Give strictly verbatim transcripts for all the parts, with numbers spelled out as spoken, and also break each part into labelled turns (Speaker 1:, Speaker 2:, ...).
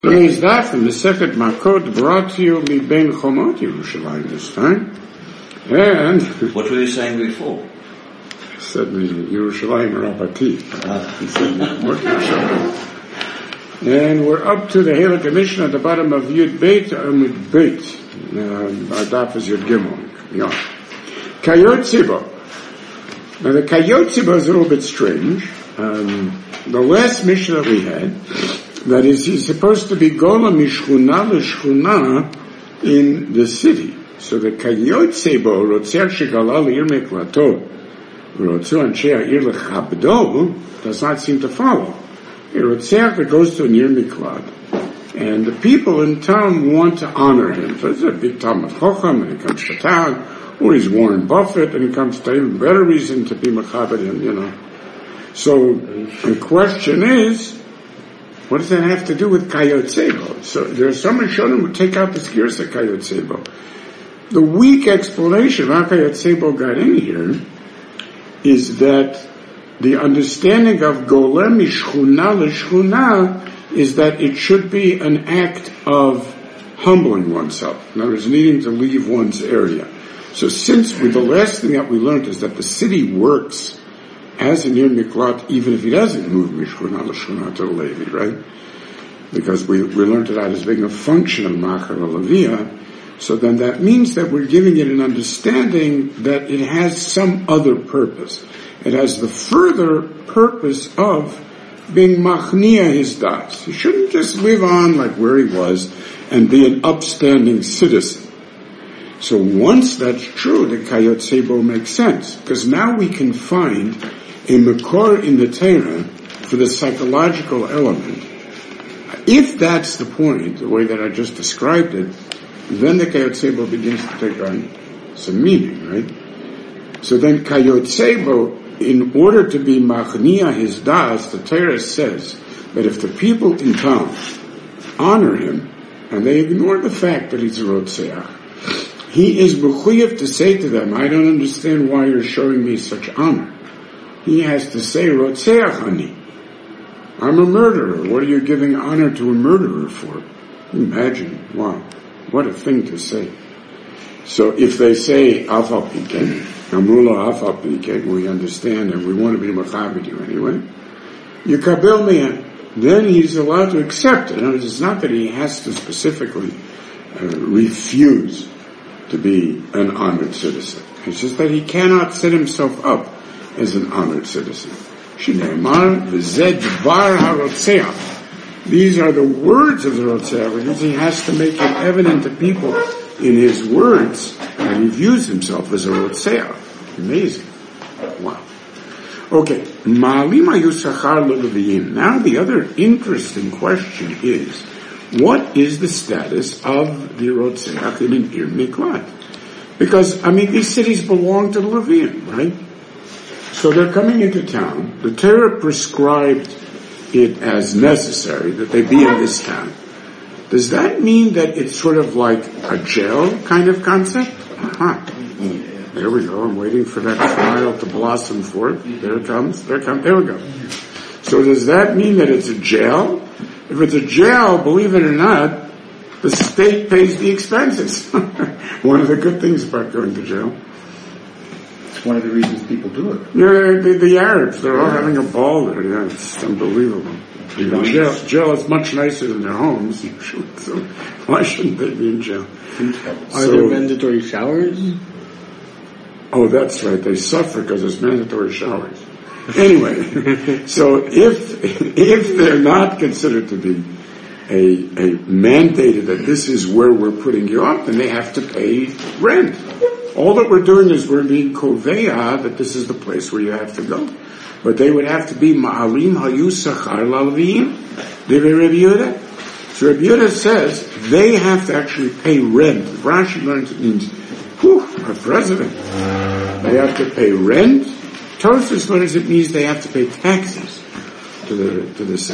Speaker 1: Today's daf from the Second Makot brought to you by Ben Chomot Yerushalayim this time. And
Speaker 2: what were you saying before?
Speaker 1: Said me Yerushalayim Rabati. He said what Yerushalayim. And we're up to the Halakha Mishnah at the bottom of Yud Beit Amud Beit. Um, our daf is Yud Gimel. Yeah. Kayot Tzibo. Now the Kayot Tzibo is a little bit strange. Um, the last Mishnah that we had, that is, he's supposed to be gola mishchuna l'shchuna in the city. So the kayot sebo rotzer shegala l'ir meklato rotzu anshe ha'ir lechabdo does not seem to follow. A rotzer that goes to an ir miklat, and the people in town want to honor him. So it's a big Talmud Chacham, and he comes to town, or he's Warren Buffett, and he comes to even better reason to be mechabed him, you know. So the question is, what does that have to do with Kayot Sebo? So there are some Rishonim who take out the skirs of Kayot Sebo. The weak explanation of how Kayot Sebo got in here is that the understanding of Golem Mishchuna L'Shchuna is that it should be an act of humbling oneself. In other words, needing to leave one's area. So since we, the last thing that we learned is that the city works as an Ir Miklat, even if he doesn't move Mishchuna L'Shchuna to the Levi, right? Because we, we learned it out as being a function of Machar Levia. So then that means that we're giving it an understanding that it has some other purpose. It has the further purpose of being Machnia his das. He shouldn't just live on like where he was and be an upstanding citizen. So once that's true, the Kayot Sebo makes sense. Because now we can find a Makor in the Torah for the psychological element. If that's the point, the way that I just described it, then the Kayot Sebo begins to take on some meaning, right? So then Kayot Sebo, in order to be Machnia his das, the Torah says that if the people in town honor him, and they ignore the fact that he's a Rotzeach, he is mechuyev to say to them, I don't understand why you're showing me such honor. He has to say, Rotzeach ani. I'm a murderer. What are you giving honor to a murderer for? Imagine. Wow. What a thing to say. So if they say, Afal Piken, Amrula Afal Piken, we understand and we want to be Machabed you anyway, you kabel me, then he's allowed to accept it. And it's not that he has to specifically uh, refuse to be an honored citizen. It's just that he cannot set himself up as an honored citizen. Shneimar v'zed dvar harotzeach. These are the words of the Rotzeach, because he has to make it evident to people in his words that he views himself as a Rotzeach. Amazing. Wow. Okay. Ma'alim hayu sachar leLeviyim. Now the other interesting question is, what is the status of the Rotzeach in an Ir Miklat? Because, I mean, these cities belong to the Leviim, right? So they're coming into town. The Torah prescribed it as necessary that they be in this town. Does that mean that it's sort of like a jail kind of concept? Uh-huh. There we go. I'm waiting for that smile to blossom forth. There it comes. There it comes. There we go. So does that mean that it's a jail? If it's a jail, believe it or not, the state pays the expenses. One of the good things about going to jail.
Speaker 3: It's one of the reasons people do it.
Speaker 1: Yeah, the, the Arabs, they're all having a ball there. Yeah, it's unbelievable. Jail, jail is much nicer than their homes. So why shouldn't they be in jail?
Speaker 3: Are so, there mandatory showers?
Speaker 1: Oh, that's right. They suffer because there's mandatory showers. Anyway, so if if they're not considered to be a, a mandated that this is where we're putting you up, then they have to pay rent. All that we're doing is we're being koveya that this is the place where you have to go. But they would have to be ma'alim hayu sachar la'leviyim. Did Rabbi Yehuda? So Rabbi Yehuda says they have to actually pay rent. Rashi learns it means, whew, our president. They have to pay rent. Tosfos learns it means they have to pay taxes to the to the city.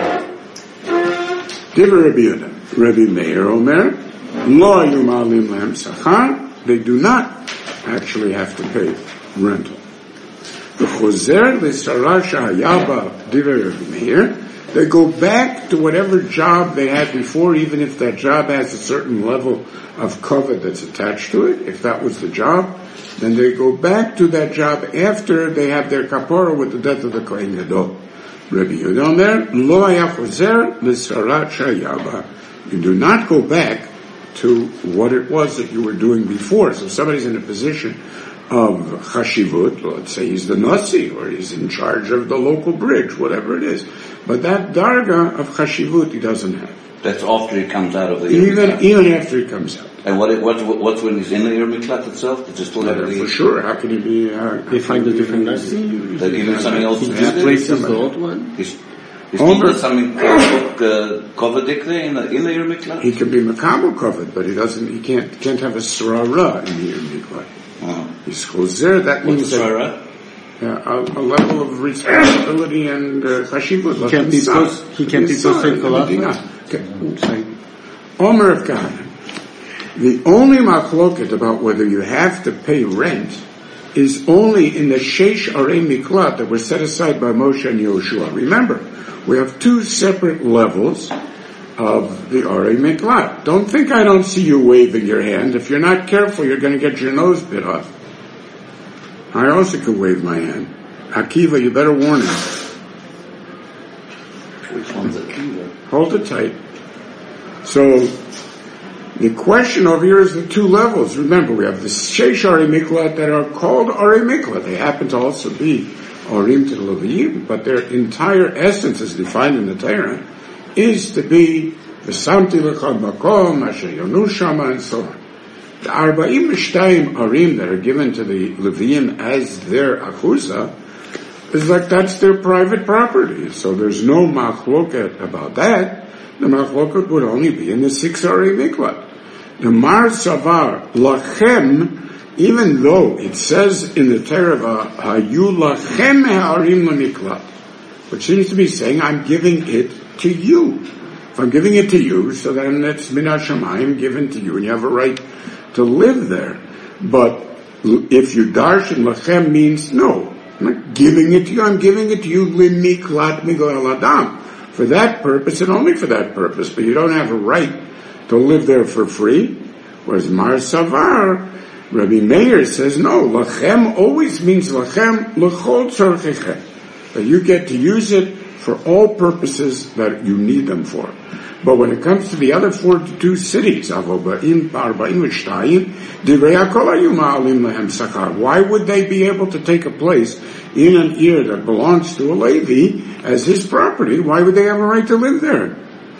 Speaker 1: Divrei Rabbi Yehuda, Rabbi Meir Omer, lo hayu ma'alim lahem sachar. They do not actually have to pay rental. The chozer l'sara shehaya ba divrei Rabbi Meir They go back to whatever job they had before, even if that job has a certain level of covet that's attached to it. If that was the job, then they go back to that job after they have their kapora with the death of the Kohen Gadol. Rabbi Yehuda Omer, lo haya chozer l'sarat shayaba. You do not go back to what it was that you were doing before. So if somebody's in a position of chashivut, let's say he's the nasi, or he's in charge of the local bridge, whatever it is. But that darga of chashivut he doesn't have.
Speaker 2: That's after he comes out of the
Speaker 1: Even even after he comes out.
Speaker 2: And what, what, what's when he's in the Ir Miklat itself? Does he still have
Speaker 1: Uh,
Speaker 2: the...
Speaker 1: for sure, how can he be... Uh,
Speaker 3: They find a different nasi.
Speaker 2: They give him something else to
Speaker 3: He
Speaker 2: do there?
Speaker 3: displaces the old one.
Speaker 2: Is, is
Speaker 1: Omer.
Speaker 2: there something called uh, kovadik there in the, in the Ir Miklat?
Speaker 1: He can be makabel covered, but he doesn't. He can't can't have a srara in the Ir Miklat.
Speaker 2: Oh.
Speaker 1: He's chozer. That
Speaker 2: What's
Speaker 1: means
Speaker 2: the
Speaker 1: that
Speaker 2: Sarah?
Speaker 1: uh, a, a level of responsibility and uh, chashivut.
Speaker 3: He can't be pos- he can't be posek kolachos.
Speaker 1: Okay. Omer of Kahana. The only machloket about whether you have to pay rent is only in the sheish arei miklat that were set aside by Moshe and Yehoshua. Remember, we have two separate levels of the arei miklat. Don't think I don't see you waving your hand. If you're not careful, you're going to get your nose bit off. I also could wave my hand. Akiva, you better warn him.
Speaker 2: Which one's Akiva?
Speaker 1: Hold it tight. So, the question over here is the two levels. Remember, we have the sheish arei miklat that are called arei miklat. They happen to also be arim to the Leviyim, but their entire essence, as defined in the Torah, is to be v'samti l'chad makom asher yonu shama and so on. The arba'im v'shtayim arim that are given to the Leviyim as their achuza is like that's their private property. So there's no machloket about that. The machloket would only be in the six arei miklat. The Mar Savar Lachem, even though it says in the Torah, Hayu Lachem Ha'arim L'Miklat, which seems to be saying, I'm giving it to you. If I'm giving it to you, so then it's Min HaShamayim given to you, and you have a right to live there. But if you darshan Lachem means, no, I'm not giving it to you, I'm giving it to you L'Miklat Migoel Adam. For that purpose, and only for that purpose, but you don't have a right to live there for free. Whereas Mar Savar, Rabbi Meir says, no, lachem always means lachem l'chol tzorchechem. That you get to use it for all purposes that you need them for. But when it comes to the other forty-two cities, Avoba'im, Arba'im, V'shtayim, Divrei HaKol hayu ma'alim lehem sakar. Why would they be able to take a place in an ear that belongs to a Levi as his property? Why would they have a right to live there?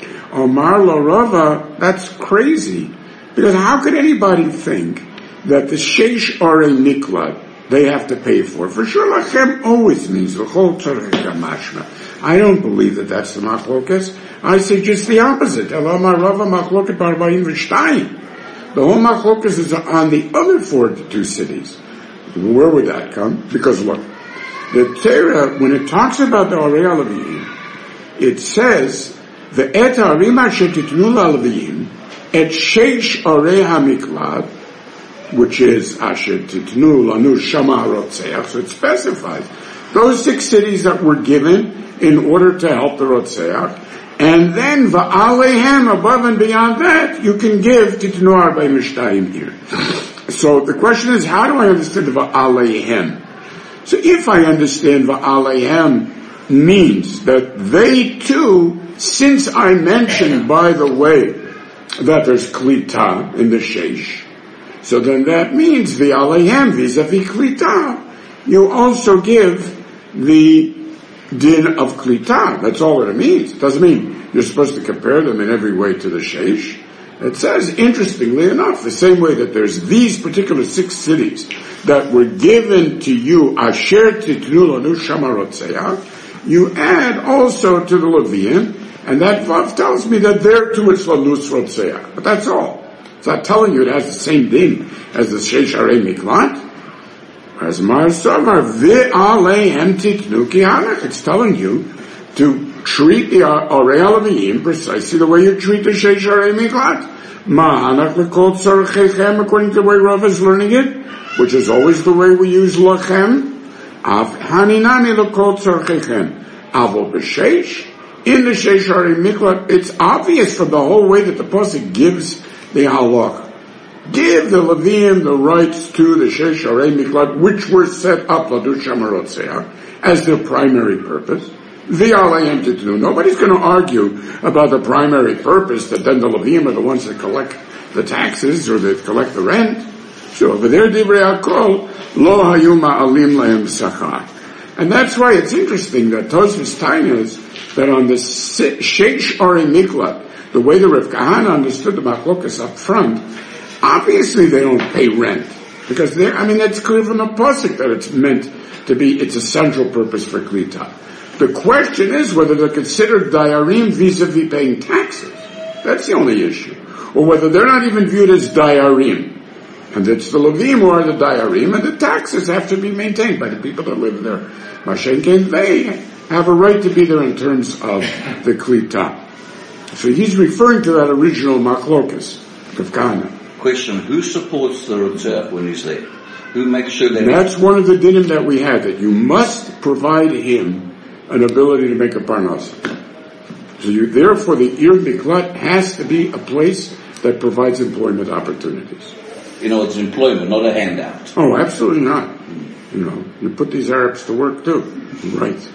Speaker 1: Omar Larava, that's crazy. Because how could anybody think that the sheish arei miklat they have to pay for? For sure, lachem always means l'chol tzorech mashma. I don't believe that that's the machlokas. I say just the opposite. Omar Rava machloket b'arba'im v'shtayim. The whole machlokas is on the other forty-two cities. Where would that come? Because look, the Torah, when it talks about the arei alaviyim, it says, Ve'et ha'arim asher titnu la'aleviyim, et sheish arei ha'miklat, which is asher titnu lanu shama ha'rotzeach, so it specifies those six cities that were given in order to help the rotzeach, and then va'alehem, above and beyond that, you can give titnu arba'im v'shtayim here. So the question is, how do I understand the va'alehem? So if I understand va'alehem means that they too, since I mentioned, by the way, that there's klita in the sheish, so then that means the aleihem vis-a-vis klita, you also give the din of klita. That's all it means. It doesn't mean you're supposed to compare them in every way to the sheish. It says, interestingly enough, the same way that there's these particular six cities that were given to you, asher titnu lanu shama rotzeach, you add also to the Levian, and that Vav tells me that there too it's lanus rotzeach. But that's all. It's not telling you it has the same din as the sheish arei miklat. As Mar Savar ve'aleihem titnu ki hanach. It's telling you to treat the arei alaviyim precisely the way you treat the sheish arei miklat. Ma'anach l'kol tzorchechem, according to the way Rav is learning it, which is always the way we use lachem. Av haninani l'kol tzorchechem. Avo b'sheish, in the Sheishari Miklat, it's obvious from the whole way that the Pasuk gives the halach. Give the Levium the rights to the Sheishari Miklat, which were set up, Ladut Shamarotzeah, as their primary purpose. The Alayim to do. Nobody's going to argue about the primary purpose, that then the Levium are the ones that collect the taxes or that collect the rent. So over there, Divrei Hakol, Lo Hayu Ma'alim Lahem Sachar. And that's why it's interesting that Tosfos Tainas, that on the Sheish Ari Miklat, the way the Rav Kahana understood the Machlokas up front, obviously they don't pay rent. Because they, I mean, that's clear from the Pasuk that it's meant to be, it's a central purpose for Klita. The question is whether they're considered Dayarim vis-a-vis paying taxes. That's the only issue. Or whether they're not even viewed as Dayarim. And it's the Levim who are the Dayarim, and the taxes have to be maintained by the people that live there. Mashenken, they have a right to be there in terms of the Klita. So he's referring to that original Machlokas, Rav Kahana.
Speaker 2: Question, who supports the Rotzeh when he's there? Who makes sure that...
Speaker 1: That's one of the dinim that we have, that you must provide him an ability to make a parnasa. So you, therefore the Ir Miklat has to be a place that provides employment opportunities.
Speaker 2: You know, it's employment, not a handout.
Speaker 1: Oh, absolutely not. You know, you put these Arabs to work too. Right.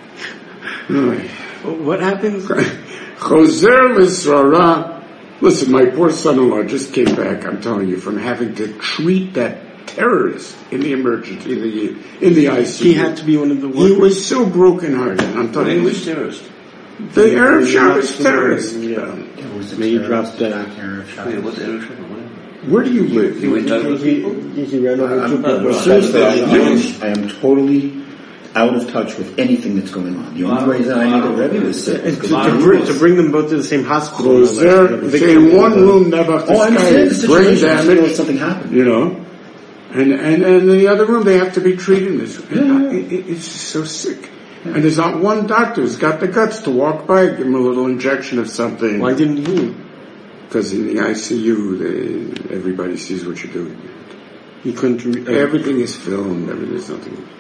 Speaker 1: Right.
Speaker 3: What happens?
Speaker 1: Choser l'srara. Listen, my poor son-in-law just came back, I'm telling you, from having to treat that terrorist in the emergency, in the, in the I C U.
Speaker 3: He had to be one of the workers.
Speaker 1: He was so broken-hearted. I'm telling you.
Speaker 2: English terrorist.
Speaker 1: The Arab Shabbos terrorist.
Speaker 3: Yeah. May he drop dead.
Speaker 2: Wait, what's Arab Shabbos?
Speaker 1: Where do you live?
Speaker 2: You went over
Speaker 3: He, he, he ran over
Speaker 4: I'm,
Speaker 3: to
Speaker 4: uh,
Speaker 1: Seriously,
Speaker 4: I,
Speaker 1: you-
Speaker 4: am, I am totally out of touch with anything that's going on. The only reason I knew that Rebbe was sick
Speaker 3: to,
Speaker 4: was
Speaker 3: to, to, bring, to bring them both to the same hospital.
Speaker 1: Choser, say one room, never
Speaker 4: Oh, I understand the
Speaker 1: brain
Speaker 4: situation. I know
Speaker 1: damage,
Speaker 4: something happened.
Speaker 1: you know. And, and, and in the other room, they have to be treating this.
Speaker 4: Yeah.
Speaker 1: It, it, it's just so sick. And there's not one doctor who's got the guts to walk by, give him a little injection of something.
Speaker 3: Why didn't he?
Speaker 1: Because in the I C U, they, everybody sees what you're doing.
Speaker 3: He couldn't. Re- uh,
Speaker 1: Everything is filmed. Everything is nothing.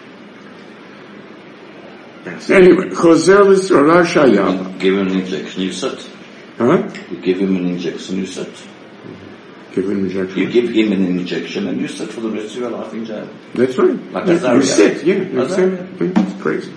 Speaker 1: Yes. Anyway, Choser l'Israel Shayab.
Speaker 2: Give him an injection, you sit.
Speaker 1: Huh?
Speaker 2: You give him an injection, you sit.
Speaker 1: Give him an injection.
Speaker 2: You give him an injection and you sit for the rest of your life in jail.
Speaker 1: That's right.
Speaker 2: Like
Speaker 1: you,
Speaker 2: Azaria.
Speaker 1: you sit, yeah. That's
Speaker 2: Azaria.
Speaker 1: it. It's crazy.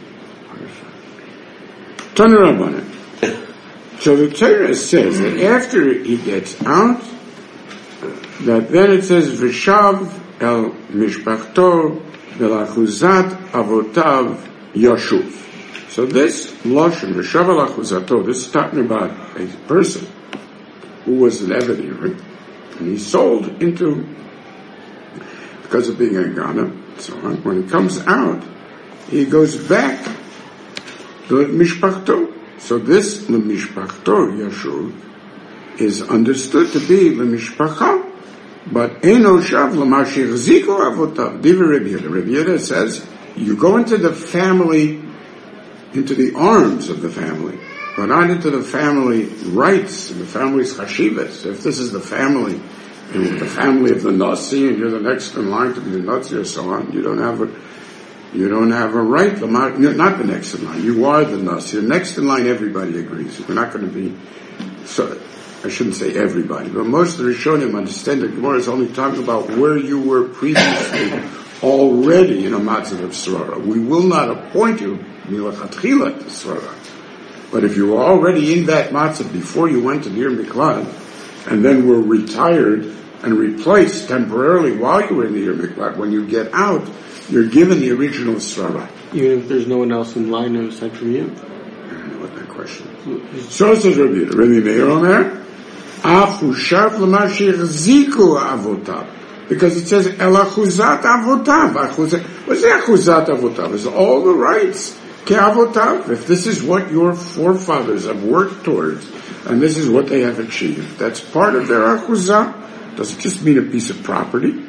Speaker 1: Turn around on it. So the Torah says that after he gets out, that then it says, V'shav el mishpachto velachuzat avotav yashuv. So this Lashon, V'shav el achuzato, this is talking about a person who was an Eved, and he sold into, because of being a Ghana, and so on. When he comes out, he goes back to mishpachto. So this l'mishpachto yashuv is understood to be l'mishpacha, but eno shav l'mashir ziko avotav. Divrei Rebbe Yehuda. Rebbe Yehuda says you go into the family, into the arms of the family, but not into the family rights and the family's chashivas. If this is the family, and the family of the Nasi, and you're the next in line to be the Nasi or so on, you don't have a You don't have a right, not the next in line. You are the Nasi. The next in line, everybody agrees. We're not going to be, so, I shouldn't say everybody, but most of the Rishonim understand that Gemara is only talking about where you were previously already in a matzah of Srara. We will not appoint you, milachatchila, to Srara. But if you were already in that matzah before you went to Nir Miklat, and then were retired and replaced temporarily while you were in the Nir Miklat, when you get out, you're given the original Srara.
Speaker 3: Even if there's no one else in line aside from you?
Speaker 1: I don't know what that question is. So says Rabbi Yehuda. Rabbi Meir Omer, Afu shav l'mashir ziku avotav. Because it says, El achuzat avotav. What's the achuzat avotav? It's all the rights. Ke avotav. If this is what your forefathers have worked towards, and this is what they have achieved, that's part of their achuzat. Doesn't just mean a piece of property.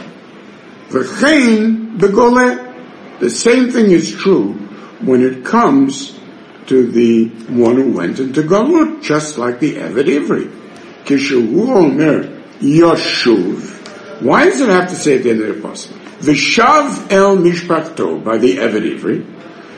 Speaker 1: V'chein begoleh. The same thing is true when it comes to the one who went into Galut, just like the Eved Ivri. Kishu omer yashuv. Why does it have to say at the end of the apostle? V'shav el mishpachto, by the Eved Ivri.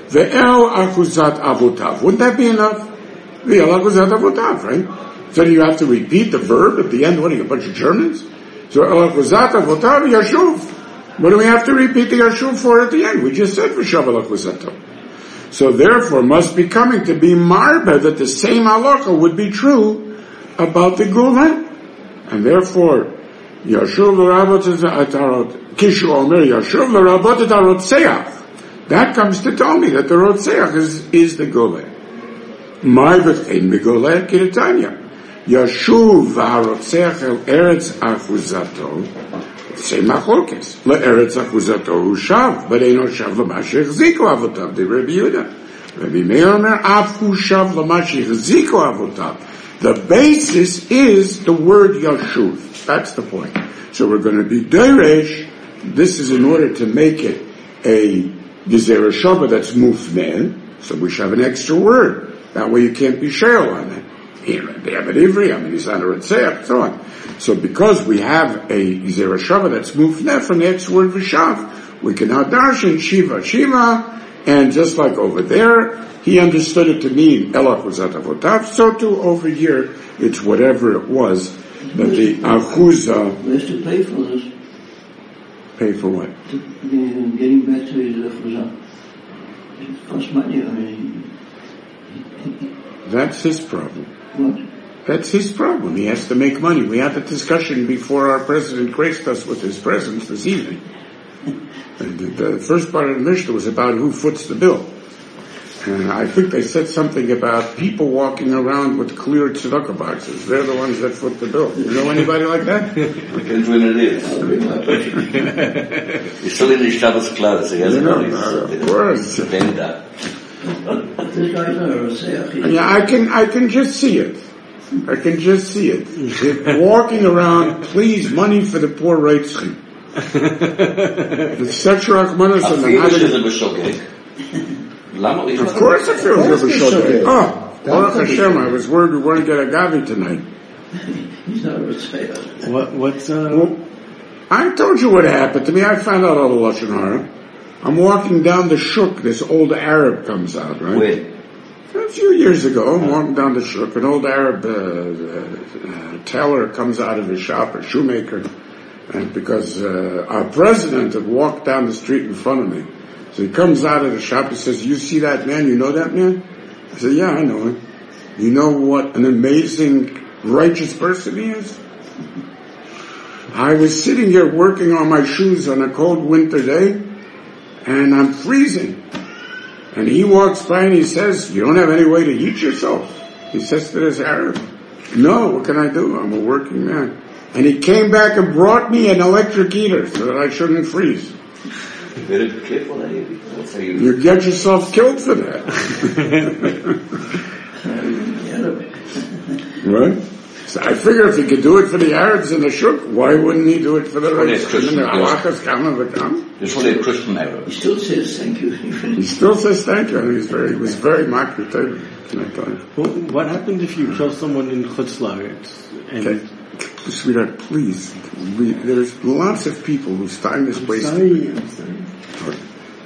Speaker 1: Ve'el achuzat avotav. Wouldn't that be enough? Ve'el achuzat avotav, right? So do you have to repeat the verb at the end? What are you, a bunch of Germans? So el achuzat avotav yashuv. What do we have to repeat the yashuv for at the end? We just said v'shav el achuzatav. So therefore must be coming to be marba that the same halacha would be true about the gula. And therefore, yashuv l'rabot atarot, kishu omer yashuv l'rabot atarot seach. That comes to tell me that the rotseach is, is the gula. My v'chein begula kiritanya. Yashuv v'harotseach el eretz achuzato. Say machlokes. Le'eretz achuzato hu shav, but eino shav l'mashiach ziko avotav. The Rabbi Yehuda. Rabbi Meir omer af hu shav l'mashiach ziko avotav. The basis is the word yashuv. That's the point. So we're going to be deresh. This is in order to make it a gezerah shava that's mufneh. So we should have an extra word. That way you can't be shayl on it. Here, they have an ivri, I mean, he's on a retzeach, so on. So because we have a gezerah shava that's mufneh from the extra word v'shav, we can now darshan shiva shiva, and just like over there, he understood it to mean elach v'zat avotav, so too over here, it's whatever it was, but the achuza...
Speaker 5: Who has to pay for this?
Speaker 1: Pay for what?
Speaker 5: To, uh, getting back to his achuza. It costs money, I mean...
Speaker 1: That's his problem.
Speaker 5: What?
Speaker 1: That's his problem. He has to make money. We had the discussion before our president graced us with his presence this evening. And the, the first part of the Mishnah was about who foots the bill. And I think they said something about people walking around with clear tzedakah boxes. They're the ones that foot the bill. You know anybody like that?
Speaker 2: Depends when it is. He's still in his Shabbos clothes. He hasn't
Speaker 1: You know,
Speaker 2: got his
Speaker 1: of course.
Speaker 2: vendor.
Speaker 5: This guy's not a Roseach.
Speaker 1: Yeah, I can, I can just see it. I can just see it. They're walking around, please, money for the poor Reitzchim. It's such rachmanos and
Speaker 2: אפילו שזה בשוגג. למה?
Speaker 1: Of course I feel good for shogeg. Oh, Baruch Hashem, I was worried we weren't going to get a Gavi tonight.
Speaker 5: He's not a Roseach.
Speaker 3: What, what's, uh...
Speaker 1: Well, I told you what happened to me. I found out all the Lashon Hara. I'm walking down the shuk, this old Arab comes out, right?
Speaker 2: When?
Speaker 1: A few years ago, I'm walking down the shuk, an old Arab uh, uh, tailor comes out of his shop, a shoemaker, and because uh, our president had walked down the street in front of me. So he comes out of the shop, he says, you see that man? You know that man? I said, yeah, I know him. You know what an amazing, righteous person he is? I was sitting here working on my shoes on a cold winter day, and I'm freezing. And he walks by and he says, you don't have any way to heat yourself. He says to this Arab, no, what can I do? I'm a working man. And he came back and brought me an electric heater so that I shouldn't freeze.
Speaker 2: You better be careful, eh? That's how you...
Speaker 1: You get yourself killed for that. Right? So I figure if he could do it for the Arabs in the shuk, why wouldn't he do it for the rest?
Speaker 2: Just for the Christian Arab.
Speaker 5: He still says thank you.
Speaker 1: He still says thank you. I mean, he's very, he was very makri.
Speaker 3: Well, what happened if you kill someone in Chutz La'aretz?
Speaker 1: Okay. Sweetheart, please. We, there's lots of people whose time is wasted.
Speaker 3: I'm sorry.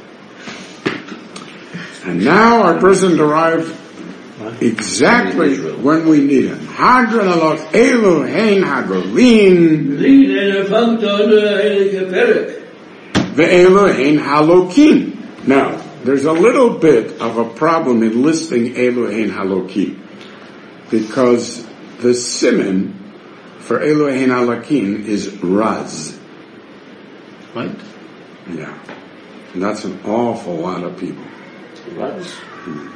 Speaker 1: And now our president arrived exactly when we need him. Hadron alot elu hein hagolin ve'elu hein halokin. Now, there's a little bit of a problem in listing elu hein halokin because the siman for elu hein halokin is raz.
Speaker 3: What?
Speaker 1: Yeah. And that's an awful lot of people.
Speaker 2: Raz?
Speaker 1: Hmm.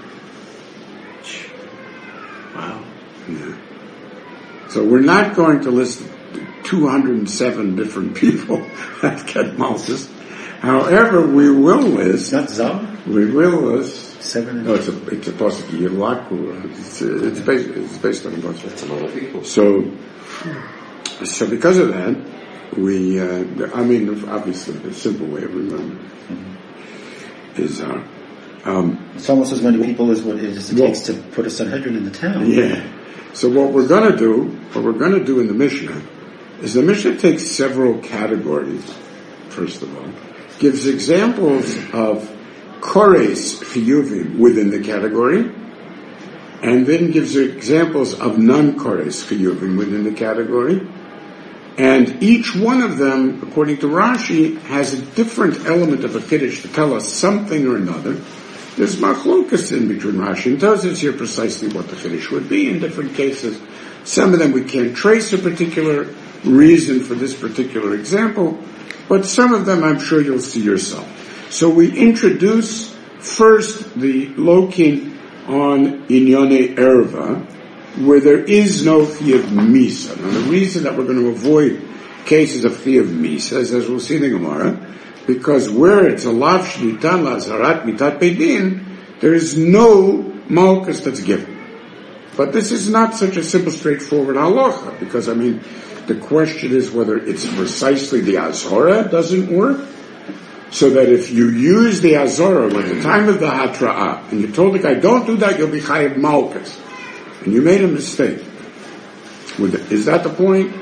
Speaker 3: Wow.
Speaker 1: Yeah. So we're not going to list two hundred seven different people that get Moses. However, we will list.
Speaker 4: Not Zam?
Speaker 1: We will list.
Speaker 4: Seven.
Speaker 1: No, it's a it's a possible Yelaku. It's uh, it's based it's based on a bunch.
Speaker 2: That's a lot of people.
Speaker 1: So so because of that, we uh, I mean obviously the simple way of remembering mm-hmm. is. Uh, Um,
Speaker 4: it's almost as many people as what it is it
Speaker 1: well,
Speaker 4: takes to put a Sanhedrin in the town.
Speaker 1: Yeah. So what we're going to do, what we're going to do in the Mishnah, is the Mishnah takes several categories, first of all, gives examples of kores chiyuvim within the category, and then gives examples of non-kores chiyuvim within the category. And each one of them, according to Rashi, has a different element of a kiddush to tell us something or another. There's machlokas in between Rashi and tells us here precisely what the kiddush would be in different cases. Some of them we can't trace a particular reason for this particular example, but some of them I'm sure you'll see yourself. So we introduce first the lokin on Inyane Erva, where there is no Chiyuv Misa. Now the reason that we're going to avoid cases of Chiyuv Misa is, as we'll see in the Gemara, because where it's a lav shnitan lazarat mitat beidin, there is no malchus that's given. But this is not such a simple, straightforward halacha, because I mean, the question is whether it's precisely the azora doesn't work, so that if you use the azora at the time of the hatra'ah, and you told the guy, don't do that, you'll be chayav malchus, and you made a mistake. Is that the point?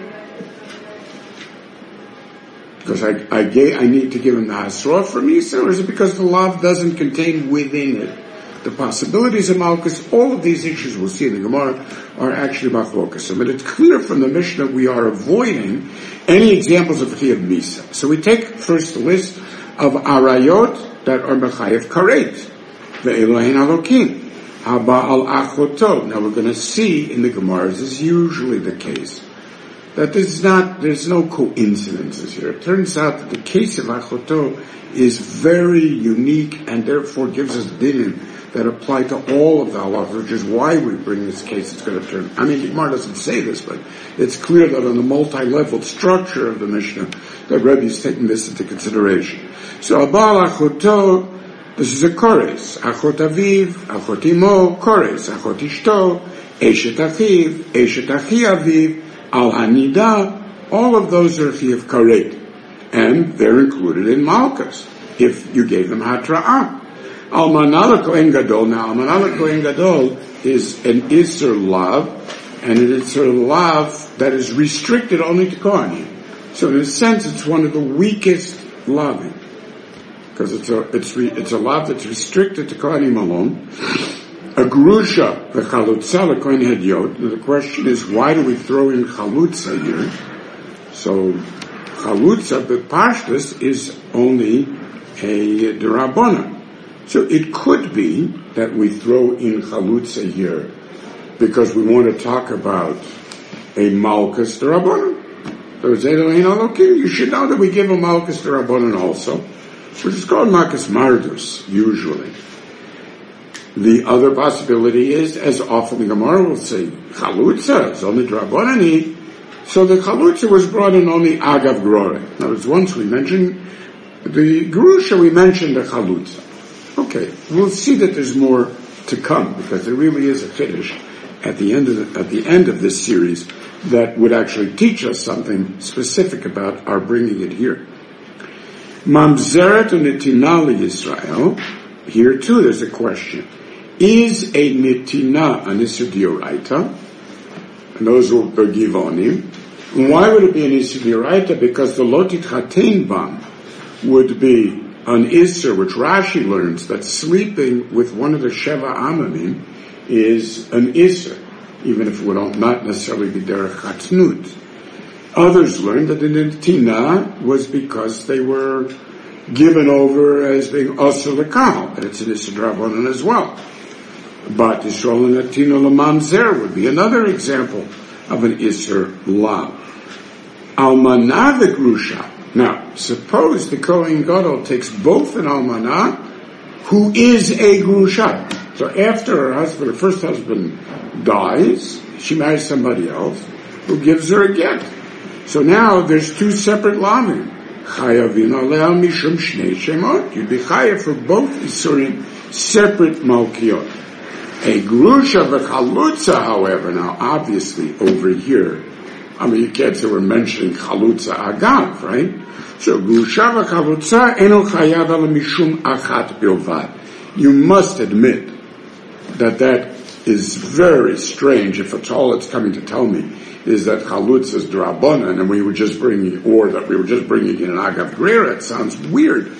Speaker 1: Because I, I, gave, I need to give him the hasra for Misa, or is it because the lav doesn't contain within it the possibilities of malchus? All of these issues we'll see in the Gemara are actually machlokas. But it's clear from the Mishnah we are avoiding any examples of Chiyuv Misa. So we take first the list of arayot that are mechayev karet, ve'elohen alokim. Haba al achoto. Now we're going to see in the Gemara, as is usually the case, that there's not, there's no coincidences here. It turns out that the case of achoto is very unique and therefore gives us dinim that apply to all of the halachas, which is why we bring this case. It's going to turn. I mean, the Gemara doesn't say this, but it's clear that on the multi-level structure of the Mishnah, that Rebbe is taking this into consideration. So abal achoto. This is a kores. Achot aviv, achot imo, kores. Achot ishto, eshet achiv, eshet achi aviv, al hanida. All of those are chiyuv karet. And they're included in malchus, if you gave them hatra'ah. Almanala kohen gadol. Now, almanala kohen gadol is an iser lav, and an iser lav that is restricted only to kohanim. So in a sense, it's one of the weakest lavim. Because it's a, it's, re, it's a lav that's restricted to Kohanim alone. A grusha, the chalutza, the Kohen Hedyot. The question is, why do we throw in chalutza here? So, chalutza, the pashtus, is only a derabona. So it could be that we throw in chalutza here because we want to talk about a malchus derabona. You should know that we give a malchus derabona also, which is called Makas Mardus, usually. The other possibility is, as often the Gemara will say, Chalutza is only Drabonani, so the Chalutza was brought in only Agav Grore. In other words, once we mentioned the Gerusha, we mentioned the Chalutza. Okay, we'll see that there's more to come, because there really is a Kiddush at the end of the, at the end of this series that would actually teach us something specific about our bringing it here. Mamzeret u'netina Yisrael. Here too, there's a question: is a netina an isur d'oraita? And those were the givonim. Why would it be an isur d'oraita? Because the lo titchaten bam would be an isur, which Rashi learns that sleeping with one of the sheva amamim is an isur, even if it would not necessarily be derech chatznut. Others learned that the netina was because they were given over as being asur l'kal, but it's an isur d'rabbanan as well. But Yisrael netina l'mamzer would be another example of an isur lav. Almanah the grusha. Now, suppose the Kohen Gadol takes both an almanah, who is a grusha. So after her husband, her first husband dies, she marries somebody else who gives her a get. So now there's two separate lavim. Chayavin aleh mishum shnei shemot. You'd be chayav for both isurim, separate malkiot. A grusha v'chalutza, however, now obviously over here, I mean, you can't say we're mentioning chalutza agav, right? So grusha v'chalutza eno chayav aleh mishum achat bilvad. You must admit that that is very strange, if at all it's coming to tell me, is that chalutz is drabanan, and we were just bringing, or that we were just bringing in an agav grera. It sounds weird.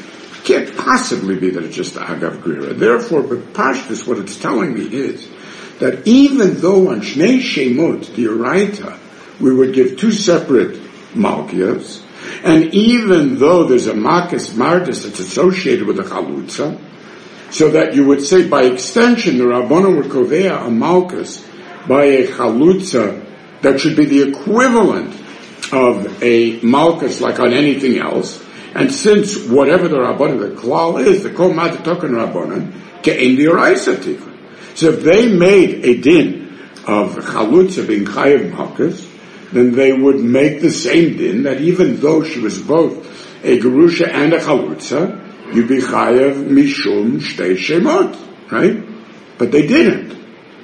Speaker 1: Can't possibly be that it's just Agav Grira. Therefore, but Pashtus, what it's telling me is that even though on Shnei Shemot, the Oraita, we would give two separate Malkias, and even though there's a Makas Mardis that's associated with the Chalutza, so that you would say by extension the Rabbanon would kovea a Malkas by a Chalutza that should be the equivalent of a Malkas like on anything else, and since whatever the Rabbanon, the Klal is, the Kol Matatokan Rabbanon, Ke'en the Oraisa Tikkun. So if they made a din of Chalutza being Chayav Malkas, then they would make the same din that even though she was both a Gerusha and a Chalutza, you'd be Chayav Mishum Shtei Shemot, right? But they didn't.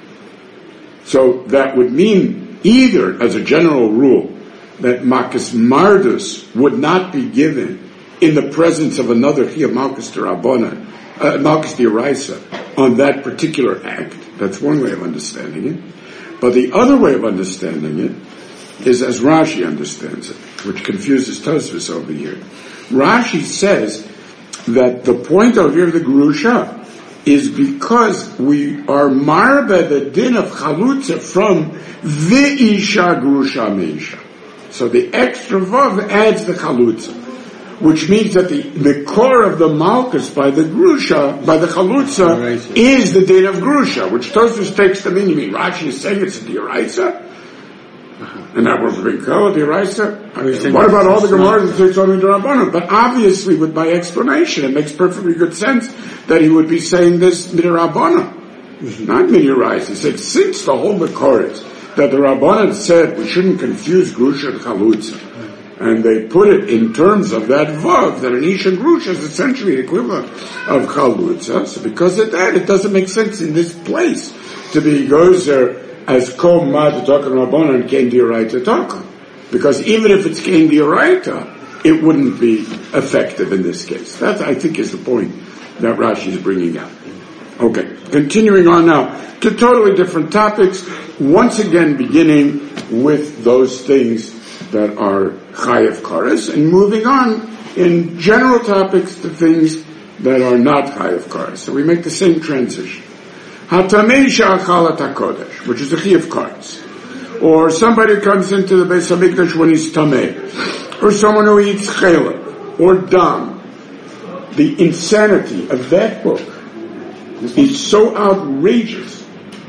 Speaker 1: So that would mean either, as a general rule, that Makas Mardus would not be given in the presence of another Chiyuv Malkus D'Rabbanan, uh, Malkus D'Oraisa, on that particular act. That's one way of understanding it. But the other way of understanding it is as Rashi understands it, which confuses Tosfos over here. Rashi says that the point of here the Gerusha is because we are marba the din of Chalutza from the Isha Gerusha Meisha. So the extra vav adds the Chalutza, which means that the, the core of the Malkus by the Gerusha, by the Chalutza, is the din of Gerusha, which Tosfos takes to mean, you mean Rashi is saying it's a D'Oraisa? And that was being called the Oraisa. What about all the Gemaras that takes only the Rabbanon? But obviously, with my explanation, it makes perfectly good sense that he would be saying this Midirabbanon, mm-hmm. not Midoraisa. He said, since the whole Makor is that the Rabbanon said we shouldn't confuse Grusha and Chalutza, and they put it in terms of that vav, that an Isha Grusha is essentially the equivalent of Chalutza. So because of that, it doesn't make sense in this place to be goes there as Kol Mad Talking Rabbanon and Kein D'Oraita Talking. Because even if it's Kein D'Oraita, it wouldn't be effective in this case. That, I think, is the point that Rashi is bringing out. Okay, continuing on now to totally different topics, once again beginning with those things that are Chayav Kares, and moving on in general topics to things that are not Chayav Kares. So we make the same transition. Hatamei Sha'achalat HaKodesh, which is the Chiyuv Kares. Or somebody comes into the Beis HaMikdash when he's Tamei. Or someone who eats Chelek. Or Dam. The insanity of that book is so outrageous.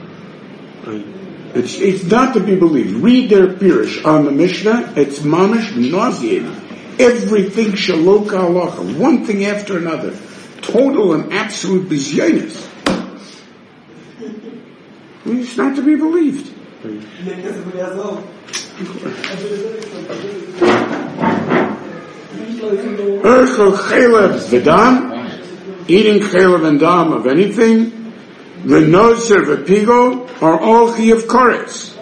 Speaker 1: It's, it's not to be believed. Read their Pirush on the Mishnah. It's mamish nauseating. Everything Shalok Halacha. One thing after another. Total and absolute bizyanis. It's not to be believed. Erchel chelev v'dam, eating chelev and dam of anything, the noser v'pigo are all chiyuv kares.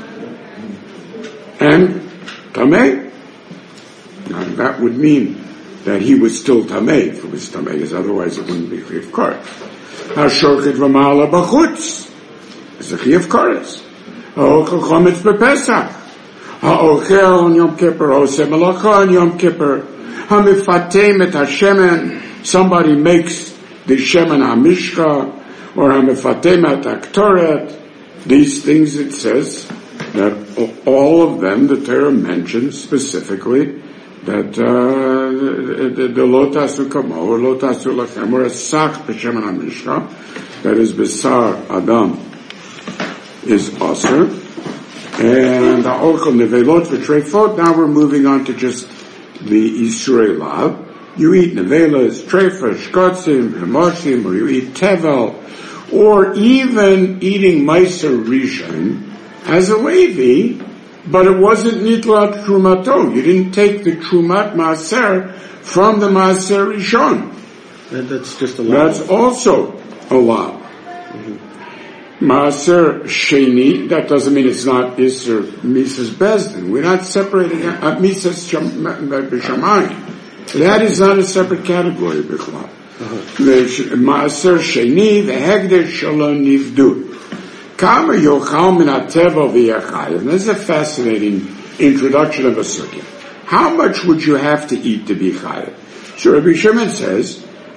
Speaker 1: And tamei, now that would mean that he was still tamei if it was tamei, because otherwise it wouldn't be chiyuv kares. Hashorchet v'mala b'chutz. It's a Chiyuv Kares. Ha'ochel chometz b'Pesach. Ha'ochel on Yom Kippur. Ha'oseh melacha on Yom Kippur. Ha'mifatem et ha'shemen. Somebody makes the shemen ha'mishcha. Or ha'mifatem et ha'ktoret. These things it says that all of them, the Torah mentions specifically that uh, the lo tasu kamo, or lo tasu lachem, or a sach b'shemen ha'mishcha. That is besar adam. Is Aser, and the Orchel Nevelot v'Treifot. Now we're moving on to just the Isurei Lav. You eat Nevelas, Treifa, Shkotzim, Hamoshim, or you eat Tevel, or even eating Meiser Rishon as a Levi, but it wasn't Nitlat Trumato. You didn't take the Trumat Maaser from the Maaser Rishon.
Speaker 3: That, that's just a law.
Speaker 1: That's also a law. Mm-hmm. Maaser Sheni, that doesn't mean it's not Isser Misas Bezdin. We're not separating uh, Misas B'Shamayim. That is not a separate category, B'Chlal. Uh-huh. Maaser Sheni, the Hegder Shalom Nivdu. Kama Yochal Min HaTeva V'Yachayev. This is a fascinating introduction of a sugya. How much would you have to eat to be chayev? So Rabbi Shimon says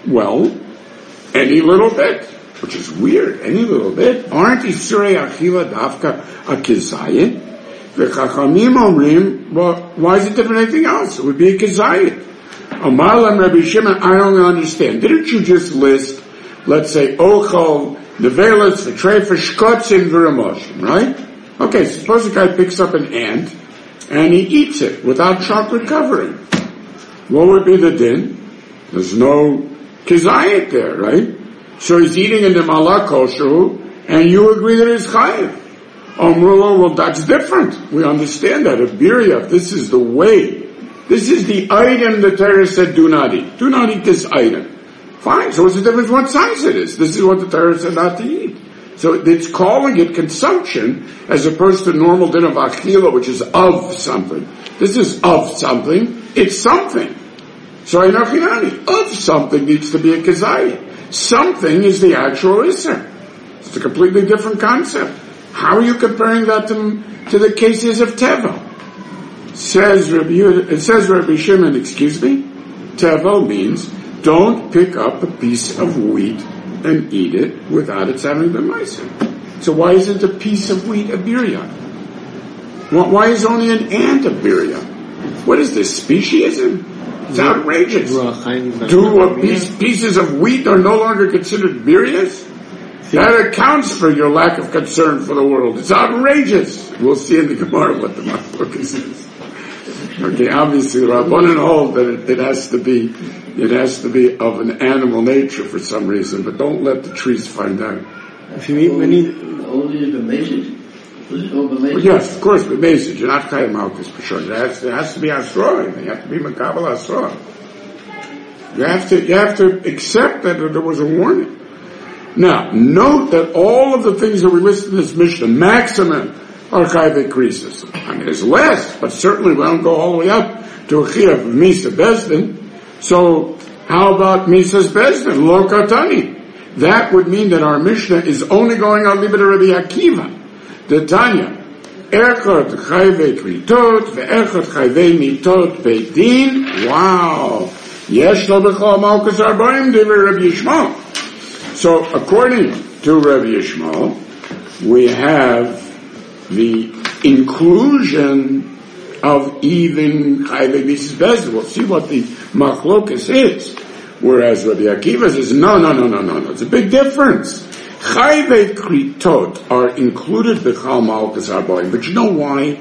Speaker 1: Well, any little bit, which is weird, any little bit. Aren't Isurei Achila Dafka a Kizayit? The Chachamim Omrim, well, why is it different than anything else? It would be a Kizayit. Amalam Rabbi Shimon, I don't understand. Didn't you just list, let's say, Ochel, Nevelis, V'trefa, Shkotzin, V'ramoshim, right? Okay, suppose a guy picks up an ant, and he eats it without chocolate covering. What would be the din? There's no Kizayit there, right? So he's eating in the Malak Kosher, and you agree that it's Chayiv. Omrulo, well, that's different. We understand that. Of Birya, this is the way. This is the item the Torah said, do not eat. Do not eat this item. Fine. So what's the difference what size it is? This is what the Torah said not to eat. So it's calling it consumption as opposed to normal din of achila, which is of something. This is of something. It's something. So Einachinani, of something needs to be a kazayit. Something is the actual isser. It's a completely different concept. How are you comparing that to, to the cases of Tevel? Says Rabbi, it says Rabbi Shimon, excuse me, Tevel means don't pick up a piece of wheat and eat it without its having been meiser. So why isn't a piece of wheat a birya? Why is only an ant a birya? What is this, speciesism? It's outrageous. Do a piece, pieces of wheat are no longer considered biryas? That accounts for your lack of concern for the world. It's outrageous. We'll see in the Gemara what the Machlokas is. Okay, obviously, Rabbanan hold that it, it has to be, it has to be of an animal nature for some reason, but don't let the trees find out.
Speaker 3: If you eat many,
Speaker 5: all these b'mesed, was it all b'mesed?
Speaker 1: Yes, of course, b'mesed. You're not Chayim Malkus for sure. There has, there has to be Asra. You have to be Makabal Asra. You have to, you have to accept that there was a warning. Now, note that all of the things that we listed in this Mishnah, maximum, are chayvei krisis. I mean, there's less, but certainly we don't go all the way up to a chiyuv of Misa Bezdin. So, how about Misa's Bezdin? Lo katani. That would mean that our Mishnah is only going on Libet Rabbi Akiva. The Tanya, Echot chayvei kritot, ve'echot chayvei mitot beidin. Wow. Yesh lo b'chol malkus arbaim divrei Rabbi Yishmael. So, according to Rabbi Yishmael, we have the inclusion of even Chayvei Mises Bezdin. We'll see what the Machlokas is. Whereas Rabbi Akiva says, no, no, no, no, no, no. It's a big difference. Chayvei Kritot are included B'chal Malkus Arbaim. But you know why?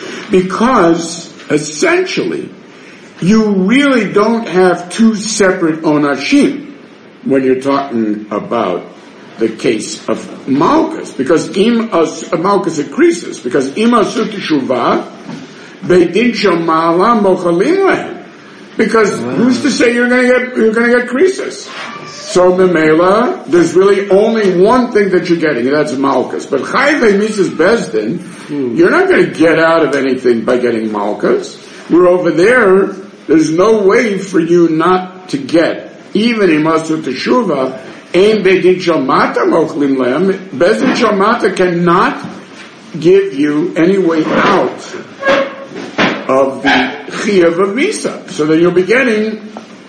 Speaker 1: Because, essentially, you really don't have two separate onashim when you're talking about the case of Malkus, because im as Malkus increases, because im asut teshuvah, beidin shel ma'ala mochalim lehem. Because wow. Who's to say you're going to get you're going to get krisis? So memela, there's really only one thing that you're getting, and that's Malkus. But chayvei mises bezdin, hmm. you're not going to get out of anything by getting Malkus. We're over there. There's no way for you not to get. Even in Masut Teshuvah, Ein Bedin Shalmata Mochlim Lem, Bedin Shalmata cannot give you any way out of the Chiyav of Misa. So then you'll be getting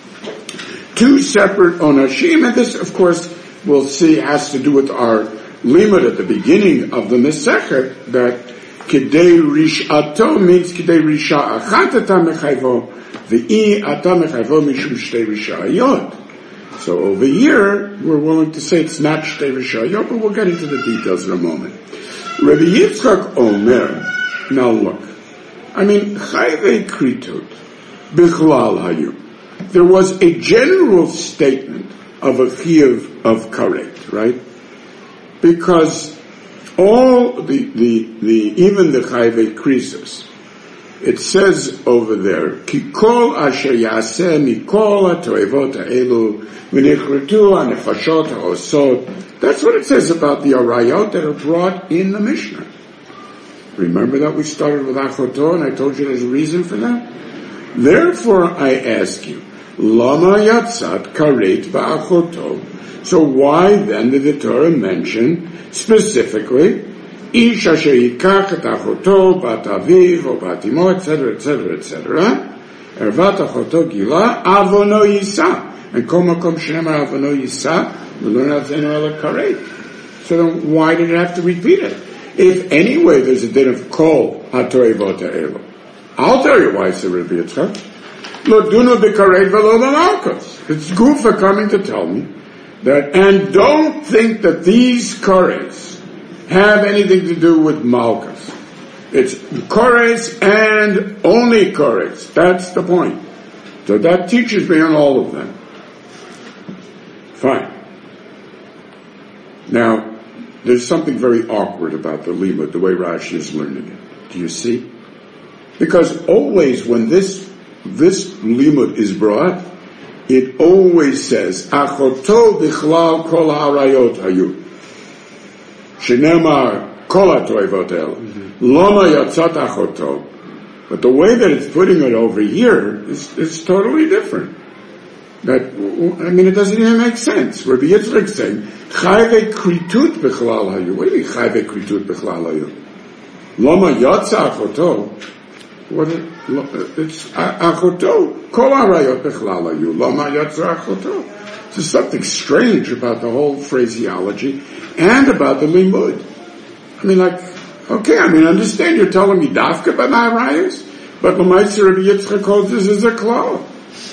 Speaker 1: two separate Onashim, and this, of course, we'll see has to do with our limit at the beginning of the Mesechet, that Kedei Rishato means Kedei Risha Achatata Mechayvo, V'i ata mechayvo mishum shtei rishayot. So over here, we're willing to say it's not shtei rishayot, but we'll get into the details in a moment. Rabbi Yitzchak Omer, now look, I mean, chayvei kritut, bichlal hayu. There was a general statement of a chiyuv of karet, right? Because all the, the, the, even the chayvei krisis, it says over there, Kikol asher yaseh mikol ha'toevot ha'elu v'nichretu ha'nefashot ha'osot. That's what it says about the arayot that are brought in the Mishnah. Remember that we started with Achoto, and I told you there's a reason for that? Therefore, I ask you, Lama yatzat karet ba'achoto. So why then did the Torah mention specifically Ish asher yikach et achoto, bat aviv, or bat imo, et cetera, et cetera, et cetera. Ervat achoto gila, avono yisa. And kol makom shenemar avano yisa, we learn avzenu ela kareit. So then why did it have to repeat it? If anyway there's a din of kol hatoivot ha'elu. I'll tell you why, said Rabbi Yitzchak. Lo duno b'kareit v'lo b'malkos. It's Gufa coming to tell me that, and don't think that these kareits have anything to do with malchus. It's kareits and only kareits. That's the point. So that teaches me on all of them. Fine. Now, there's something very awkward about the limud, the way Rashi is learning it. Do you see? Because always when this this limud is brought, it always says, Achoto bichlal kol ha'arayot hayu. Shenemar kol ha'toivot el. Loma yatzat achoto. But the way that it's putting it over here is, is totally different. That, I mean, it doesn't even make sense. Rabbi Yitzchak is saying, Chayve kritut bichlal hayu. What do you mean, Chayve kritut bichlal hayu? Loma yatsa achoto. What it, it's achoto. Kol harayot bichlal hayu. Loma yatsa achoto. So something strange about the whole phraseology and about the limud. I mean, like, okay, I mean, I understand you're telling me dafka by my rayas, but the Ma'aser Rabbi Yitzchak calls this as a klal.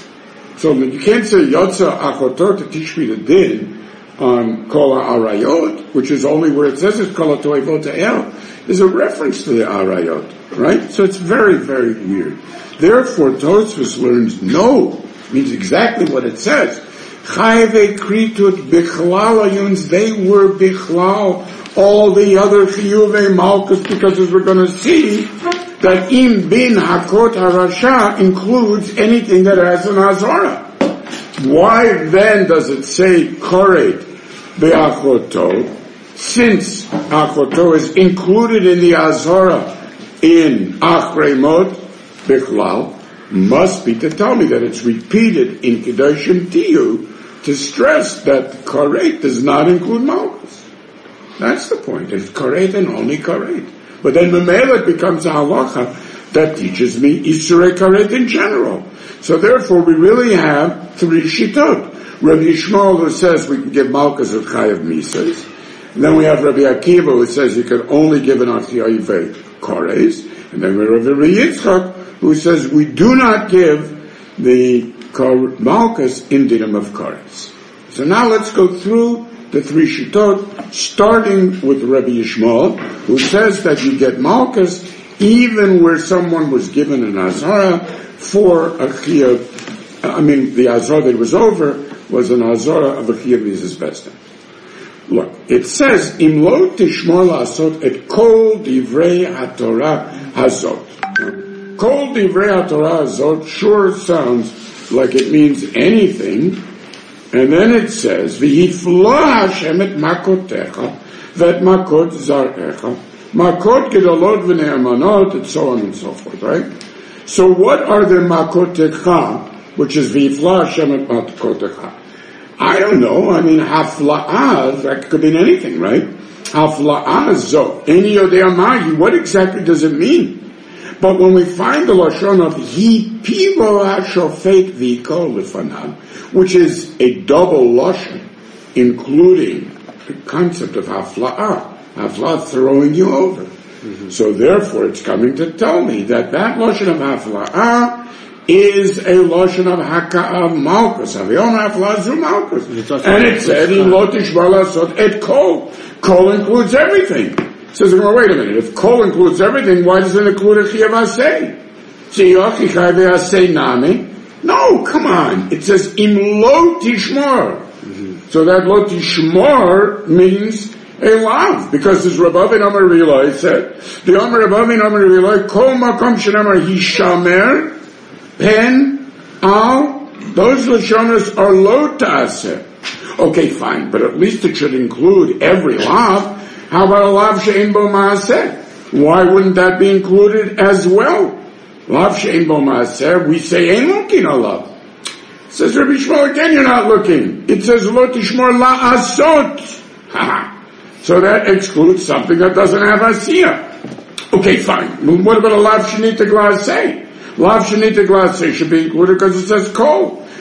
Speaker 1: So you can't say Yotza Achoto to teach me the din on Kol HaArayot, which is only where it says it's Kol HaToivot El. There's a reference to the Arayot, right? So it's very, very weird. Therefore, Tosfos learns no, means exactly what it says. Chayve Kritut Bichlal Ayuns, they were Bichlal, all the other Chiyuve Malkus, because as we're going to see, that Im Bin Hakot HaRasha includes anything that has an Azara. Why then does it say Koret Be'achoto, since Achoto is included in the Azara in Achremot Bichlal, must be to tell me that it's repeated in Kedoshim Tiyu to stress that Koret does not include Malchus. That's the point. It's Koret and only Koret. But then Memela becomes a halacha that teaches me Isurei Karet in general. So therefore we really have three shittot. Rabbi Yishmael who says we can give Malchus of Chayav Mises. And then we have Rabbi Akiva who says you can only give an Achiyavei Kores. And then we have Rabbi Yitzchak who says we do not give the Malchus in dinam of Kores. So now let's go through the three shittot, starting with Rabbi Yishmael, who says that you get Malchus even where someone was given an Azara for a Chiyuv. I mean, the Azara that was over was an Azara of a Chiyuv Mises Bestem. Look, it says, Im lo tishmor la'asot et kol divrei haTorah hazot. Kol divrei haTorah hazot sure sounds like it means anything. And then it says, V'hifla Hashem et makotecha, vet makot zarecha, makot gedolot v'ne'amanot, and so on and so forth, right? So what are the makotecha, which is V'hifla Hashem et makotecha? I don't know, I mean, hafla'ah, that could mean anything, right? Hafla'ah zo, eni yodea mahi, what exactly does it mean? But when we find the lashon of hi pivo hashofet v'ikol lefanav, which is a double lashon, including the concept of hafla'ah, hafla'ah throwing you over. Mm-hmm. So therefore, it's coming to tell me that that lashon of hafla'ah is a lashon of haka'ah malchus. Avion hafla'ah zu malchus, and it said in lo tishmor la'asot et kol. Kol includes everything. Says, well, wait a minute, if kol includes everything, why doesn't it include a chiyav asay? No, come on. It says, im lo tishmor. Mm-hmm. So that lo tishmor means a lav, because as Rabbi Amar Rilai said, the Amar Rabbi Amar Rilai, kol makom shenamar hishamer, pen, al, those lashonas are lo ta'aseh. Okay, fine, but at least it should include every lav. How about a lav she'en bo ma'aseh? Why wouldn't that be included as well? Lav she'en bo ma'aseh, we say ein looking a lav. Says Rabbi Yishmael, again you're not looking. It says lo tishmor la'asot. So that excludes something that doesn't have asiyah. Okay, fine. Well, what about a lav shenita glaseh? Lav shenita glaseh should be included because it says kol.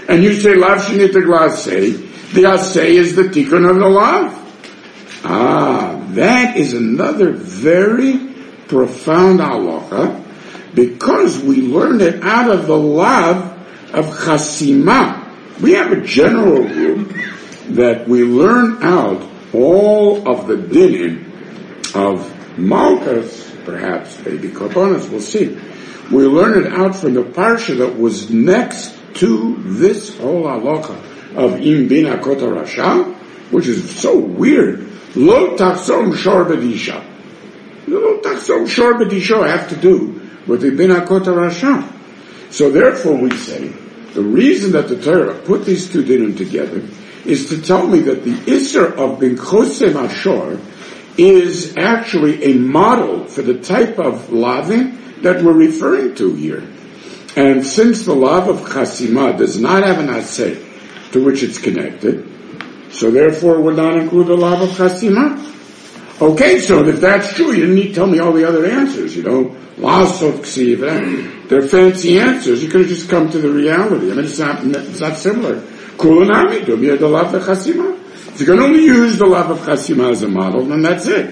Speaker 1: And you say lav shenitag la'aseh, the aseh is the tikkun of the lav. Ah, that is another very profound halacha, because we learn it out of the lav of chasima. We have a general rule that we learn out all of the dinim of malchus, perhaps maybe korbanos, we'll see. We learn it out from the parsha that was next to this whole halacha of im bin hakot rasha, which is so weird. Lo tachsom shor b'disha. Lo tachsom shor b'disha have to do with the bin hakot rasha. So therefore we say, the reason that the Torah put these two dinim together is to tell me that the Isser of bin chosem ashor is actually a model for the type of laving that we're referring to here. And since the lav of chasima does not have an aseh to which it's connected, so therefore would not include the lav of chasima. Okay, so if that's true, you need to tell me all the other answers, you know. Lasot ksiva, they're fancy answers. You could have just come to the reality. I mean, it's not, it's not similar. Kulanami, do me the lav of chasima. If you can only use the lav of chasima as a model, then that's it.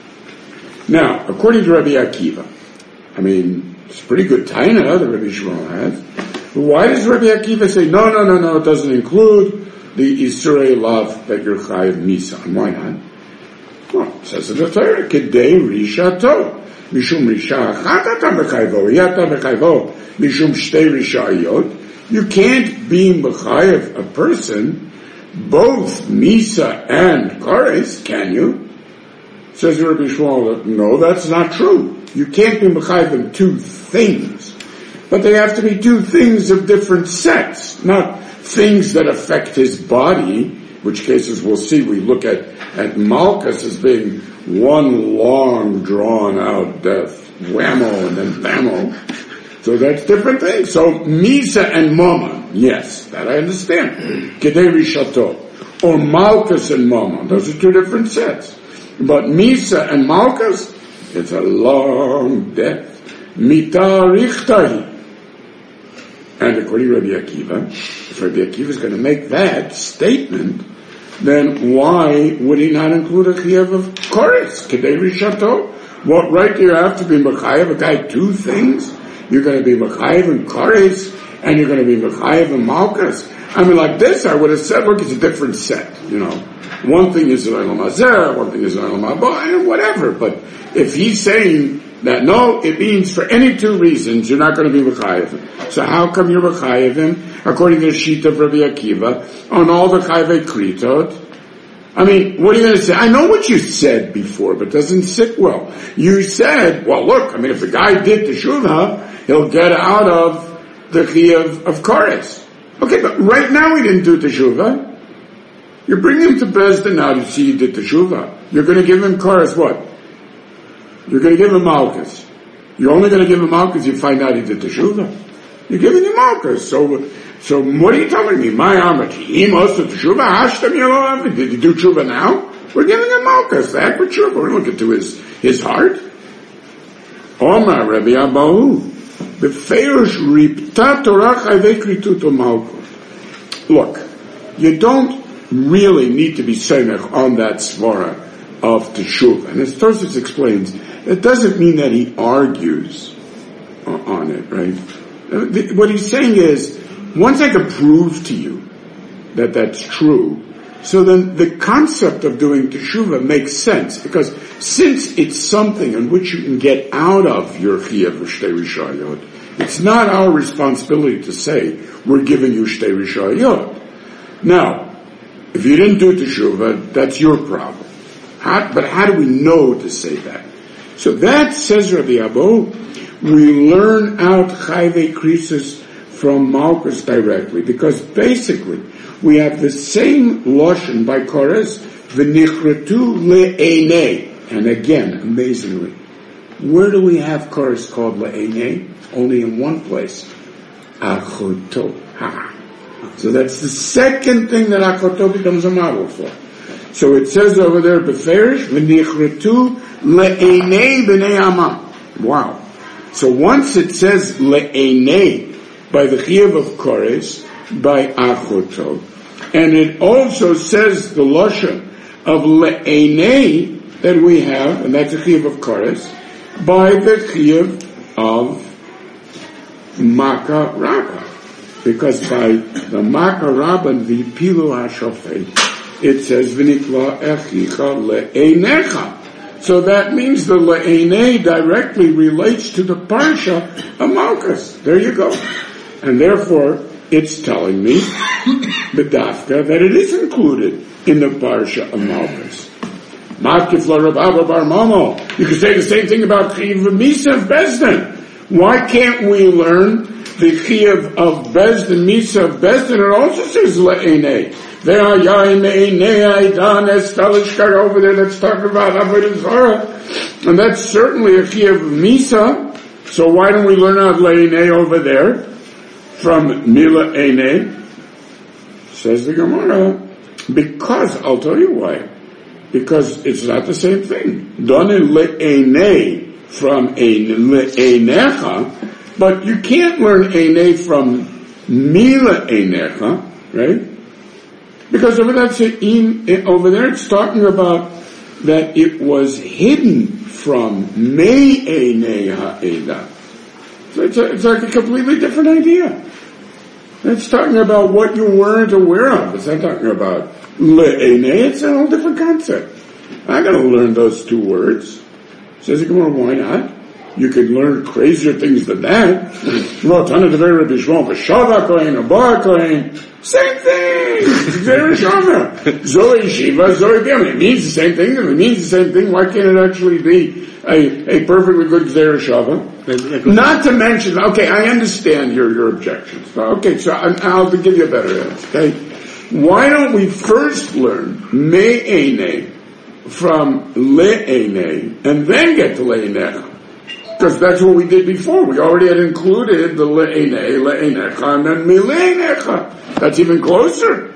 Speaker 1: Now, according to Rabbi Akiva, I mean, it's a pretty good taina that Rabbi Shmuel has. But why does Rabbi Akiva say, no, no, no, no, it doesn't include the Isurei lav that you're chayiv misa? And why not? Well, it says in the Torah, Kedei rishato. Mishum risha achat ata b'chayvo, yata b'chayvo, mishum shtei rishayot. You can't be mechayev a person, both misa and kares, can you? Says Rabbi Shmuel, no, that's not true. You can't be mechayev in two things. But they have to be two things of different sets, not things that affect his body, which cases we'll see. We look at, at Malchus as being one long, drawn-out death, whammo and then bammo. So that's different things. So Misa and Mammon, yes, that I understand. Kedei Rishato, or Malchus and Mammon, those are two different sets. But Misa and Malchus, it's a long death. Mita Richtahi. And according to Rabbi Akiva, if Rabbi Akiva is going to make that statement, then why would he not include a chiyuv of chorus? Kedei rishato? What right do you have to be mechayev a guy two things? You're going to be mechayev in chorus, and you're going to be mechayev in malchus. I mean, like this, I would have said, look, it's a different set, you know. One thing is Olam Hazeh, one thing is Olam Haba, and whatever. But if he's saying that, no, it means for any two reasons, you're not going to be mechayev. So how come you're mechayev him, according to the sheet of Rabbi Akiva, on all the chayvei kritot? I mean, what are you going to say? I know what you said before, but it doesn't sit well. You said, well, look, I mean, if the guy did teshuvah, he'll get out of the chiyuv of chorus. Okay, but right now he didn't do teshuvah. You're bringing him to Bezdin now to see he did teshuvah. You're going to give him chorus what? You're going to give him malchus. You're only going to give him malchus if you find out he did teshuvah. You're giving him malchus. So, so what are you telling me? My amachi, he must have teshuvah. Hashtem yelo. Did he do teshuvah now? We're giving him malchus. The heck with teshuvah. We're looking to his his heart. Omar Rabbi Abahu, befeirush ripta Torah chayvei krituto malchus. Look, you don't really need to be semech on that svara of teshuvah. And as Tosfos explains, it doesn't mean that he argues on it, right? What he's saying is, once I can prove to you that that's true, so then the concept of doing teshuvah makes sense, because since it's something in which you can get out of your chiyuv shtei rishayot, it's not our responsibility to say, we're giving you shtei rishayot. Now, if you didn't do teshuvah, that's your problem. How, but how do we know to say that? So that, says Rabbi Abo, we learn out chayvei krisus from malchus directly, because basically we have the same lashon by Kores, v'nichratu le'enei. And again, amazingly, where do we have Kores called le'enei? Only in one place. Achoto. Ha. So that's the second thing that Achoto becomes a model for. So it says over there, beferish v'nichratu le'enei b'nei ama. Wow. So once it says le'enei by the chiyuv of Kores, by achuto. And it also says the lashon of le'enei that we have, and that's a chiyuv of chorus, by the chiyuv of Maka Rabbah. Because by the Maka Rabbah, the Pilu HaShofet, it says, V'nikla echicha le'einecha. So that means the le'enei directly relates to the Parsha of Malchus. There you go. And therefore, it's telling me, B'dafka, that it is included in the Parsha of Malchus. Matkif la Rav Abba bar Momo. You can say the same thing about Chiyuv Misa of Bezdin. Why can't we learn the Chiyuv of Bezdin, Misa of Bezdin? It also says le'enei. There are Yainei Aidan Estalishkar over there that's talking about Avodah Zarah. And that's certainly a Chiyuv Misa. So why don't we learn out le'enei over there from Mila Einei? Says the Gemara. Because, I'll tell you why. Because it's not the same thing. Done le'enei from le'enecha, but you can't learn einei from Mila Einecha, right? Because over there, over there it's talking about that it was hidden from Mei Einei Ha'eda. So it's, a, it's like a completely different idea. It's talking about what you weren't aware of. It's not talking about le'enei. It's a whole different concept. I got to learn those two words. Says the Gemara, why not? You could learn crazier things than that. Well, Tana Devei Rabbi Shmuel, V'shava Kohen, Abba Kohen. Same thing. Zera Shava. Zoe Shiva, Zoe Bim. It means the same thing. If it means the same thing, why can't it actually be a, a perfectly good Zera Shava? Not to mention, okay, I understand your, your objections. Okay, so I, I'll give you a better answer, okay? Why don't we first learn Me'enei from Le'enei and then get to Le'enecha? Because that's what we did before. We already had included the Le'enei, Le'enecha, and then Mile'enecha. That's even closer.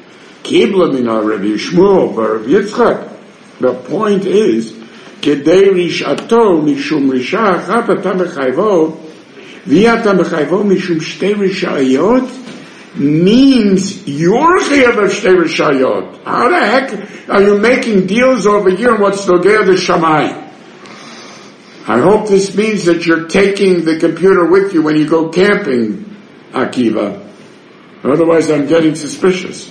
Speaker 1: Kibla mina Rabbi Shmuel bar Rav Yitzchak. The point is, Kedei rishato mishum risha achat ata mechayvo, v'ata mechayvo mishum shtei rishayot, means you're chayav of shtei rishayot. How the heck are you making deals over here on what's nogea the shamayim? I hope this means that you're taking the computer with you when you go camping, Akiva. Otherwise I'm getting suspicious.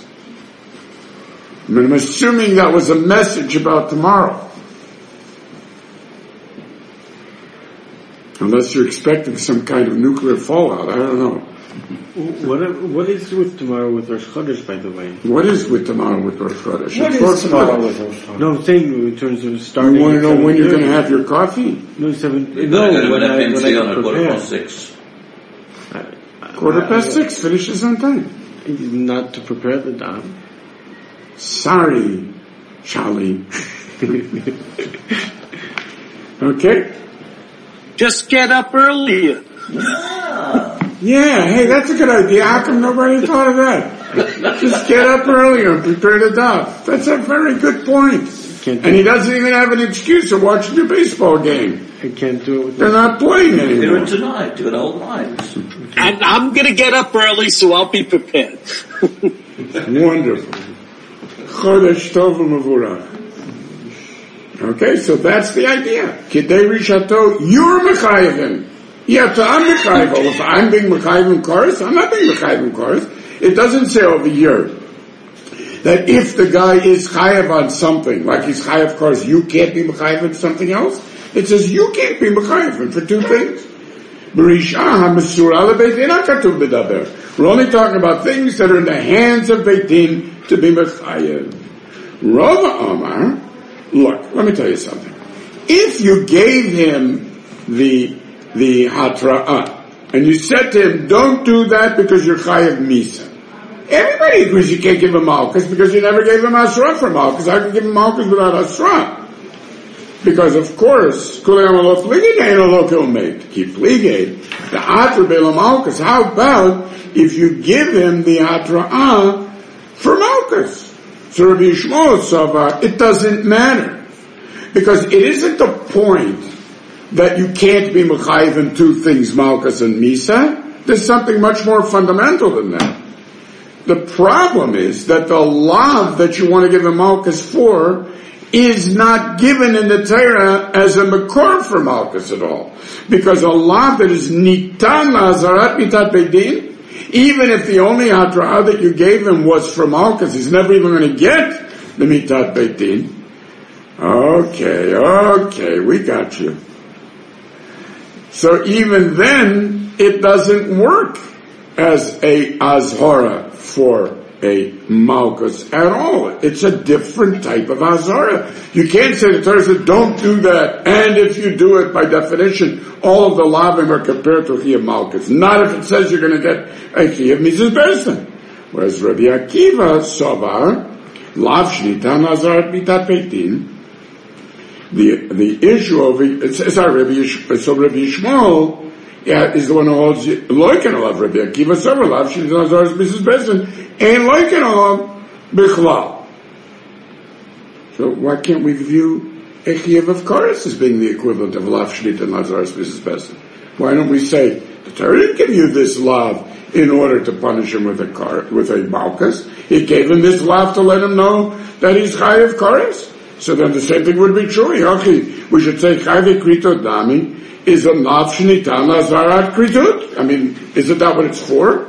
Speaker 1: I mean, I'm assuming that was a message about tomorrow. Unless you're expecting some kind of nuclear fallout, I don't know.
Speaker 3: What what is with tomorrow with Rosh Chodesh, by the way?
Speaker 1: What is with tomorrow with Rosh Chodesh?
Speaker 3: What is tomorrow with Rosh Chodesh? No, I'm saying in terms of starting.
Speaker 1: You want to know when you're going to have your coffee?
Speaker 3: No, seven.
Speaker 2: You're
Speaker 3: No,
Speaker 2: going to
Speaker 3: when I when I
Speaker 2: on a quarter
Speaker 3: prepare.
Speaker 2: past six.
Speaker 1: Quarter past six, finishes on time.
Speaker 3: Not to prepare the dam.
Speaker 1: Sorry, Charlie. Okay?
Speaker 6: Just get up earlier.
Speaker 1: Yeah, hey, that's a good idea. How come nobody thought of that? Just get up earlier and prepare the daf. That's a very good point. And he doesn't even have an excuse of watching your baseball game.
Speaker 3: I can't do it with
Speaker 1: They're not playing
Speaker 2: They're
Speaker 1: anymore.
Speaker 2: in tonight, doing old nights.
Speaker 6: And I'm gonna get up early, so I'll be prepared.
Speaker 1: Wonderful. Chodesh Tov U'Mevurach. Okay, so that's the idea. Kidei Rishato, you're Mechayevim. Yeah, so I'm Mechayevim. If I'm being Mechayevim Koros, I'm not being Mechayevim Koros. It doesn't say over here that if the guy is Chayev on something, like he's Chayev Koros, you can't be Mechayev on something else. It says you can't be Mechayev for two things. We're only talking about things that are in the hands of Beit Din to be Mechayev. Rava Amar, look, let me tell you something. If you gave him the the Hatra'ah, and you said to him, don't do that because you're Chayev Misa. Everybody agrees you can't give him Malchus because you never gave him Asra for Malchus. I can give him Malchus without Asra. Because of course, keep ligate, the Atra Bela Malchus. How about if you give him the Atra'ah for Malchus? So Rabbi Yishmael Savar, it doesn't matter. Because it isn't the point that you can't be Mechayev in two things, Malchus and Misa. There's something much more fundamental than that. The problem is that the lav that you want to give a malchus for is not given in the Torah as a makor for malchus at all. Because a lav that is nitan la'azarat mitat beidin, even if the only hatra'ah that you gave him was for malchus, he's never even going to get the mitat beidin. Okay, okay, we got you. So even then, it doesn't work as a azhara for a malchus at all. It's a different type of azhara. You can't say the Torah says, don't do that, and if you do it, by definition, all of the lavim are compared to chiyuv malchus. Not if it says you're going to get a chiyuv mitzvah bezdin. Whereas Rabbi Akiva, Sovar, lav shnitan azarat mitat beitin, the the issue of it's sorry, Rabbi Yish, so Rabbi Yishmael yeah, is the one who holds loiken alav. Rabbi Akiva Sovar, lav shnitan azarat mitzvah bezdin, and loiken alav bichlal. So why can't we view a chiyuv of kares as being the equivalent of lav shnitan azarat mitzvah bezdin? Why don't we say the Torah didn't give you this lav in order to punish him with a car, with a malchus? It gave him this lav to let him know that he's chayav kares. So then the same thing would be true. Okay, we should say chayav kritot dami is a lav shnitan azarat kritut. I mean, isn't that what it's for?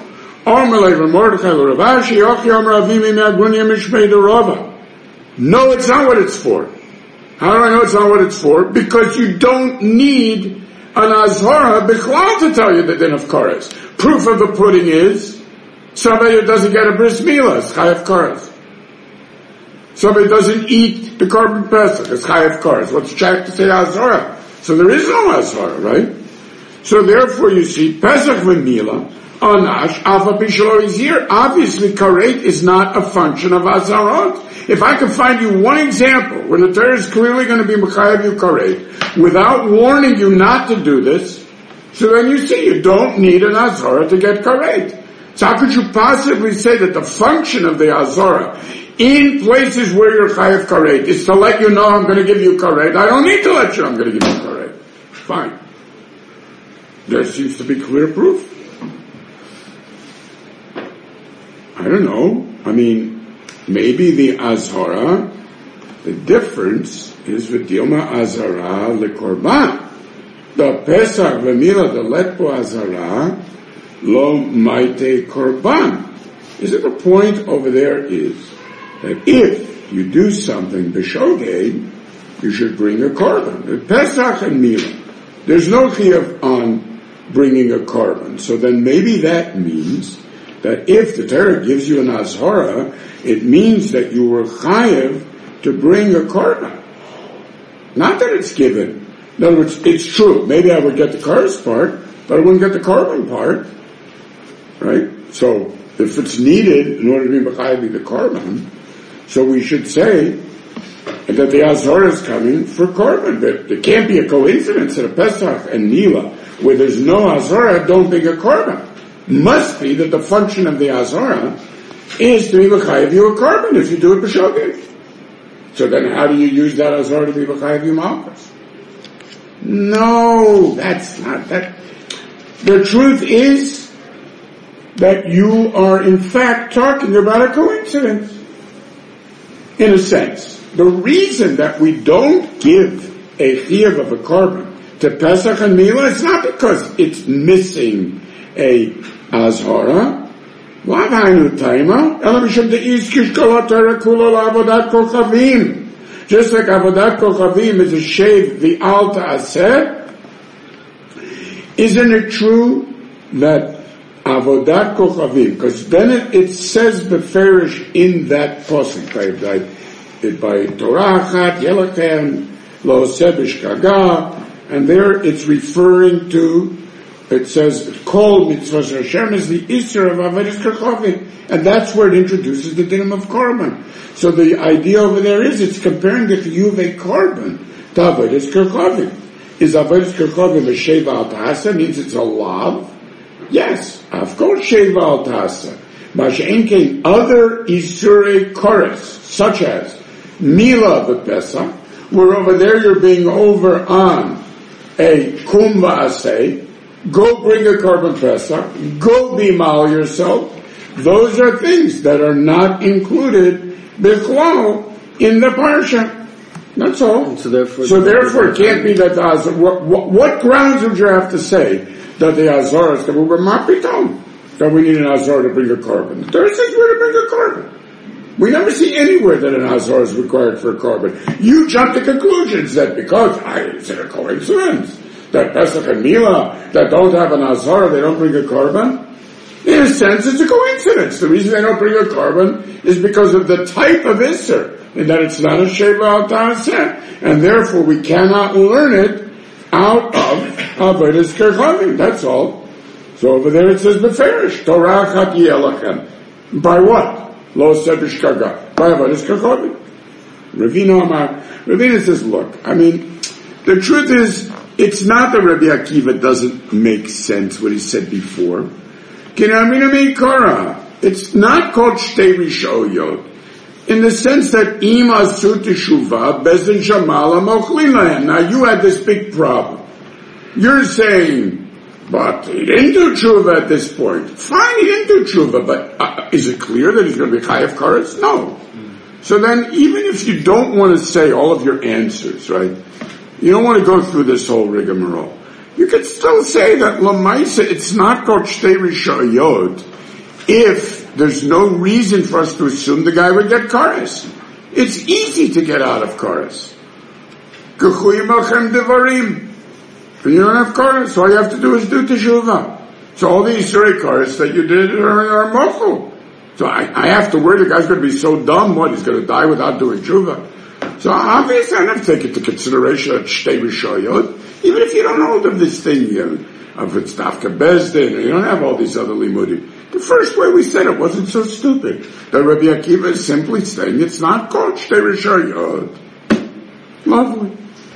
Speaker 1: No, it's not what it's for. How do I know it's not what it's for? Because you don't need an azhara bichlal to tell you the din of kares. Proof of the pudding is somebody who doesn't get a bris milah is chayav kares. Somebody doesn't eat the korban pesach is chayav kares. What's check to say azhara? So there is no azhara, right? So therefore, you see pesach v'milah anash alpha bishalo is here. Obviously, karet is not a function of azharot. If I could find you one example where the Torah is clearly going to be mechayev you karet without warning you not to do this, so then you see you don't need an azhara to get karet. So how could you possibly say that the function of the azhara in places where you're chayav karet is to let you know I'm going to give you karet? I don't need to let you know I'm going to give you karet. Fine. There seems to be clear proof. I don't know. I mean, maybe the azhara, the difference is v'dilma azhara lekorban. The pesach v'mila the letpo azhara lo maite korban. Isn't the point over there is that if you do something b'shogeg, you should bring a korban. The pesach and mila, there's no chiyuv on bringing a korban. So then maybe that means that if the Torah gives you an azhara, it means that you were chayev to bring a korban. Not that it's given. In other words, it's true. Maybe I would get the kares part, but I wouldn't get the korban part. Right? So, if it's needed in order to be mechayev the korban, so we should say that the azhara is coming for korban. But there can't be a coincidence that a Pesach and Nila, where there's no azhara, don't bring a korban. Must be that the function of the azhara is to be mechayev you a korban if you do it b'shogeg. So then how do you use that azhara to be mechayev you malchus? No, that's not that. The truth is that you are in fact talking about a coincidence. In a sense. The reason that we don't give a chiyuv of a korban to Pesach and Mila is not because it's missing a azhara. Just like avodat kochavim is a shave the alta aseh, isn't it true that avodat kochavim, because then it, it says beferish in that pasuk by, by, by Torah achat yelachem lo sebish kaga, and there it's referring to, it says, kol mitzvah Hashem is the Isser of Avodas Kochavim, and that's where it introduces the dinim of korban. So the idea over there is, it's comparing the chiyuv korban to Avodas Kochavim. Is Avodas Kochavim a sheva al ta'asa, means it's a lav? Yes, of course sheva al ta'asa. Masha'enkein, other Isurei Kores, such as Mila b'Pesach, where over there you're being over on a kumva aseh, go bring a korban pesach, go be mal yourself, those are things that are not included bichlal in the parsha. That's all.
Speaker 3: So therefore,
Speaker 1: so therefore it can't be that the Azor, what, what, what grounds would you have to say that the Azor is the Mapitom? That we need an Azor to bring a carbon. The Torah says we're to bring a carbon. We never see anywhere that an Azor is required for a carbon. You jump to conclusions that because, I, it's a coincidence, that Pesach and Mila, that don't have an Azor, they don't bring a carbon. In a sense, it's a coincidence. The reason they don't bring a carbon is because of the type of Isser, and that it's not a Sheva al Ta'aseh, and therefore we cannot learn it out of Avodas Kerchavim. That's all. So over there it says, Beferish, Torah Chat Yelachem. By what? Lo Sebish Kaga. By Avodas Kerchavim. Ravina Amar, Ravina says, look, I mean, the truth is, it's not that Rabbi Akiva doesn't make sense what he said before. It's not called Shtei Rishoyot in the sense that Im Asu Teshuvah Bezin Shamala Mochlin Lahem. Now you had this big problem. You're saying, but he didn't do Teshuvah at this point. Fine, he didn't do Teshuvah, but uh, is it clear that he's going to be Chayav Karetz? No. So then, even if you don't want to say all of your answers, right? You don't want to go through this whole rigmarole. You could still say that Lamaisa, it's not called Shtei Rishayot if there's no reason for us to assume the guy would get Kares. It's easy to get out of Kares. K'chuyim alchem devarim. And you don't have Kares, so all you have to do is do Teshuvah. So all these Yisrei Kares that you did are, are mochel. So I, I have to worry the guy's going to be so dumb, what, he's going to die without doing Teshuvah. So obviously I have to take into consideration that Shtei Rishayot, even if you don't hold of this thing, you know, of it's Dafka Bezdin, or you don't have all these other limudim. The first way we said it wasn't so stupid. That Rabbi Akiva is simply saying it's not called Shtei Rishayot. Lovely.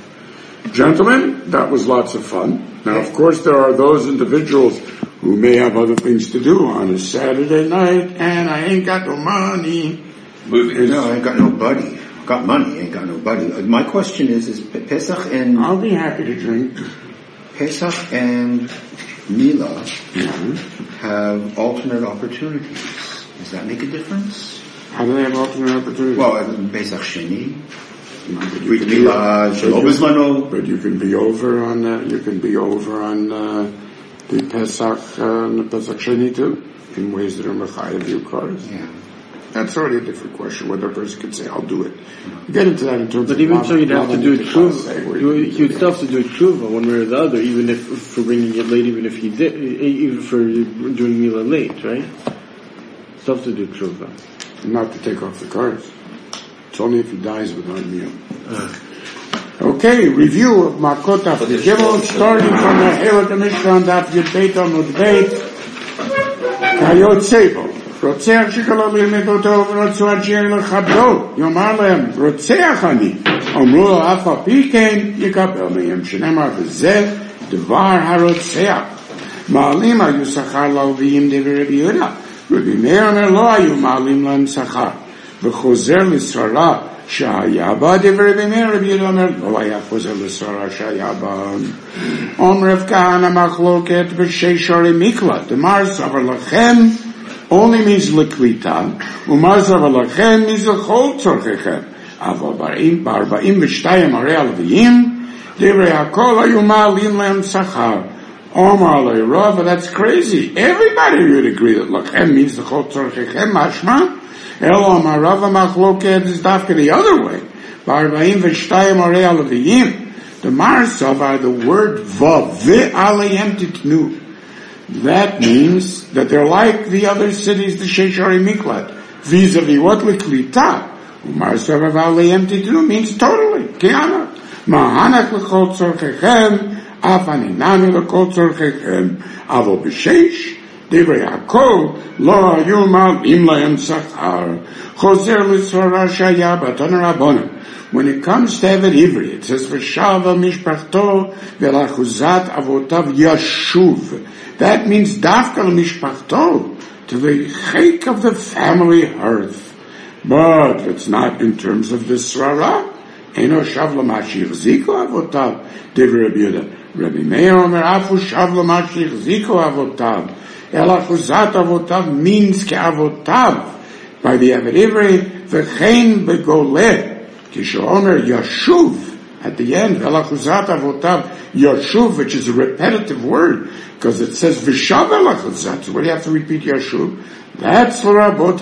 Speaker 1: Gentlemen, that was lots of fun. Now, of course, there are those individuals who may have other things to do on a Saturday night, and I ain't got no money.
Speaker 2: Movies.
Speaker 4: No, I ain't got no buddy. Got money, ain't got no buddy. My question is, is Pesach and...
Speaker 1: I'll be happy to drink.
Speaker 4: Pesach and Mila
Speaker 1: Yeah.
Speaker 4: have alternate opportunities. Does that make a difference?
Speaker 1: How do they have alternate opportunities?
Speaker 4: Well, Pesach Sheni,
Speaker 1: but you
Speaker 4: Brit
Speaker 1: can be-
Speaker 4: Mila,
Speaker 1: but
Speaker 4: Shalom
Speaker 1: you-
Speaker 4: Bizmano.
Speaker 1: But you can be over on uh, you can be over on uh, the Pesach uh, and the Pesach Sheni too, in ways that are mechayev you cars.
Speaker 4: Yeah.
Speaker 1: That's already a different question. Whether a person can say, "I'll do it." We'll get into that in terms
Speaker 3: But
Speaker 1: of.
Speaker 3: even
Speaker 1: Lama-
Speaker 3: so, you'd have to
Speaker 1: Lama
Speaker 3: do it
Speaker 1: Nikita say,
Speaker 3: tshuva.
Speaker 1: where
Speaker 3: You
Speaker 1: you-
Speaker 3: you'd still have to do it tshuva one way or the other, even if for bringing it late, even if he did, even for doing Mila late, right? Still have to do tshuva.
Speaker 1: not to take off the cars. It's only if he dies without meal. Uh. Okay, review of Makot After Gimel, starting from the Halakha Mishnah on Daf Yud Beit Amud Beit. Kayot Sebo. רוצח שכלו ללמד אותו ורצו עד שיהיה לכבדו, יאמר להם, רוצח אני. אמרו לו, אף על פי כן יקבל מהם, שנאמר, וזה דבר הרוצח. מעלים היו שכר ללוויים דברי רבי יהודה, רבי מאיר אומר, לא היו מעלים להם שכר. וחוזר לשררה שהיה בה דברי רבי מאיר, רבי יהודה אומר, לא היה חוזר לשררה שהיה בה. אומר רב כהנא מחלוקת בשש שערי מקלט, דמר סבר לכם, only means liklita, umazav alachem means l'chol tzorchechem. Aval barim, barba'im v'shtayim arei alviyim, divrei hakol hayu ma'alim lehem sachar. Omar alei Rav, that's crazy. Everybody would agree that lachem means l'chol tzorchechem, mashma. Elo amar Rav machloket is dafka the other way. Barba'im v'shtayim arei alviyim. The marsav are the word vav, ve'aleim titnu. That means that they're like the other cities, the Sheshari Miklat. Vis-a-vis what? L'klita. Umar Savav Aleyem Titnu means totally. Kiana. Mahanak l'chol tzorchechem, af aninami l'chol tzorchechem, avo b'sheish, divrei hakol, lo hayu ma'alim lahem sachar, choser l'tzora shaya b'ton rabbonim. When it comes to Evet Ivri, it says, v'shava mishpachto v'lachuzat avotav yashuv. That means dafka l'mishpachto, to the chayk of the family hearth. But it's not in terms of the srara. Eno shav l'mashich ziko avotav, divrei Rabbi Yehuda. Rabbi Meir omer afu shav l'mashich ziko avotav. El achuzat avotav means ke'avotav. By the Eved Ivri, v'chein begoleh, kishomer yashuv. At the end, elachuzat avotav yashuv, which is a repetitive word, because it says v'shav elachuzat. So what do you have to repeat yashuv? That's for abot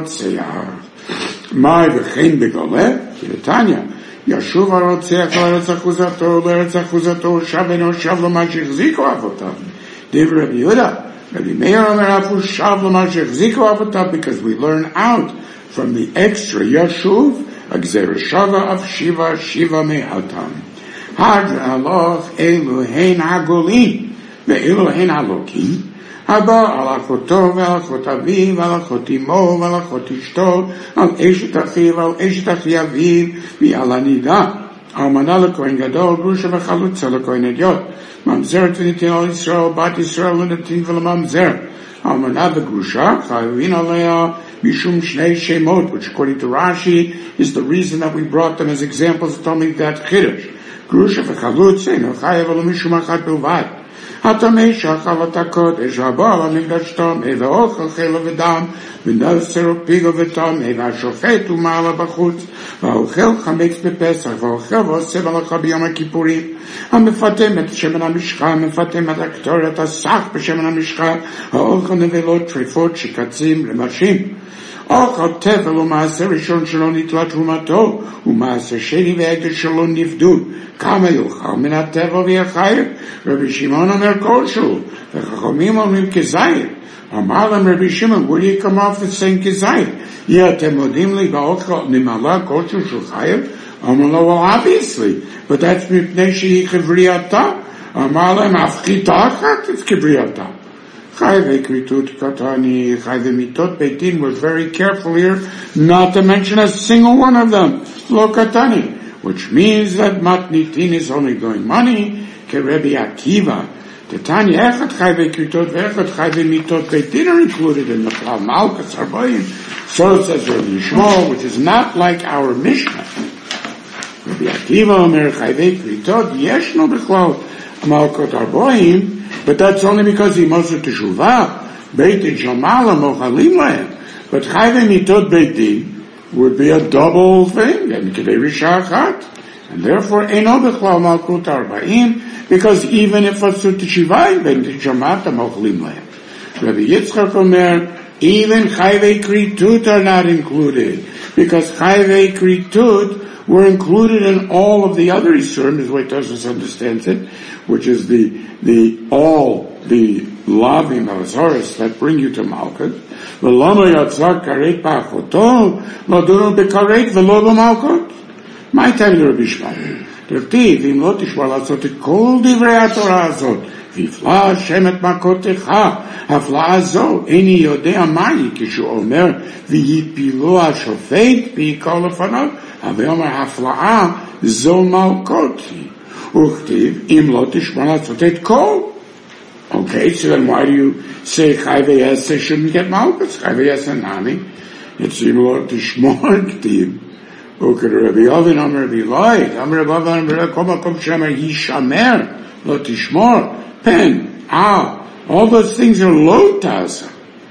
Speaker 1: tarotzeach. My v'chein begoleh, kiretanya. Yashuv arotzeach l'eretz achuzato, l'eretz achuzato, shaveno shav l'mashich ziko avotav. Div Rabbi Yehuda. Rabbi Meir Omer Afu Shav L'Mashech Ziko Avotav, because we learn out from the extra Yashuv, Agzer Shava of Shiva, Shiva Me'atam. Had Aloch Eluhein Hagolin, Ve'eluhein Halokim, Haba Alachoto, Ve'alachot Aviv, Ve'alachot Imo, Ve'alachot Ishto, Al Eshet Achiv, Al Eshet Achiaviv, Ve'alanida, Almana L'Kohen Gadol, Grusha V'chalutza L'Kohen Ediot, Mamzer Tinitin Yisrael, Bat Yisrael, Unatin V'Lamamzer. Almanah Grusha, Chayvin Alea, Mishum Shnei Shemot, which according to Rashi is the reason that we brought them as examples to tell me that Chiddush. Grusha V'Chalutza, No Chayev Elo Mishum Achat Bilvad. Hatamei Shachal Atakot, Eshabal Amigdash Tom, Eva Ochel Chela V'Dam, V'Naser Pigo V'Tom, Eva Shofet U'Mala B'Chutz, V'Ochel Chametz B'Pesach, V'Ochel V'Oseh B'Lacha B'Yom HaKippurim, המפתם את שמן המשחה, המפתם את הקטור, את הסך בשמן המשחה, האוכל נבלות, טריפות, שקצים, רמשים. אוכל תבל ומעשה ראשון שלא נתלה תרומתו, ומעשה שני והקדש שלא נפדו. כמה יאכל מן התבל ויחייב? רבי שמעון אומר כלשהו, וחכמים אומרים כזית. אמר להם רבי שמעון, where do you come off with saying כזית? יהיה אתם מודים לי באוכל נמלה כלשהו של חייב? אמר לו, well, obviously, but that's מפני שהיא חברייתה. אמר להם, הפחיתה אחת, it's חברייתה. Chayve Kritut Katani, Chayve Mitot Beitin was very careful here not to mention a single one of them, Lo Katani, which means that Matnitin is only going money, Ke Rebbe Akiva. The Tanya Echad Chayve Kritot Vechad Chayve Mitot Beitin are included in the Klal Malkas Arboim. So says Rabbi Yishmael, which is not like our Mishnah. Rabbi Akiva Omer Chayve Kritot Yeshno B'Klal Malkot Arboim, but that's only because he Moshe Teshuvah, Beit Din Shamala Mochalim Lahem. But Chayve Mitot Beit Din would be a double thing, and Kedei Risha Achat. And therefore, Eino B'Chlal Malkut Arba'im, because even if it's to Teshuvah, Beit Din Shamata Mochalim Lahem. Rabbi Yitzchak Omer, even Chayve Kritut are not included, because Chayve Kritut were included in all of the other Isurim, is the way Tosfos understands it, which is the, the, all the lavim of Azoros that bring you to Malkut. V'lama yatzak karet ba'achoto, v'adunu b'karet v'lo b'malkut. My time to Rabbi Shmuel. Tertiv, im lo tishma לעשות את כל דברי התורה הזאת, ויפלא השם את מכותיך, הפלאה הזו, איני יודע מהי, כשהוא אומר, ויפילו השופט, ויקרא לפניו, הווי אומר, הפלאה זו מלכותי. Uchtiv, im lo tishma לעשות את כל. Okay, so then why do you say Chayve Yaseh shouldn't get Malkus? Chayve Yaseh Nami. It's im lo tishma Uchtiv. Okay, Rabbi Oven, Am Rabbi Loi, Am Rabbi Oven, Am Rabbi Kol Makom Shemer Yishamer, Lo Tishmor, Pen, Al, all those things are lo tasa.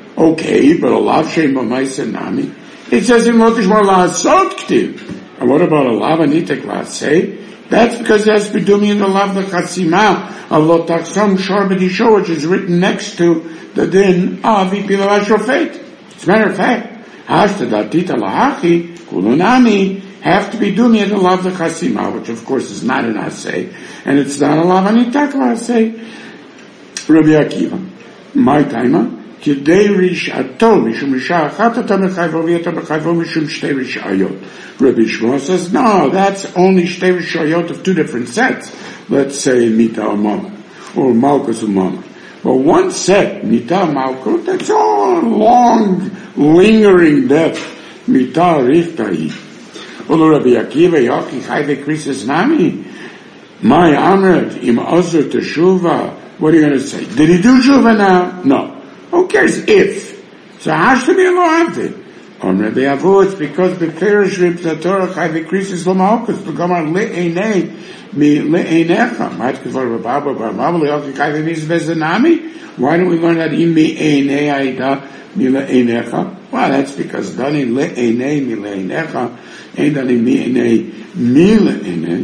Speaker 1: Okay, but Alav Shem B'Maisa Nami. It says in Lo Tishmor La'asot Ktiv. And what about Alav Anitek La'aseh? That's because it has to be doing in the Lav the Chassima of Lo Tachsam Shor B'Disho, which is written next to the din of Ipila Shofet. As a matter of fact, Hashta Datita Lahachi, Kulunami, have to be doing it in the Lav the Chassima, which of course is not an Aseh, and it's not a Lav Anitak La'aseh. Rabbi Akiva, my timer, Kidei Rishato, Mishum Risha Achatata Mechayvo V'yata B'chayvo Mishum Shtei Rishayot. Rabbi Shmuel says, no, that's only Shtei Rishayot of two different sets. Let's say Mita or Mama, or Malkus or Mama. But one set, Mita Malkut, that's all long, lingering depth. Mita Richtai. Olo Rabbi Akiva, Yochi Chayve Krisis Nami. My Amrit, Im Ozur Teshuvah. What are you going to say? Did he do Shuvah now? No. Who cares if? So how should be allowed it? Om Rabbi Avu, it's because the Perish Ribs the Torah Chai decreases Lamalkus, the Gomar Le'enei, Mi Le'enecha, Mat Kivor Rabba, Rabba, Le'oki Chai Viz Bezanami? Why don't we learn that in Mi Le'enei Aida, Mi Le'enecha? Well, that's because Dani Le'enei, Mi Le'enecha, ain't Dani Mi Le'enei, Mi Le'enei,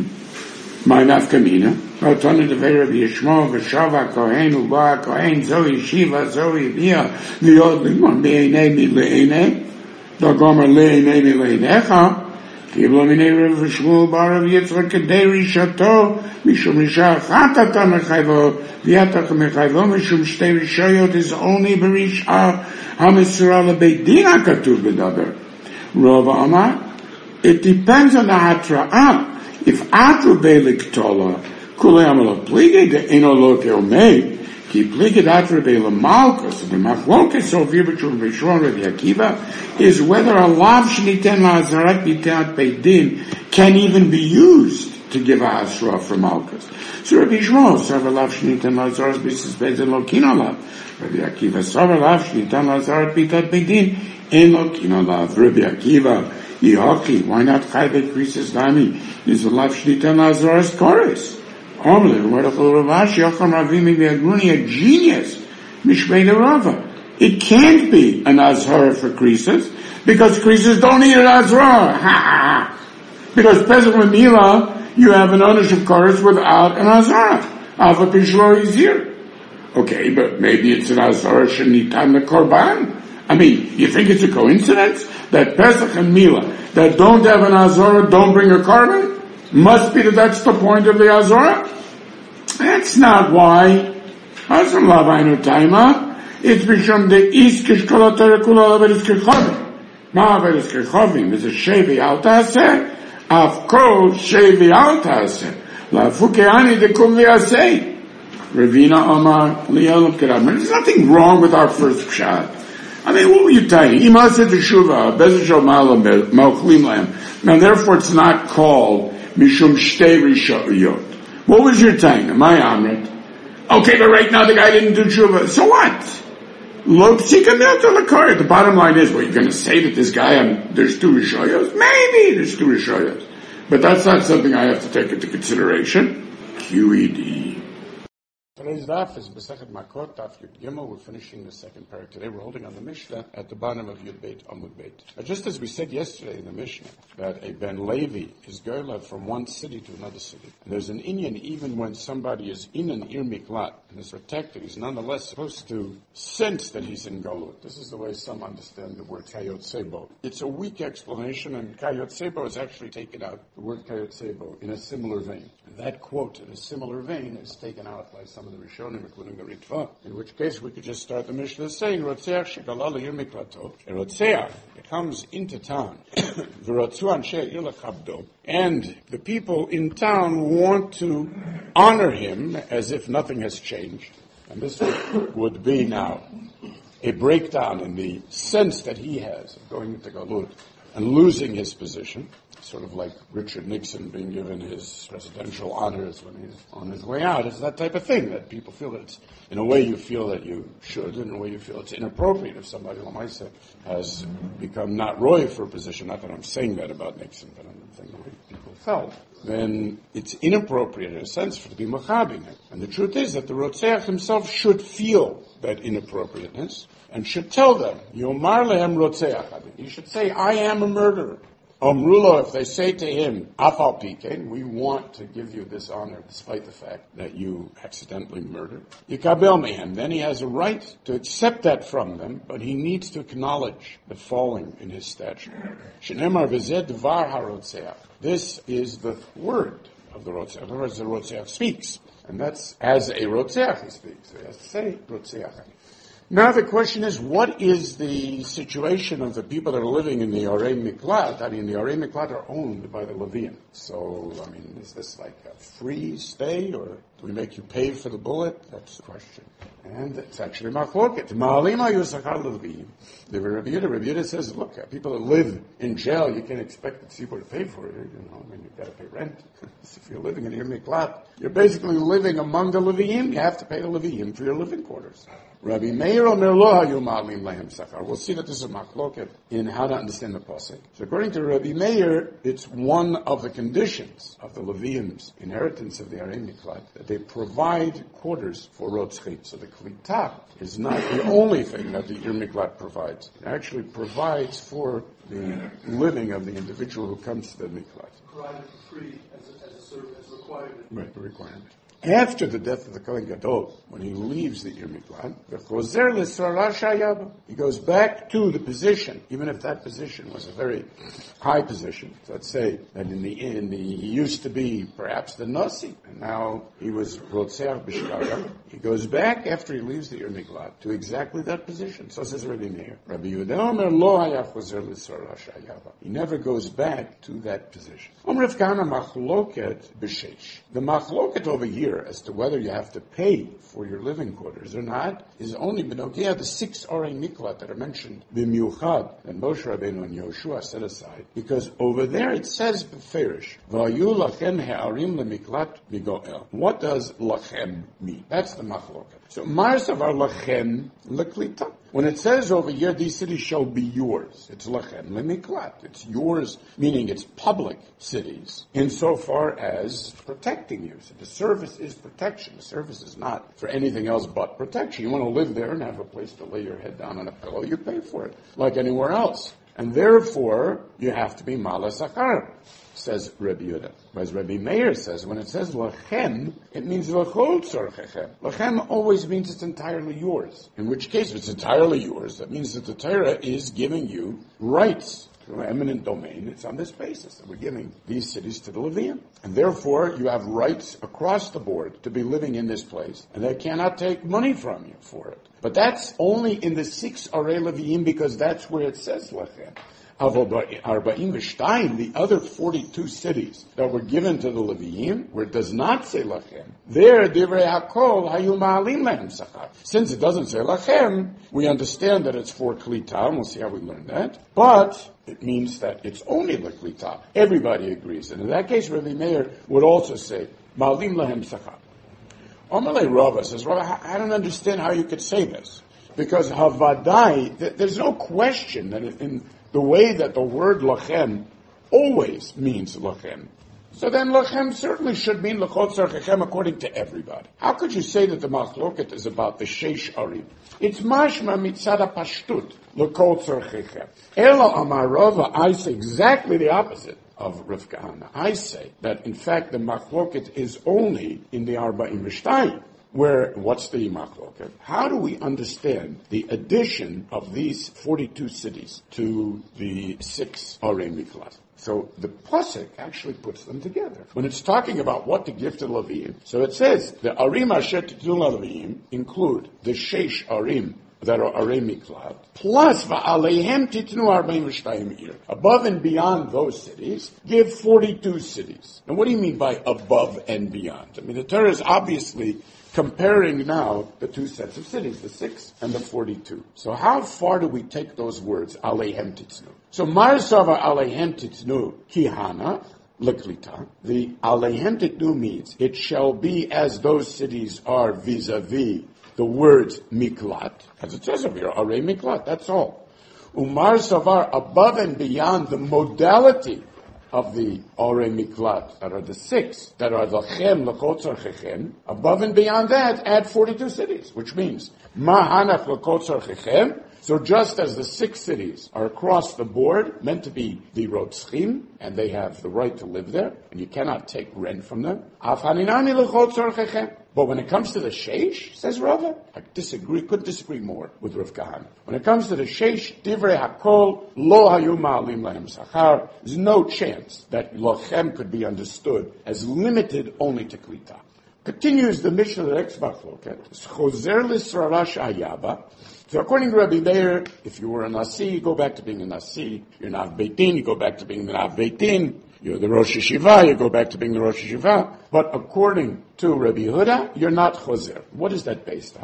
Speaker 1: my nafkamina. Otonu devei Rabbi Yishmael v'shava kohen uba kohen zohi shiva zohi bia v'yod limon be'enei mi le'enei dagomer le'enei mi le'enecha kiblo minei Rabbi Shmuel bar Rabbi Yitzchak kedei rishato mishum risha achat ata mechayvo v'yatach mechayvo mishum shtei rishayot is only b'risha ha'mesura lebeit din ha'katuv b'daber Rava Amar. It depends on the hatra'ah. If atu belik tola, kule amala plige de enoloke omei, ki plige atu bela malchus, the machlokes of Yibachur Bishron Rabbi Akiva, is whether a lav shniten la'azarat bitat beidin can even be used to give a hasra for malchus. So Rabbi Yishmael, savar lav shniten la'azarat bisis beidin lokino lav. Rabbi Akiva, savar lav shniten la'azarat bitat beidin en lokino lav. Rabbi Akiva, Yihaki, why not Chayve Krisis Dami? Is a lav shlitan lazaras chorus. Omle, wonderful Ravash, Yocham Ravimi Viagruni, a genius. Mishmei Rava. It can't be an azhar for Krisis, because Krisis don't need an azhar. Ha ha ha. Because Pesach Mila, you have an ownership chorus without an azhar. Alpha Pishlo is here. Okay, but maybe it's an azhar shenitan the korban. I mean, you think it's a coincidence that Pesach and Mila that don't have an Azorah don't bring a carbon? Must be that that's the point of the Azorah? That's not why. Hasam Lavainu Taima. It's Bisham de Iskish Kolatara Kula Laveris Kechovim. Ma Laveris Kechovim is a Shevi Altase. Afko Shevi Altase. La Fukeani de Kum Liasei. Ravina Omar Lialam Keram. There's nothing wrong with our first pshat. I mean, what were you telling? Ima said to Shuvah, Bezashal Malam, Malchlim Lam. Now, therefore, it's not called Mishum Shtei Rishayot. What was your time? My Amrit. Okay, but right now the guy didn't do Shuvah. So what? Lo Psika Milta Lakar. The bottom line is, well, you're going to say that this guy, um, there's two Rishayos? Maybe there's two Rishayos. But that's not something I have to take into consideration. Q E D. Today's daf is Masechet Makot, daf Yud Gimel. We're finishing the second parak today. We're holding on the Mishnah at the bottom of Yud Beit Amud Beit. Now, just as we said yesterday in the Mishnah that a Ben Levi is goyla from one city to another city, and there's an inyan even when somebody is in an Ir Miklat and is protected, he's nonetheless supposed to sense that he's in Galut. This is the way some understand the word Kayot Sebo. It's a weak explanation, and Kayot Sebo is actually taken out, the word Kayot Sebo, in a similar vein. And that quote in a similar vein is taken out by some of the Rishonim, including the Ritva, in which case we could just start the Mishnah saying, Rotzeach shegalal yir miklato, a Rotzeach comes into town, v'rotzu anshe ir lechabdo, and the people in town want to honor him as if nothing has changed. And this would be now a breakdown in the sense that he has of going into Galut and losing his position. Sort of like Richard Nixon being given his presidential honors when he's on his way out. It's that type of thing that people feel that it's, in a way you feel that you should, in a way you feel it's inappropriate if somebody, like I said, has become not roy for a position. Not that I'm saying that about Nixon, but I'm saying the way people felt. Then it's inappropriate in a sense for to be machabing it. And the truth is that the Rotzeach himself should feel that inappropriateness and should tell them, Yomar lehem Rotzeach. You should say, I am a murderer. Omrulo, if they say to him, Afal Pikein, we want to give you this honor despite the fact that you accidentally murdered. Yikabel mehem, then he has a right to accept that from them, but he needs to acknowledge the falling in his stature. Shenemar v'zeh dvar harotzeach. This is the word of the Rotzeach. In other words, the Rotzeach speaks. And that's as a Rotzeach he speaks. So he has to say Rotzeach. Now the question is, what is the situation of the people that are living in the Orei Miklat? I mean, the Orei Miklat are owned by the Leviim. So, I mean, is this like a free stay, or do we make you pay for the bullet? That's the question. And it's actually machloket. Ma'alim ha'yusachar Leviim. The Rabbi Yehuda, Rabbi Yehuda says, look, people that live in jail, you can't expect the people to pay for it. You know, I mean, you've got to pay rent. If you're living in your Miklat, you're basically living among the Leviim. You have to pay the Leviim for your living quarters. Rabbi Meir Meir Omer Lo Hayu Ma'alim Lahem Sachar. We'll see that this is a machloket in how to understand the pasuk. So according to Rabbi Meir, it's one of the conditions of the Levium's inheritance of the Arei Miklat that they provide quarters for rotzchim. So the klita is not the only thing that the Ir Miklat provides. It actually provides for the living of the individual who comes to the Miklat.
Speaker 7: Provided for free as a, as a service, as a requirement.
Speaker 1: Right, the requirement. After the death of the Kohen Gadol, when he leaves the Ir Miklat, the Chozer l'Srara Shayaba, he goes back to the position, even if that position was a very high position. So let's say that in the in the he used to be perhaps the Nasi, and now he was Rotzeach B'Shkara. He goes back after he leaves the Ir Miklat to exactly that position. So says Rabbi Meir. Rabbi Yehuda Omer Lo Haya Chozer l'Srara Shayaba. He never goes back to that position. Omer Rav Kahana Machloket B'Sheish. The Machloket over here as to whether you have to pay for your living quarters or not is only b'nogia the six Arei Miklat that are mentioned b'miuchad that Moshe Rabbeinu and Yoshua set aside, because over there it says b'ferish v'ayu lachem ha'arim lemiklat migoel. What does lachem mean? That's the machloket. So marsavar lachem leklita. When it says over here, these cities shall be yours, it's lachem lemiklat. It's yours, meaning it's public cities, insofar as protecting you. So the service is protection. The service is not for anything else but protection. You want to live there and have a place to lay your head down on a pillow, you pay for it, like anywhere else. And therefore, you have to be mala sakar, says Rabbi Yehuda. Whereas Rabbi Meir says, when it says lachem, it means l'chol tzorchechem. Lachem always means it's entirely yours. In which case, if it's entirely yours, that means that the Torah is giving you rights. Eminent domain, it's on this basis that we're giving these cities to the Levium. And therefore, you have rights across the board to be living in this place, and they cannot take money from you for it. But that's only in the six Arei Leviim, because that's where it says Lechem. Arba'im v'shtayim, the other forty-two cities that were given to the Leviim, where it does not say Lachem, there, Divrei HaKol, Hayu Ma'alim Lehem Sachar. Since it doesn't say Lachem, we understand that it's for Klita, and we'll see how we learn that. But it means that it's only the Klita. Everybody agrees. And in that case, Rabbi Meir would also say, Ma'alim Lehem Sachar. Amalei Rava says, Rava, I don't understand how you could say this. Because Havadai, there's no question that in the way that the word lachem always means lachem. So then lachem certainly should mean l'chol tzarchechem according to everybody. How could you say that the machloket is about the sheish arim? It's mashma mitzad pashtut l'chol tzarchechem. Ela amar Rava, I say exactly the opposite of Rav Kahana. I say that in fact the machloket is only in the arba'im v'shtayim. Where, what's the machloket? How do we understand the addition of these forty-two cities to the six Arei Miklat? So the pasuk actually puts them together. When it's talking about what to give to Leviim, so it says, the Arim Asher Titnu Leviim include the Sheish Arim that are Arei Miklat, plus Va'aleihem Titnu Arba'im V'shtayim Ir. Above and beyond those cities, give forty-two cities. And what do you mean by above and beyond? I mean, the Torah is obviously comparing now the two sets of cities, the six and the forty-two. So how far do we take those words, Aleihem Titnu? So Marsava Aleihem Titnu Kihana, Leklita. The Aleihem Titnu means it shall be as those cities are vis-a-vis the words Miklat, as it says over here, Arei Miklat, that's all. Umar Savar, above and beyond the modality of the Arei Miklat, that are the six, that are the Chem, L'chol Tzarchechem, above and beyond that, add forty-two cities, which means, Mahanach L'chol Tzarchechem, so just as the six cities are across the board, meant to be the Rotzchim, and they have the right to live there, and you cannot take rent from them, Af Haninani L'chol Tzarchechem. But when it comes to the Sheish, says Rava, I disagree, couldn't disagree more with Rav Kahana. When it comes to the Sheish, Divrei HaKol, Lo Hayu Ma'alim Lehem Sachar, there's no chance that Lachem could be understood as limited only to Klita. Continues the Mishnah of the next Machloket, Chozer L'Srara Shayaba. So according to Rabbi Meir, if you were a Nasi, you go back to being a Nasi. You're Nav Beitin, you go back to being the Nav Beitin. You're the Rosh Yeshiva, you go back to being the Rosh Yeshiva. But according to Rabbi Yehuda, you're not Chozer. What is that based on?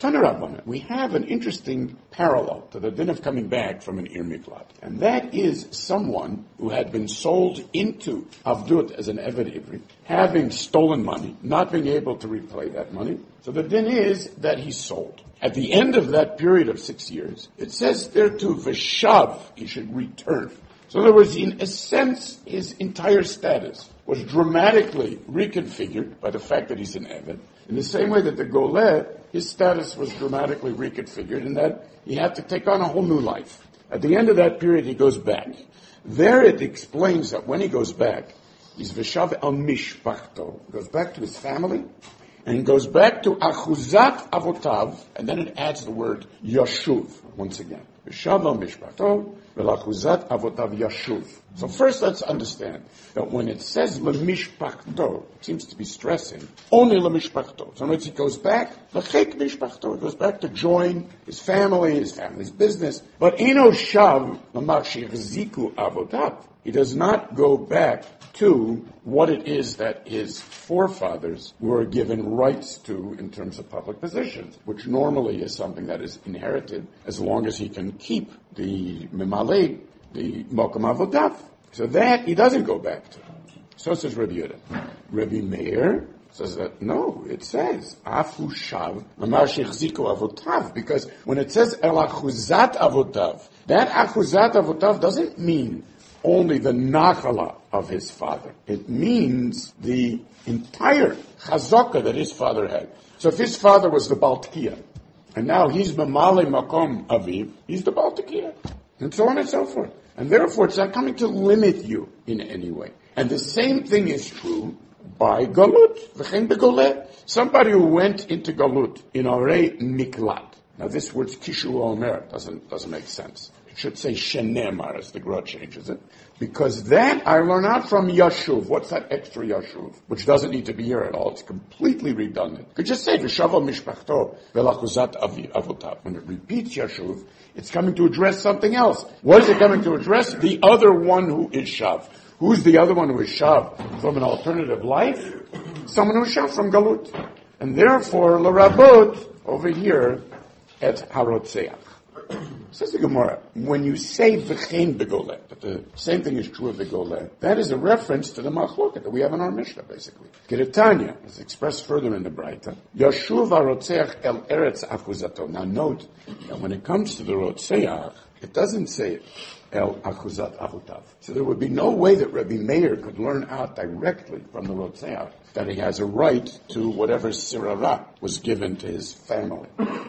Speaker 1: Tanarabana, we have an interesting parallel to the din of coming back from an Ir Miklat. And that is someone who had been sold into Avdut as an Eved Ivri, having stolen money, not being able to repay that money. So the din is that he's sold. At the end of that period of six years, it says there to Veshav, he should return. So in other words, in a sense, his entire status was dramatically reconfigured by the fact that he's an Eved. In the same way that the Goleh, his status was dramatically reconfigured in that he had to take on a whole new life. At the end of that period, he goes back. There it explains that when he goes back, he's Veshav el Mishpachto, goes back to his family, and goes back to Achuzat Avotav, and then it adds the word Yashuv once again. Veshav el Mishpachto, Velachuzat Avotav Yashuv. So first let's understand that when it says Lemishpachto, it seems to be stressing only Lemishpachto. So in other words, he goes back, Lechek Mishpachto, he goes back to join his family, his family's business. But Eno Shav Lamar Shechziku Avotav. He does not go back to what it is that his forefathers were given rights to in terms of public positions, which normally is something that is inherited as long as he can keep the Mimalei, the Mokum Avodav. So that he doesn't go back to. So says Rabbi Yehuda. Rabbi Meir says that no, it says Afu Shav Lamar Shechziku Avotav, because when it says El Achuzat Avotav, that Achuzat Avotav doesn't mean only the nachala of his father. It means the entire chazaka that his father had. So if his father was the Baltkiya, and now he's Mamale Makom Aviv, he's the Baltkiya, and so on and so forth. And therefore, it's not coming to limit you in any way. And the same thing is true by Galut, v'chein begoleh. Somebody who went into Galut in Orei Miklat. Now this word's Kishu Omer doesn't doesn't make sense. It should say Shenemar, as the Gra changes it. Because that I learn out from Yashuv. What's that extra Yashuv? Which doesn't need to be here at all. It's completely redundant. You could just say V'shavo Mishpachto Velachuzat Avotav. When it repeats Yashuv, it's coming to address something else. What is it coming to address? The other one who is Shav. Who's the other one who is Shav from an alternative life? Someone who is Shav from Galut. And therefore, L'Rabot, over here, at Harotzeach. Says the Gemara, when you say v'chein begoleh, but the same thing is true of the goleh, that is a reference to the machloket that we have in our Mishnah, basically. Geretanya, as expressed further in the Braita, Yashuv harotzeach el eretz achuzato. Now note that when it comes to the rotzeach, it doesn't say el achuzat avotav. So there would be no way that Rabbi Meir could learn out directly from the rotzeach that he has a right to whatever sirara was given to his family.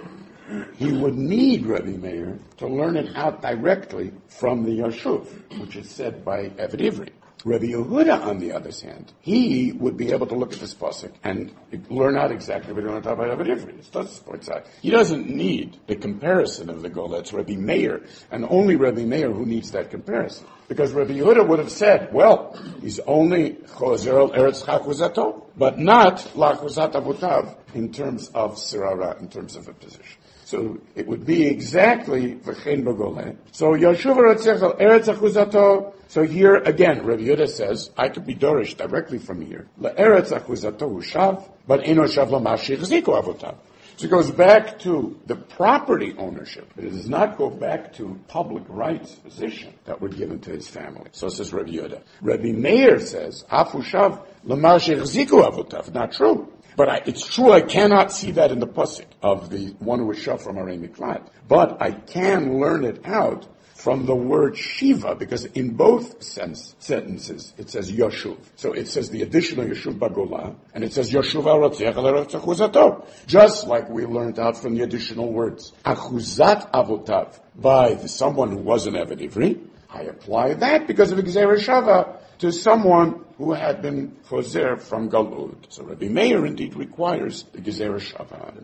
Speaker 1: He would need Rabbi Meir to learn it out directly from the Yashuv, which is said by Eved Ivri. Rabbi Yehuda, on the other hand, he would be able to look at this pasuk and learn out exactly what he learned out by Eved Ivri. It does points out. He doesn't need the comparison of the Goleh. It's Rabbi Meir, and only Rabbi Meir who needs that comparison. Because Rabbi Yehuda would have said, well, he's only Chozer el Eretz Chakuzato, but not Lachuzat Avotav in terms of Sirara, in terms of a position. So it would be exactly v'chein b'goleh. So Yashuv haratzech al eretz achuzato. So here again, Rabbi Yehuda says, I could be dorish directly from here. La'eretz achuzato hushav, but eno shav l'mashich ziko avotav. So it goes back to the property ownership. But it does not go back to public rights position that were given to his family. So says Rabbi Yehuda. Rabbi Meir says, afu shav l'mashich ziko avotav. Not true. But I, it's true I cannot see that in the pasuk of the one who was shaved from Arei Miklat. But I can learn it out from the word Shiva, because in both sense, sentences it says Yashuv. So it says the additional Yashuv Bagola, and it says Yashuv Arotzeach Eretz Achuzato. Just like we learned out from the additional words Achuzat Avotav by the, someone who was an Eved Ivri. I apply that because of Gzeira Shava to someone who had been chozer from Galud. So Rabbi Meir indeed requires the Gzeira Shava.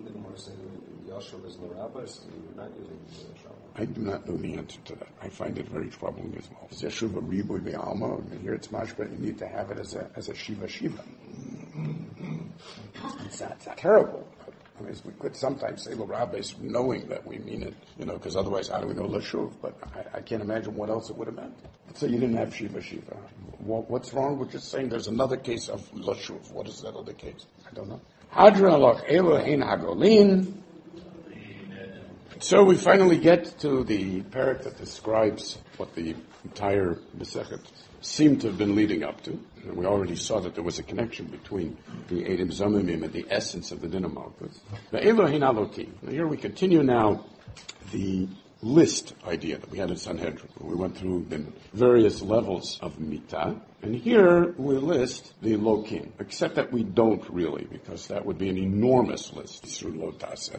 Speaker 1: I do not know the answer to that. I find it very troubling as well. Yeshuva Riboy Be'alma, and here it's mashba, you need to have it as a as a Shiva Shiva. It's not, it's not terrible. I mean, we could sometimes say L'Rabbis knowing that we mean it, you know, because otherwise how do we know L'Shuv? But I, I can't imagine what else it would have meant. So you didn't have Shiva Shiva. What, what's wrong with just saying there's another case of L'Shuv? What is that other case? I don't know. Hadra Lach Elohim Hagolin So we finally get to the parak that describes what the entire Masechet seemed to have been leading up to. And we already saw that there was a connection between the Eidim Zomimim and the essence of the Din of Malchus. The Elohim Alokim. Now here we continue now the list idea that we had in Sanhedrin. We went through the various levels of Mitah. And here we list the Lokim, except that we don't really, because that would be an enormous list through Lotasa.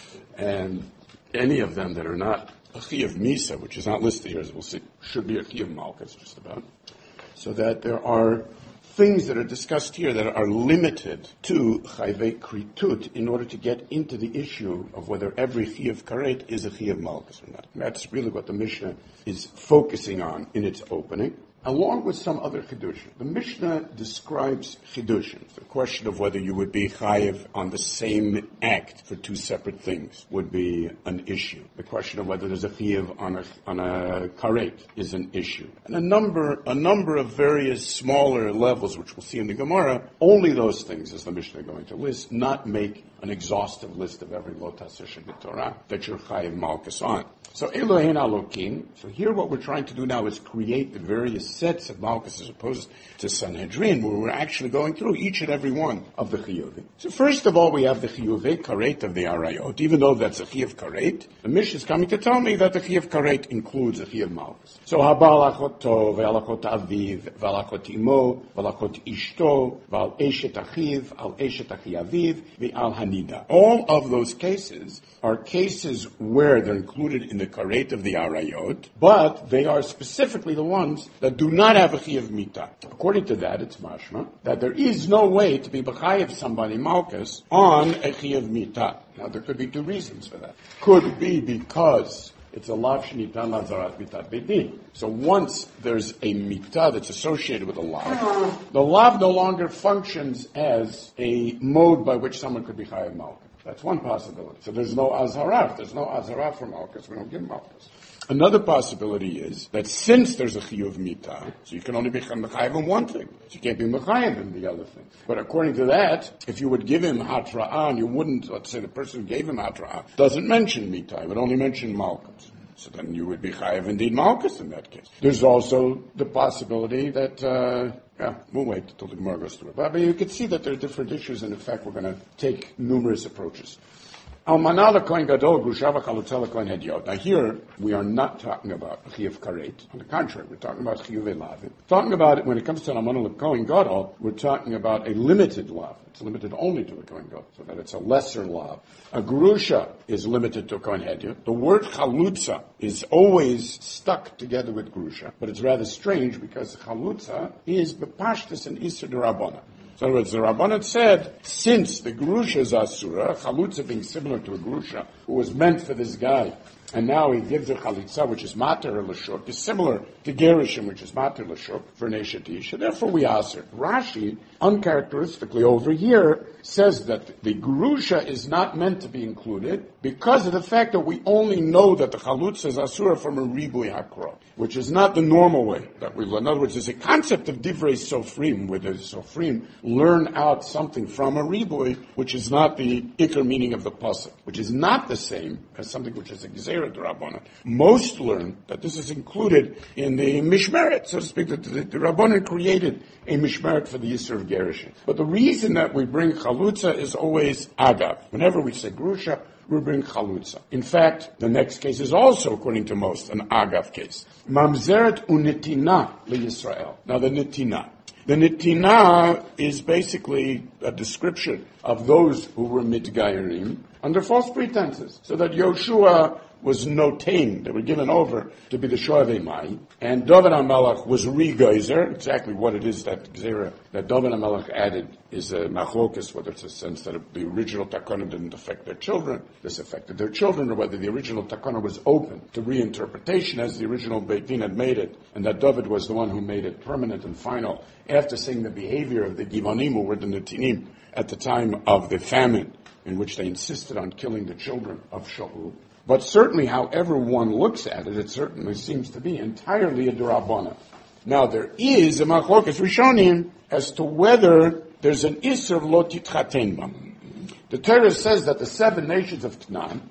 Speaker 1: And any of them that are not a Chi of Misa, which is not listed here, as we'll see, should be a Chi of Malchus, just about. So that there are things that are discussed here that are limited to Chayvei Kritut in order to get into the issue of whether every Chi of Karet is a Chi of Malchus or not. And that's really what the Mishnah is focusing on in its opening, along with some other Chidushim. The Mishnah describes Chidushim. The question of whether you would be Chayiv on the same act for two separate things would be an issue. The question of whether there's a Chayiv on a, on a Karet is an issue. And a number, a number of various smaller levels, which we'll see in the Gemara, only those things, as the Mishnah is going to list, not make an exhaustive list of every Lotas Torah that you're Chayiv Malchus on. So Elohim Alokim. So here what we're trying to do now is create the various sets of Malchus as opposed to Sanhedrin, where we're actually going through each and every one of the Chiyuvim. So first of all, we have the Chiyuvei Karet of the Arayot. Even though that's a Chiyuv Karet, the Mishnah is coming to tell me that the Chiyuv Karet includes a Chiyuv Malchus. So Habal Achoto, Ve'alachot Aviv, Ve'alachot Imo, Ve'alachot Ishto, Ve'al Eshet Achiv, Al Eshet Achi Aviv, Ve'al Hanida. All of those cases are cases where they're included in the Karet of the Arayot, but they are specifically the ones that do not have a Chiyuv Mitah. According to that, it's mashma that there is no way to be B'chayiv somebody Malchus on a Chiyuv Mitah. Now, there could be two reasons for that. Could be because it's a lav shenitan lazarat mitat bedin. So once there's a mitah that's associated with a lav, the lav no longer functions as a mode by which someone could be chayav malchus. That's one possibility. So there's no azhara. If there's no azhara for malchus, we don't give malchus. Another possibility is that since there's a chiyuv mitah, so you can only be mechayiv in one thing. So you can't be mechayiv in the other thing. But according to that, if you would give him hatra'ah, and you wouldn't, let's say the person who gave him hatra'ah doesn't mention mitah, it would only mention malchus. So then you would be chayiv indeed malchus in that case. There's also the possibility that, uh, yeah, we'll wait until the Gemara goes through it. But, but you can see that there are different issues, and in fact we're going to take numerous approaches. Now here, we are not talking about Chiyuv Karet. On the contrary, we're talking about Chiyuv Elav. Talking about it, when it comes to Almana Kohen Gadol, we're talking about a limited lav. It's limited only to a Kohen Gadol, so that it's a lesser lav. A Gerusha is limited to a Kohen Hedyot. The word Chalutza is always stuck together with Gerusha, but it's rather strange because Chalutza is Bepashtis and Isser D'Rabbanan. So in other words, the Rabbanan said, since the Gerusha is Asura, Chalutza being similar to a Gerusha, who was meant for this guy, and now he gives her Chalitza, which is Mater L'Shuk, is similar to Gerishim, which is Mater L'Shuk, for Neshet Isha. Therefore we answer. Rashi, uncharacteristically over here, says that the Gerusha is not meant to be included because of the fact that we only know that the Chalutza is Asura from a Ribui Hakro, which is not the normal way that we learn. In other words, there's a concept of Divrei Sofrim, where the Sofrim learn out something from a Ribui, which is not the Iker meaning of the Pasuk, which is not the same as something which is a Gezerah D'Rabbanan. Most learn that this is included in the Mishmeret, so to speak, that the, the Rabbanan created a Mishmeret for the Yisur of Gerushin. But the reason that we bring Chalutza is always Agav. Whenever we say Gerusha, we bring Chalutza. In fact, the next case is also, according to most, an Agav case. Mamzeret unetina leYisrael. Now the netina. The netina is basically a description of those who were mitgayerim under false pretenses, so that Yoshua was notained. They were given over to be the Shoavei Mai, and David HaMelech was re-geyser. Exactly what it is that Gzera, that David HaMelech added is a machlokas, whether it's a sense that the original takana didn't affect their children, this affected their children, or whether the original takana was open to reinterpretation as the original Beit Din had made it, and that David was the one who made it permanent and final after seeing the behavior of the Givonim, who were the Netinim, at the time of the famine, in which they insisted on killing the children of Shaul. But certainly, however one looks at it, it certainly seems to be entirely a D'Rabbanan. Now, there is a machlokas rishonim as to whether there's an Isser lo titchaten bam. The Torah says that the seven nations of Canaan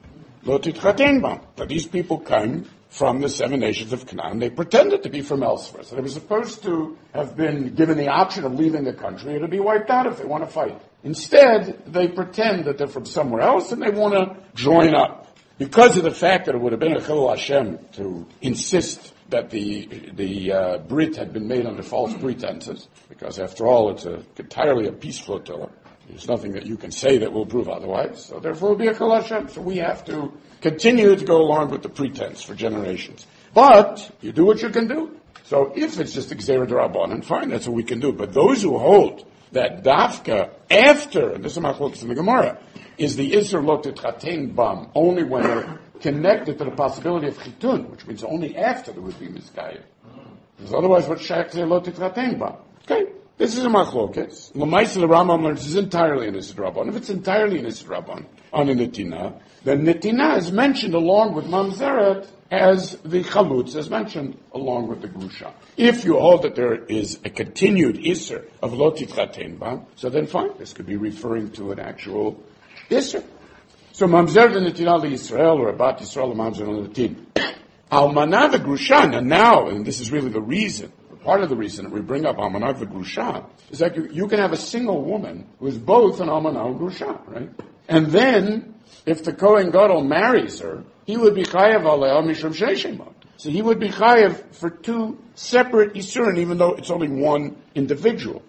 Speaker 1: lo titchaten bam. But these people come from the seven nations of Canaan. They pretended to be from elsewhere. So they were supposed to have been given the option of leaving the country or to be wiped out if they want to fight. Instead, they pretend that they're from somewhere else and they want to join up. Because of the fact that it would have been a Chilul Hashem to insist that the the uh, Brit had been made under false pretenses, because after all, it's a, entirely a peace flotilla. There's nothing that you can say that will prove otherwise. So therefore, it will be a Chilul Hashem. So we have to continue to go along with the pretense for generations. But you do what you can do. So if it's just a Gzeira D'Rabbanan, fine, that's what we can do. But those who hold that Dafka after, and this is Machlokes in the Gemara, is the Isser Lo Titchaten Bam, only when they're connected to the possibility of Chitun, which means only after there would be Mizgayah. Because otherwise, what Shaykh Lo Titchaten Bam? Okay, this is a Machlokes. L'maisa the Rambam learns is entirely an Isser D'Rabbanan. If it's entirely an Isser D'Rabbanan on a Netina, then Netina is mentioned along with Mamzeret as the Chalutz is mentioned along with the Grusha. If you hold that there is a continued Isser of Lo Titchaten Bam, so then fine, this could be referring to an actual Isser. So Mamzer the Netina Yisrael or Abat Yisrael Mamzer the Netin. Almana the Grusha, and now, and this is really the reason, part of the reason that we bring up Almana the Grusha, is that you, you can have a single woman who is both an Almana and Grusha, right? And then, if the Kohen Gadol marries her, he would be chayav aleh mishum sheishemot. So he would be chayav for two separate isurim, even though it's only one individual.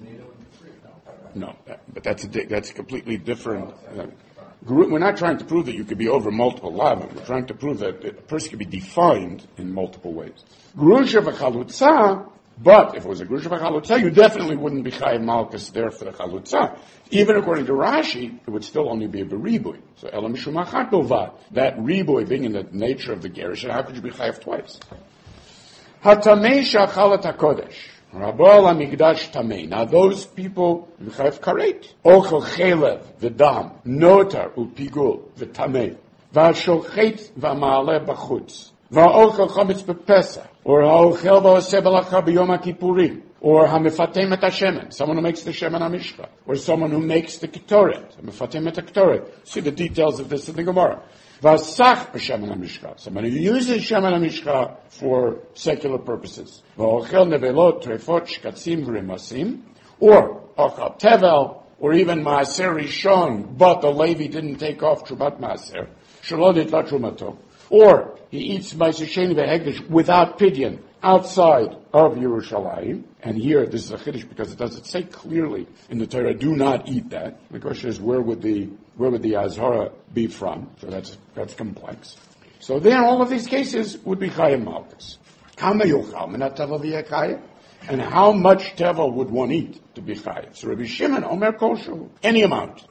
Speaker 1: No, but that's a that's completely different. Uh, we're not trying to prove that you could be over multiple lavim. We're trying to prove that a person could be defined in multiple ways. Grusha v'chalutza, but if it was a grusha v'chalutza, you definitely wouldn't be chayav malchus there for the chalutza. Even according to Rashi, it would still only be a beribui. So elam mishum achat bilvad. That ribui being in the nature of the gerish, how could you be chayav twice? Hatamei shachalat hakodesh. Rabal Amigdash Tamei. Now those people, V'chayev Karet. Ochel Chelev, V'dam, Notar, U'pigul, V'tamei. V'ashochet, V'ma'aleh B'chutz. V'ochel Chometz B'pesach. Or Ha'ochel V'oseh B'lacha B'yom HaKippurim. Or Ha'mefatem Et HaShemen. Someone who makes the Shemen HaMishcha. Or someone who makes the Ketoret. Ha'mefatem Et HaKetoret. See the details of this in the Gemara. Vasach b'shemen hamishcha. Somebody who uses shemen hamishcha for secular purposes. V'ochel nevelot, trefot, shkatzim, v'rimasim. Or ochal tevel, or even maaser rishon, but the Levi didn't take off trumat maaser. Shalot itla trumato. Or he eats maaser sheni v'hegdish without pidyon outside of Yerushalayim. And here, this is a chiddush because it doesn't say clearly in the Torah, do not eat that. The question is, where would the where would the azhara be from? So that's that's complex. So then, all of these cases would be chayim malchus. Kama yochal minat tevel v'yekayim, and how much tevel would one eat to be chayim? So Rabbi Shimon Omer kosher, any amount.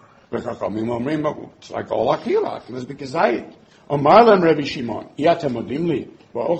Speaker 1: It's like all akila, akilas b'kezayit. Omarlan Rabbi Shimon, yatem odimli.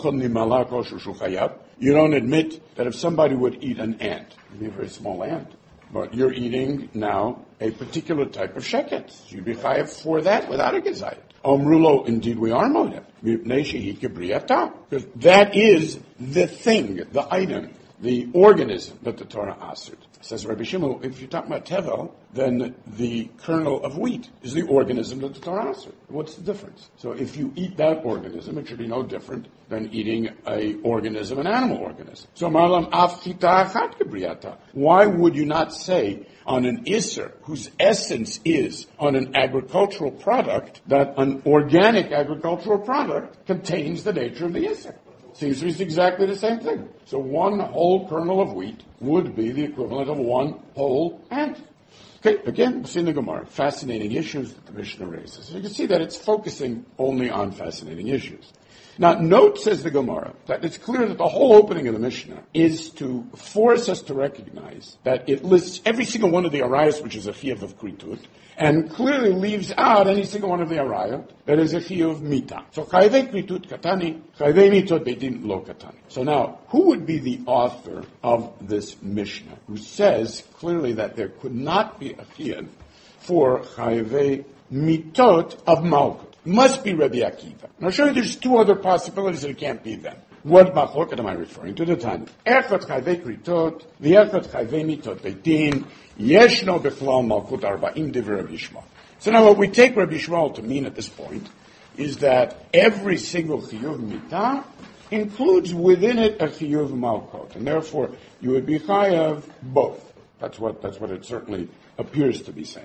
Speaker 1: You don't admit that if somebody would eat an ant, it'd be a very small ant, but you're eating now a particular type of sheket. You'd be chayav for that without a gezayit. Omrulo, indeed we are modem. Because that is the thing, the item, the organism that the Torah answered. Says Rabbi Shimon, if you're talking about tevel, then the kernel of wheat is the organism that the Torah answered. What's the difference? So if you eat that organism, it should be no different than eating a organism, an animal organism. So malam af chita achat kebriata. Why would you not say on an isser whose essence is on an agricultural product that an organic agricultural product contains the nature of the isser? Seems to be exactly the same thing. So one whole kernel of wheat would be the equivalent of one whole ant. Okay, again, see in the Gemara, fascinating issues that the Mishnah raises. So you can see that it's focusing only on fascinating issues. Now, note, says the Gemara, that it's clear that the whole opening of the Mishnah is to force us to recognize that it lists every single one of the arayos, which is a chiyuv of kritut, and clearly leaves out any single one of the arayot that is a chiyuv of mita. So, chayvei kritut katani, chayvei mitot beitin lo katani. So now, who would be the author of this Mishnah, who says clearly that there could not be a chiyuv for chayvei mitot of malchut? Must be Rabbi Akiva. And I'll show you there's two other possibilities that it can't be them. What machloket am I referring to? The Tanya. Echad chayvei kritot, v'echad chayvei mitot beitin, yeshno b'chlal malchut arba'im divrei Rabbi Yishmael. So now what we take Rabbi Yishmael to mean at this point is that every single chiyuv mitah includes within it a chiyuv malkot, and therefore you would be chayav both. That's what that's what it certainly appears to be saying.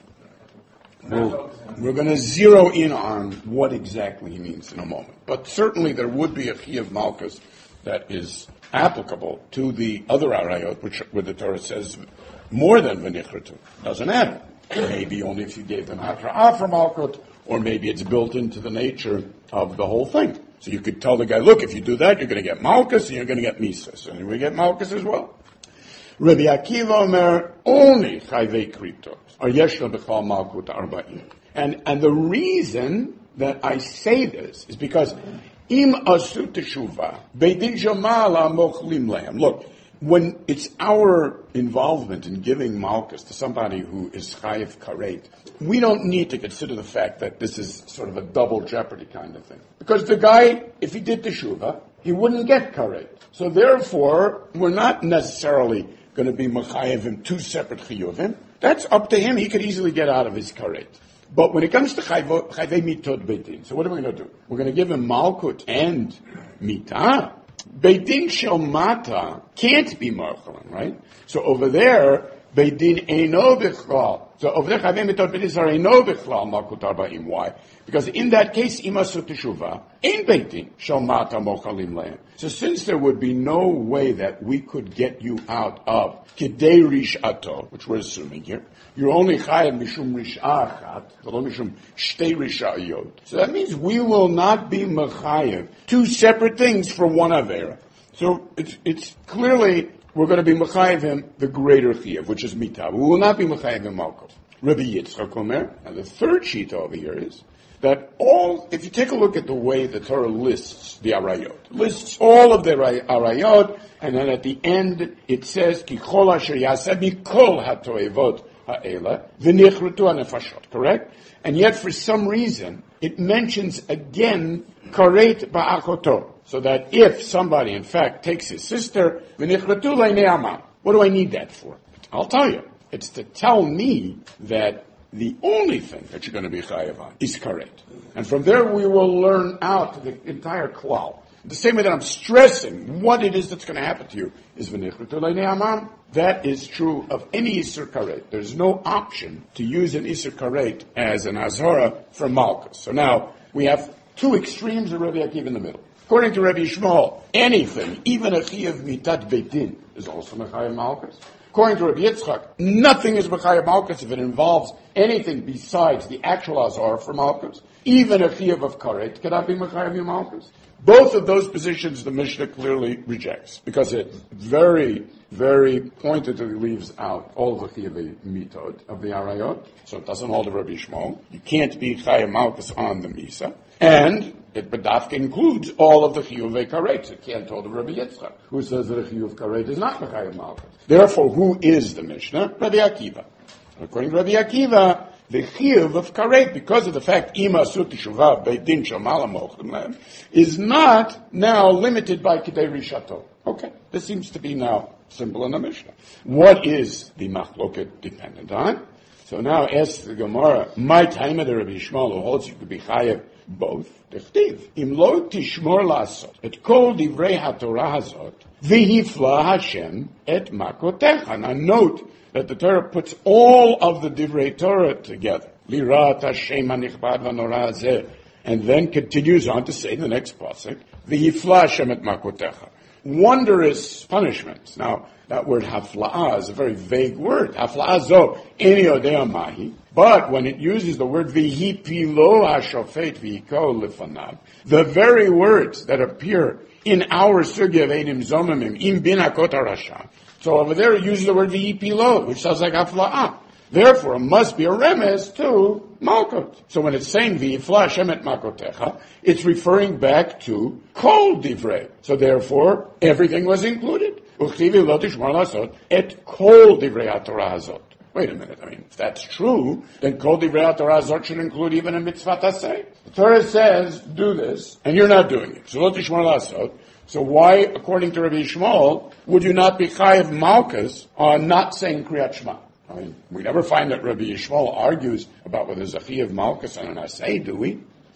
Speaker 1: We'll, we're going to zero in on what exactly he means in a moment, but certainly there would be a chiyuv malkus that is applicable to the other arayot, which where the Torah says more than v'nichratu. Doesn't matter. Maybe only if you gave them hatra'ah for malkut, or maybe it's built into the nature of the whole thing. So you could tell the guy, look, if you do that, you're going to get malchus and you're going to get misas. And we get malchus as well. Rabbi Akiva Omer, only chayvei kriptos are yeshla b'chal malkut arba'im. And, and the reason that I say this is because im asu teshuva, beidin shamala mochlim lehem. Look, when it's our involvement in giving malchus to somebody who is chayiv karet, we don't need to consider the fact that this is sort of a double jeopardy kind of thing. Because the guy, if he did teshuva, he wouldn't get karet. So therefore, we're not necessarily going to be mechayev him two separate chiyuvim. That's up to him. He could easily get out of his karet. But when it comes to chayvei mitot beitin, so what are we going to do? We're going to give him malkut and mitah. Beidin shel mata can't be marchalim, right? So over there, Beidin eino bichlal. So over there, chavei mitot beitin are eino bichlal malkut arba'im. Why? Because in that case, imasu teshuva, ein Beidin shel mata mochalim lehem. So since there would be no way that we could get you out of kidei rishato, which we're assuming here, you're only chayav mishum rishah achat, v'lo mishum shtei rishayot. So that means we will not be mechayev two separate things for one avera. So it's it's clearly we're going to be mechayev him the greater chiyuv, which is mitah. We will not be mechayev him malkos. Rabbi Yitzchak Omer, and the third sheet over here is that all, if you take a look at the way the Torah lists the arayot, lists all of the arayot, and then at the end it says ki chol asher yaseh mikol hatoevot ha'ela v'nichrutu hanefashot, correct? And yet for some reason it mentions again karet ba'achoto, so that if somebody in fact takes his sister, v'nichrutu leinei amam, what do I need that for? I'll tell you. It's to tell me that the only thing that you're going to be chayav on is karet. And from there we will learn out the entire klal. The same way that I'm stressing what it is that's going to happen to you is v'nichrutu leinei amam. That is true of any Isser Karet. There's no option to use an Isser Karet as an Azhara for Malchus. So now we have two extremes of Rabbi Akiva in the middle. According to Rabbi Shmuel, anything, even a Chiyav Mitat Beitin, is also Mechayev Malchus. According to Rabbi Yitzchak, nothing is Mechayev Malchus if it involves anything besides the actual Azhara for Malchus. Even a Chiyav of Karet cannot be Mechayev Malchus. Both of those positions the Mishnah clearly rejects, because it very, very pointedly leaves out all the chiyuvei mitod of the arayot, so it doesn't hold the Rabbi Shmuel. You can't be chayav malchus on the misa, and it bedafka includes all of the chiyuvei karet. It can't hold the Rabbi Yitzchak, who says that a chiyuv karet is not chayav malchus. Therefore, who is the Mishnah? Rabbi Akiva. According to Rabbi Akiva, the chiyuv of karet, because of the fact ima asut teshuva beitin shel mala mochlim lehem, is not now limited by kidei rishato. Okay, this seems to be now simple in the Mishnah. What is the machloket dependent on? So now ask the Gemara, my time of the Rabbi Shmuel who holds you could be chayev both. Dechtiv im lo tishmor lasot et kol divrei haTorah hazot v'hifla Hashem et makotecha. Now note that the Torah puts all of the Divrei Torah together. Lirat Hashem hanichbad v'norah hazeh. And then continues on to say in the next pasuk, v'hifla Hashem et makotecha. Wondrous punishments. Now, that word hafla'ah is a very vague word. Hafla'ah zo, eni odea mahi. But when it uses the word v'hipilo hashofet v'hiko lefanav, the very words that appear in our sugya of Eidim Zomimim, im bin hakot harasha. So over there it uses the word v'hipilo, which sounds like hafla'ah. Therefore, it must be a remez to Malkut. So when it's saying v'yifla Hashem et makotecha, it's referring back to kol divrei. So therefore, everything was included. Uchtivi lo tishmor lasot et kol divrei haTorah hazot. Wait a minute, I mean, if that's true, then kol divrei haTorah hazot should include even a mitzvah taseh. The Torah says, do this, and you're not doing it. So lo tishmor lasot. So why, according to Rabbi Shmuel, would you not be chayev malchus on not saying Kriyat Shema? I mean, we never find that Rabbi Yishmael argues about whether there's a chiyuv malchus and an asay, do we?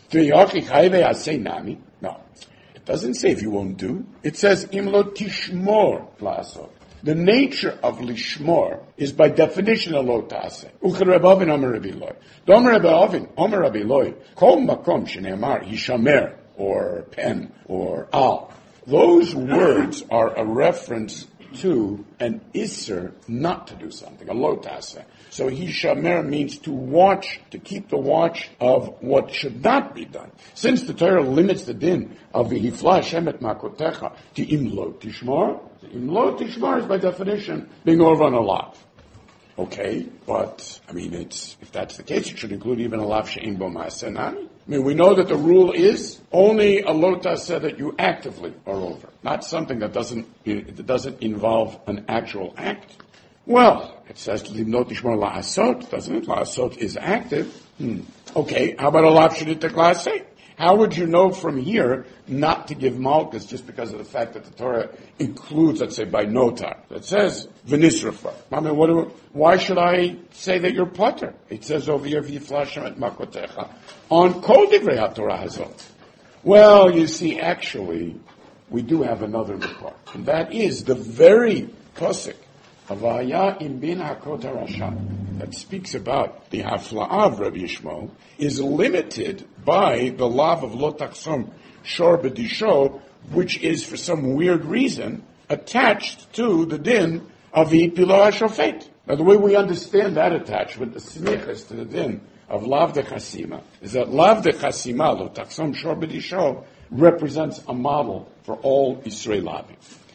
Speaker 1: No. It doesn't say if you won't do. It says, imlo tishmor la'asot. The nature of lishmor is by definition a lo ta'aseh. Ucher Rebbe Ovin Omer Rabbi Eloi. Domer Rebbe Ovin Omer Rabbi Eloi. Kol makom shene'amar hishamer, or pen, or al. Those words are a reference to an isser not to do something, a lo ta'aseh. So hishamer means to watch, to keep the watch of what should not be done. Since the Torah limits the din of the hifla Hashem et makotecha to imlo tishmor, imlo tishmor is by definition being over on a lav. Okay, but, I mean, it's, if that's the case, it should include even a lav she'im bo ma'aseh nami. I mean, we know that the rule is only a lo ta'aseh that you actively are over, not something that doesn't, that doesn't involve an actual act. Well, it says to limnot tishmor la'asot, doesn't it? La'asot is active. Hmm. Okay, how about a lav she'nit teklaseh? How would you know from here not to give malchus just because of the fact that the Torah includes, let's say, by notar? It says, v'nisrafa. I mean, what do, why should I say that you're potter? It says over here, v'yiflashem et makotecha, on kol divrei HaTorah hazot. Well, you see, actually, we do have another report. And that is the very pasuk of Vaya im bin hakot harasha that speaks about the hafla'ah of Rabbi Yishmael is limited by the lav of lo taksom shor b'disho, which is for some weird reason attached to the din of the pilo hashofet. Now, the way we understand that attachment, the smichas to the din of lav de chasima, is that lav de chasima lo taksom shor b'disho represents a model for all Yisrael lavim.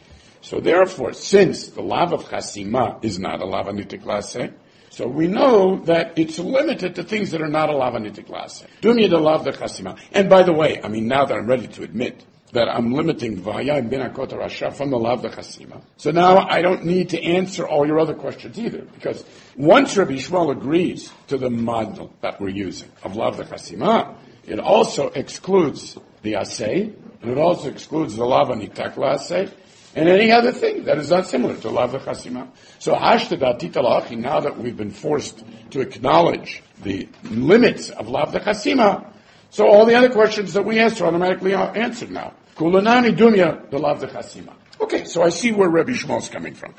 Speaker 1: So therefore, since the lav of chasima is not a lav anitik laseh, so we know that it's limited to things that are not a lav anitik laseh. Dumya de lav de chasima. And by the way, I mean, now that I'm ready to admit that I'm limiting v'haya im bin hakot harasha from the lav de chasima, so now I don't need to answer all your other questions either, because once Rabbi Yishmael agrees to the model that we're using of lav de chasima, it also excludes the aseh, and it also excludes the lav anitak laseh, and any other thing that is not similar to lav chasima. So hashtadati talachi, now that we've been forced to acknowledge the limits of lav chasima, so all the other questions that we asked are automatically answered now. Kulanani dunya the lav chasima. Okay, so I see where Rabbi Yishmael is coming from.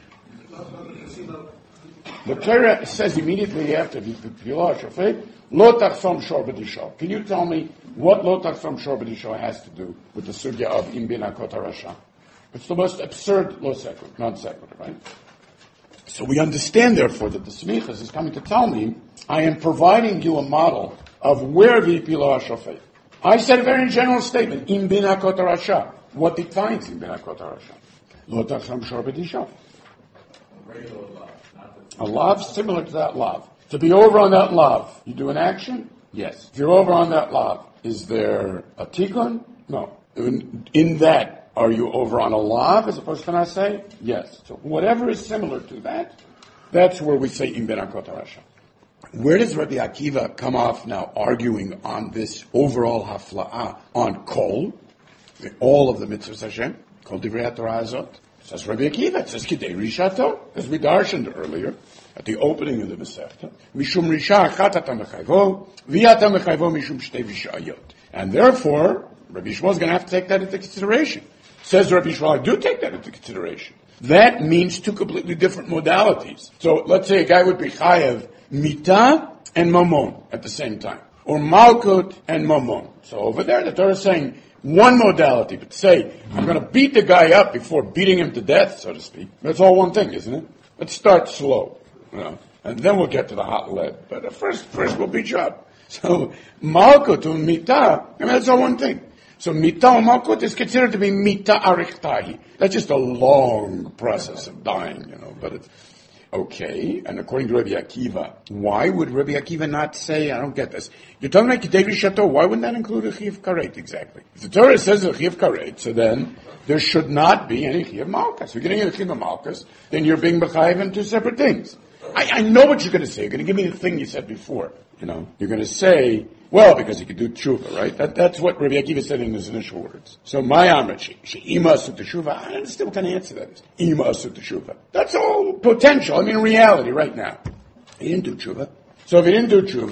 Speaker 1: The Torah says immediately after the Pilah Shofet, Lo Tachsom Shor B'Disho. Can you tell me what Lo Tachsom Shor B'Disho has to do with the sugya of Im bin hakot harasha? It's the most absurd lo secular, non secular, right? So we understand, therefore, that the smichas is coming to tell me, I am providing you a model of where the pilo hashofet. I said a very general statement, im bin hakot harasha. What defines im bin hakot harasha? Lo tachsam shor b'disho. A lav similar to that lav. To be over on that lav, you do an action? Yes. If you're over on that lav, is there a tikkun? No. In, in that, are you over on a lav as opposed to an aseh? Yes. So whatever is similar to that, that's where we say im bin hakot harasha. Where does Rabbi Akiva come off now arguing on this overall hafla'ah on kol, all of the mitzvahs Hashem, kol divrei HaTorah hazot? Says Rabbi Akiva, it says kidei rishato, as we darshaned earlier at the opening of the Masechta, mishum risha achat atam mechayvo, v'atam mechayvo mishum shtei vishayot. And therefore, Rabbi Yishmael is going to have to take that into consideration. Says Rabbi Yishmael, I do take that into consideration. That means two completely different modalities. So let's say a guy would be chayav mita and mamon at the same time, or malkut and mamon. So over there, the Torah is saying one modality, but say I'm going to beat the guy up before beating him to death, so to speak. That's all one thing, isn't it? Let's start slow, you know, and then we'll get to the hot lead. But first, first we'll beat you up. So malkut and mita, I mean that's all one thing. So mita or malkut is considered to be mita arichtahi. That's just a long process of dying, you know. But it's okay. And according to Rabbi Akiva, why would Rabbi Akiva not say? I don't get this. You're talking about kidei rishato. Why wouldn't that include a chiyuv karet exactly? If the Torah says a chiyuv karet, so then there should not be any chiyuv malchus. If you're getting a chiyuv malchus, then you're being mechayiv in two separate things. I, I know what you're going to say. You're going to give me the thing you said before. You know, you're going to say, well, because he could do tshuva, right? That, that's what Rabbi Akiva said in his initial words. So, my amrit, she ima asut tshuva. I don't understand what kind of answer that is. Ima asut tshuva. That's all potential. I mean, reality right now. He didn't do tshuva. So if he didn't do tshuva,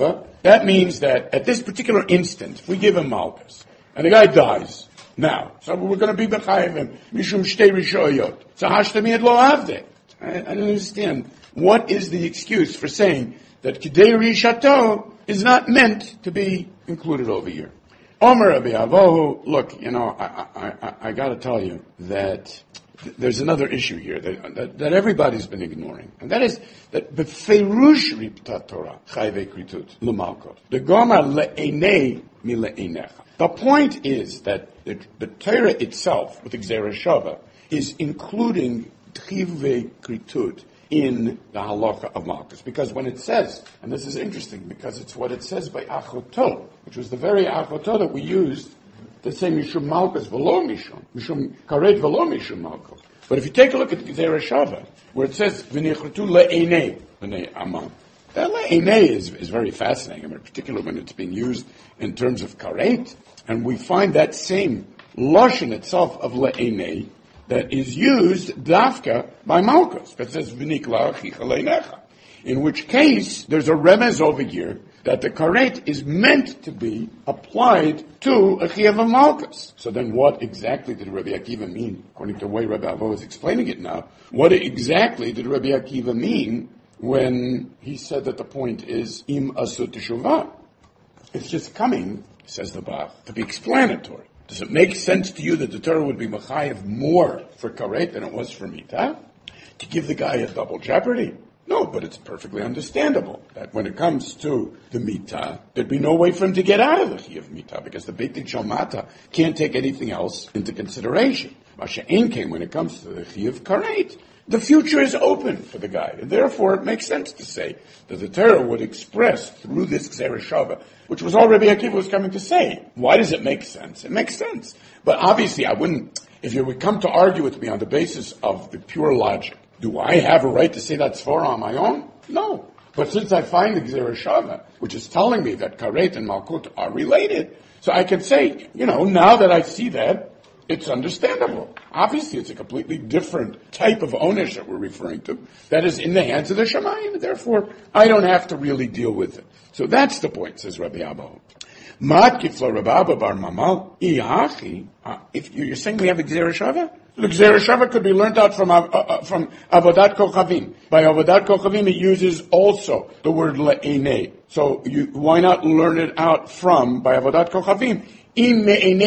Speaker 1: That means that at this particular instant, if we give him malchus, and the guy dies now, so we're going to be b'chayiv him mishum shtei rishoyot. So hashtami et lo avde. I don't understand. What is the excuse for saying that kidei rishato is not meant to be included over here? Omer Rabbi Avohu, look, you know, I, I, I, I got to tell you that th- there's another issue here that, that, that everybody's been ignoring, and that is that beferush ripta Torah chayvei kritut l'malkot the gomar le'enei mi le'enecha. The point is that the, the Torah itself, with Gzera Shava, is including chivvei kritut in the halacha of Malchus. Because when it says, and this is interesting, because it's what it says by Achoto, which was the very Achoto that we used to say Mishum Malchus v'lo Mishum, Mishum Karet v'lo Mishum Malchus. But if you take a look at Gzera Shava, where it says V'nichrutu le'enei, V'nei Amam, that le'enei is, is very fascinating, I mean, particularly when it's being used in terms of Karet, and we find that same lashon itself of le'enei that is used dafka by Malchus, that says v'nikla achicha leinecha. In which case, there's a remez over here that the karet is meant to be applied to a chiyuv of Malchus. So then what exactly did Rabbi Akiva mean, according to the way Rabbi Avo is explaining it now? What exactly did Rabbi Akiva mean when he said that the point is im asut teshuvah? It's just coming, says the Bach, to be explanatory. Does it make sense to you that the Torah would be mechayev more for karet than it was for mitah? To give the guy a double jeopardy? No, but it's perfectly understandable that when it comes to the mitah, there'd be no way for him to get out of the chiyuv mitah, because the Beit Din Shel Mata can't take anything else into consideration. Masha Ein came when it comes to the chiyuv karet. The future is open for the guy, and therefore it makes sense to say that the Torah would express through this Gzera Shava, which was all Rabbi Akiva was coming to say. Why does it make sense? It makes sense. But obviously I wouldn't, if you would come to argue with me on the basis of the pure logic, do I have a right to say that svara on my own? No. But since I find the Gzera Shava, which is telling me that Karet and Malkut are related, so I can say, you know, now that I see that, it's understandable. Obviously, it's a completely different type of ownership we're referring to that is in the hands of the Shamayim. Therefore, I don't have to really deal with it. So that's the point, says Rabbi Abba. Matkifla Rabbi Abba bar Mamal Iachi. If you're saying we have a Gzera Shava, the Gzera Shava could be learned out from uh, uh, from Avodat Kochavim. By Avodat Kochavim, it uses also the word le'enei. So you, why not learn it out from by Avodat Kochavim? And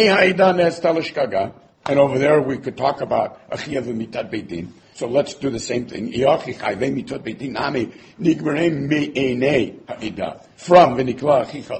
Speaker 1: over there we could talk about Achiyav Mitat Beit Din. So let's do the same thing. From V'nikla Achicha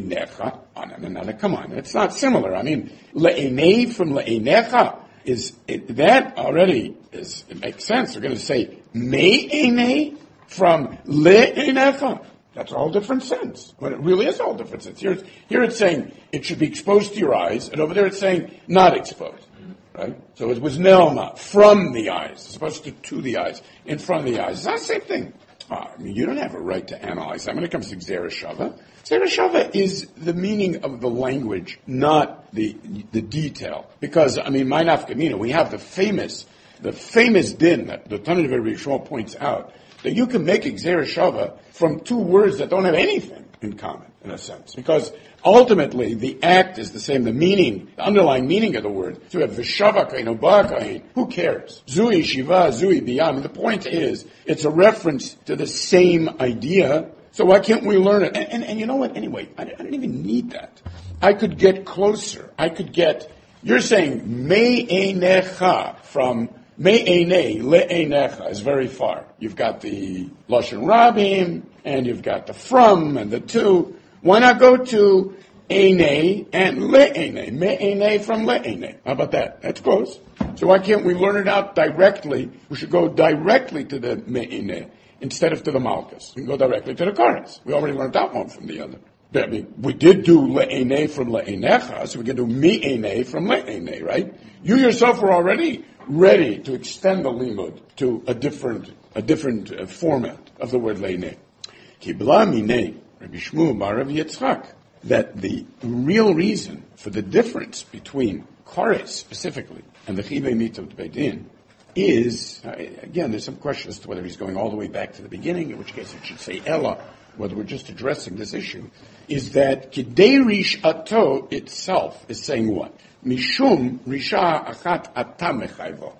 Speaker 1: Le'einecha. Come on, it's not similar. I mean, Le'einei from Le'einecha is, it, that already is, it makes sense. We're going to say Me'einei from Le'einecha. That's a whole different sense. When it really is a whole different sense. Here, here it's saying it should be exposed to your eyes, and over there it's saying not exposed. Right? So it was Nelma, from the eyes, as opposed to to the eyes, in front of the eyes. It's not the same thing. Oh, I mean, you don't have a right to analyze that when it comes to Gzera Shava. Gzera Shava is the meaning of the language, not the the detail. Because, I mean, my nafkamina, we have the famous, the famous din that the Tanit of Rishon points out, that you can make a Gzera Shava from two words that don't have anything in common, in a sense. Because ultimately, the act is the same, the meaning, the underlying meaning of the word. So you have V'shava kain, Oba kain. Who cares? Zui shiva, zui biyam. The point is, it's a reference to the same idea. So why can't we learn it? And, and, and you know what? Anyway, I, I don't even need that. I could get closer. I could get, you're saying, me'einecha from Me'einei, le'einecha is very far. You've got the Lashon Rabim, and you've got the from, and the to. Why not go to einei and le'einei? Me'einei from le'einei. How about that? That's close. So why can't we learn it out directly? We should go directly to the me'einei instead of to the Malchus. We can go directly to the Kares. We already learned that one from the other. I mean, we did do le'einei from le'einecha, so we can do me'einei from le'einei, right? You yourself were already ready to extend the limud to a different, a different uh, format of the word le'einei. Kibla minei, Rabbi Shmuel bar Rav Yitzchak, that the real reason for the difference between Kares specifically and the Chivei Mitot Beit Din is, uh, again, there's some question as to whether he's going all the way back to the beginning, in which case it should say Ella, whether we're just addressing this issue, is that Kidei Rishato itself is saying what? Mishum Risha Achat Ata Mechayvo.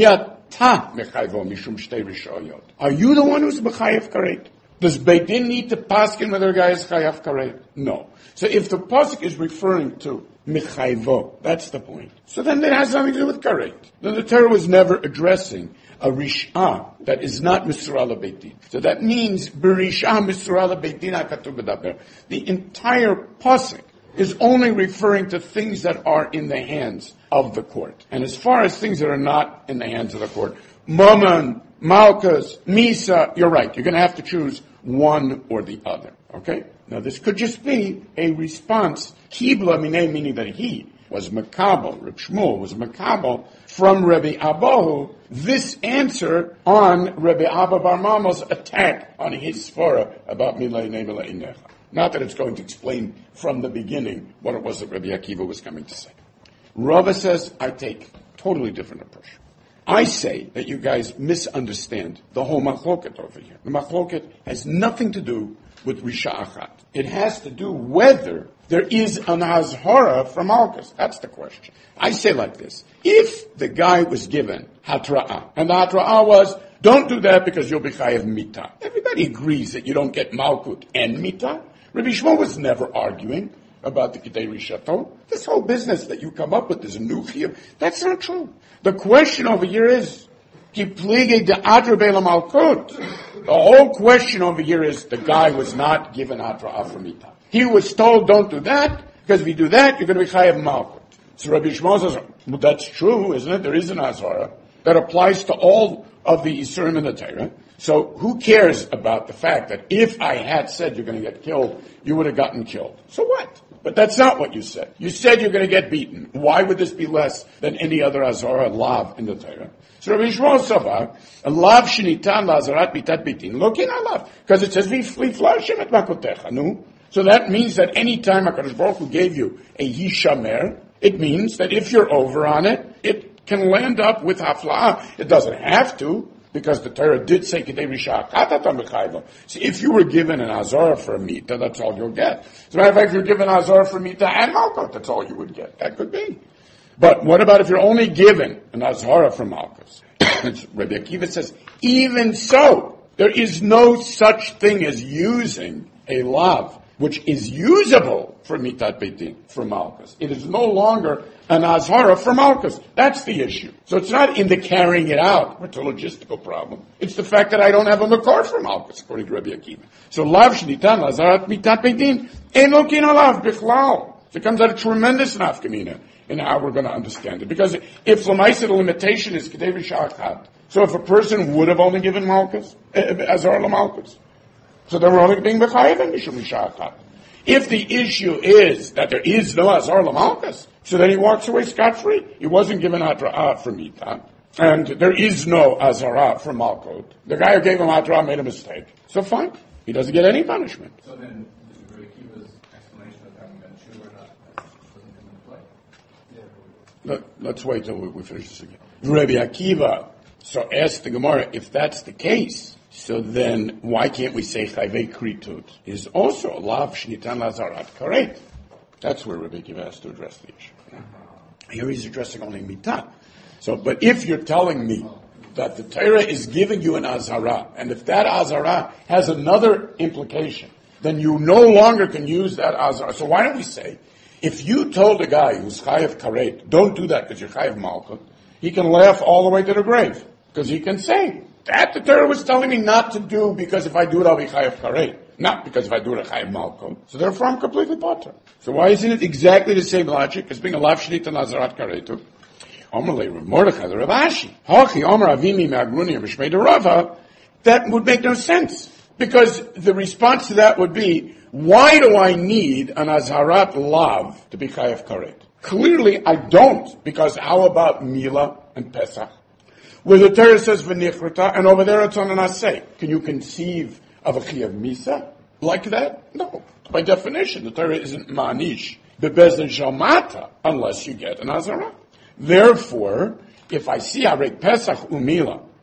Speaker 1: V'ata Mechayvo Mishum Shtei Rishoyot. Are you the one who's Mechayev Karet? Does Beit Din need to paskin whether a guy is Chayav Karet? No. So if the pasuk is referring to Mechayvo, that's the point. So then it has nothing to do with Karet. Then the Torah was never addressing a Rish'ah that is not Misra Beit Din. So that means Berish'ah Misra Beit Din HaKatuv B'daber. The entire pasuk is only referring to things that are in the hands of the court. And as far as things that are not in the hands of the court, Mammon, Malchus, Misa, you're right. You're going to have to choose one or the other. Okay? Now this could just be a response. Kibla minei, meaning that he was Makabel, Reb Shmuel was Makabel from Rebbe Abahu, this answer on Rebbe Abba Bar Mama's attack on his svara about Milei Nemela Inecha. Not that it's going to explain from the beginning what it was that Rebbe Akiva was coming to say. Rava says, I take a totally different approach. I say that you guys misunderstand the whole machloket over here. The machloket has nothing to do with Risha Achat. It has to do whether there is an Azhara from Malchus. That's the question. I say like this. If the guy was given Hatra'ah, and the Hatra'ah was, don't do that because you'll be Chayav Mita. Everybody agrees that you don't get Malkut and Mita. Rabbi Shmuel was never arguing about the Kidei Rishato. This whole business that you come up with is a new chiyuv. That's not true. The question over here is, Ki plige de Adra Bela Malkut. The whole question over here is, the guy was not given Atra Aframita. He was told, don't do that, because if you do that, you're going to be Chayav Malkut. So Rabbi Shmuel says, well, that's true, isn't it? There is an Azhara that applies to all of the Yisurim in the Torah. So who cares about the fact that if I had said you're going to get killed, you would have gotten killed? So what? But that's not what you said. You said you're going to get beaten. Why would this be less than any other Azhara lav in the Torah? So Rabbi Shmuel Savar, a lav shenitan lazarat bitat bitin, look in alav, because it says v'flashim et makotecha. No, so that means that any time HaKadosh Baruch Hu gave you a yishamer, it means that if you're over on it, it can land up with hafla'ah. It doesn't have to, because the Torah did say Kidei Risha Achat Ata Mechayvo. So if you were given an Azara for a Mita, that's all you'll get. As a matter of fact, if you're given an Azara for Mita and Malkut, that's all you would get. That could be. But what about if you're only given an Azara for Malchus? Rabbi Akiva says, even so, there is no such thing as using a lav which is usable for Mitat Beit Din, for Malchus. It is no longer an Azhara for Malchus. That's the issue. So it's not in the carrying it out, it's a logistical problem. It's the fact that I don't have a Makar for Malchus, according to Rabbi Akiva. So lav shnitan Azarat Mitat Beit Din, eno kin alav bichlal. So it comes out a tremendous nafkamina in how we're going to understand it. Because if Lamaisa, the limitation is Kidei Risha Achat, so if a person would have only given Malchus, Azar LaMalchus, so then we're only being Mechayev and Mishum Risha Achat. If the issue is that there is no Azar LaMalchus, so then he walks away scot-free. He wasn't given Atra'ah for Mita, and there is no Azara for Malkut. The guy who gave him Atra'ah made a mistake. So fine. He doesn't get any punishment.
Speaker 7: So then, Rabbi Akiva's explanation of having been true or not doesn't come into play. Yeah.
Speaker 1: Let, let's wait till we, we finish this again. Rabbi Akiva, so ask the Gemara, if that's the case, so then why can't we say Chayvei Kritut is also a lav shnitan lazarat karet? That's where Rabbi Akiva has to address the issue. Here he's addressing only mitah. So, but if you're telling me that the Torah is giving you an azara, and if that azara has another implication, then you no longer can use that azara. So why don't we say, if you told a guy who's chayav karet, don't do that because you're chayav malchut, he can laugh all the way to the grave, because he can say, that the Torah was telling me not to do, because if I do it, I'll be chayav karet. Not because if I do it, I chayav malchut. So therefore I'm completely potter. So why isn't it exactly the same logic as being a lav shnit and azarat karetu? Omerle Rav Mordechai the Rav Ashi. Hachi Omer Avimi Me'agruni V'Shmei Rava. That would make no sense. Because the response to that would be, why do I need an Azharat Lav to be Chayav Karet? Clearly I don't, because how about Mila and Pesach? Where the Torah says V'nichrata, and over there it's on an Aseh. Can you conceive of a Chayav Misa like that? No. By definition, the Torah isn't Ma'anish, Bebezdin Shalmata, unless you get an Azharat. Therefore, if I see Arek Pesach Umila,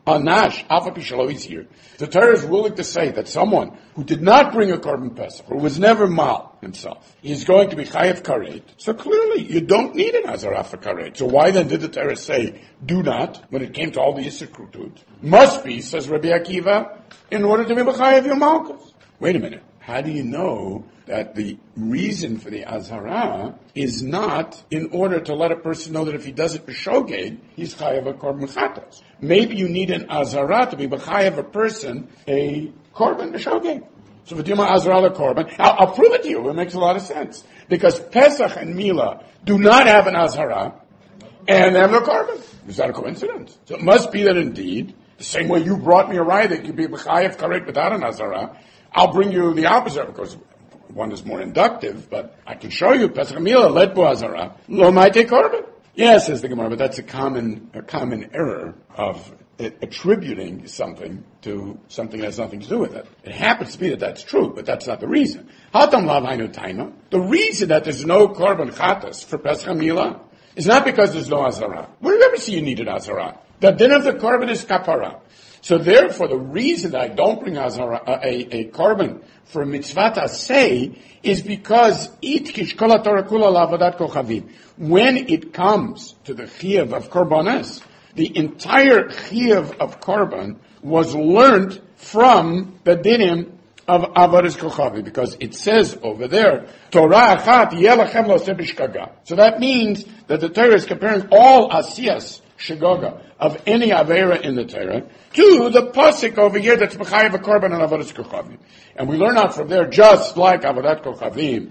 Speaker 1: Anash, Alpha Pishalo is here. The Torah is willing to say that someone who did not bring a Korban Pesach, or was never Mal himself, is going to be Chayav Karet. So clearly, you don't need an Azara for Karet. So why then did the Torah say, do not, when it came to all the Yisr Krutut? Must be, says Rabbi Akiva, in order to be Chayav your Malchus. Wait a minute. How do you know that the reason for the Azara is not in order to let a person know that if he does it b'shogeg, he's chayav a korban chatas? Maybe you need an Azara to be b'chayav a person a korban b'shogeg. So v'dima Azara the korban. I'll, I'll prove it to you. It makes a lot of sense because Pesach and Mila do not have an Azara and they have no korban. Is that a coincidence? So it must be that indeed, the same way you brought me a ride that could be b'chayav karet without an Azara, I'll bring you the opposite, because one is more inductive, but I can show you Pesach Mila, Let Bo Azara, Lo Maite Korban. Yes, says the Gemara, but that's a common, a common error of attributing something to something that has nothing to do with it. It happens to be that that's true, but that's not the reason. Hatam Lav Hainu Taina. The reason that there's no Korban Chatas for Pesach Mila is not because there's no Azara. Where do you ever see you need an Azara? The din of the Korban is Kapara. So therefore, the reason that I don't bring Azara, a, a, a korban for a mitzvah aseh is because it kishkol Torah kula la'avodat kochavim. When it comes to the chiyuv of korbanos, the entire chiyuv of korban was learned from the dinim of avodas kochavim, because it says over there, Torah achat yeh lachem lo b'shgaga. So that means that the Torah is comparing all asiyas Shigoga of any Avera in the Torah to the pasuk over here that's B'chayav a Korban and Avodat Kochavim. And we learn out from there, just like Avodat Kochavim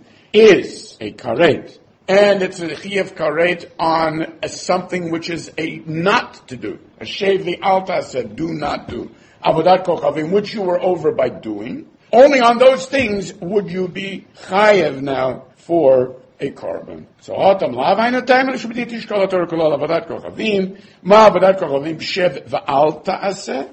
Speaker 1: is a karet, and it's a Chiyav karet on a something which is a not to do. A Shev the Alta said, do not do. Avodat Kochavim, which you were over by doing. Only on those things would you be Chayav now for a korban. So Hatam Lavainu Taim Shubiti Tishkol Torah Kulal Avodat Kochavim Ma Avodat Kochavim Shev V'al Ta'aseh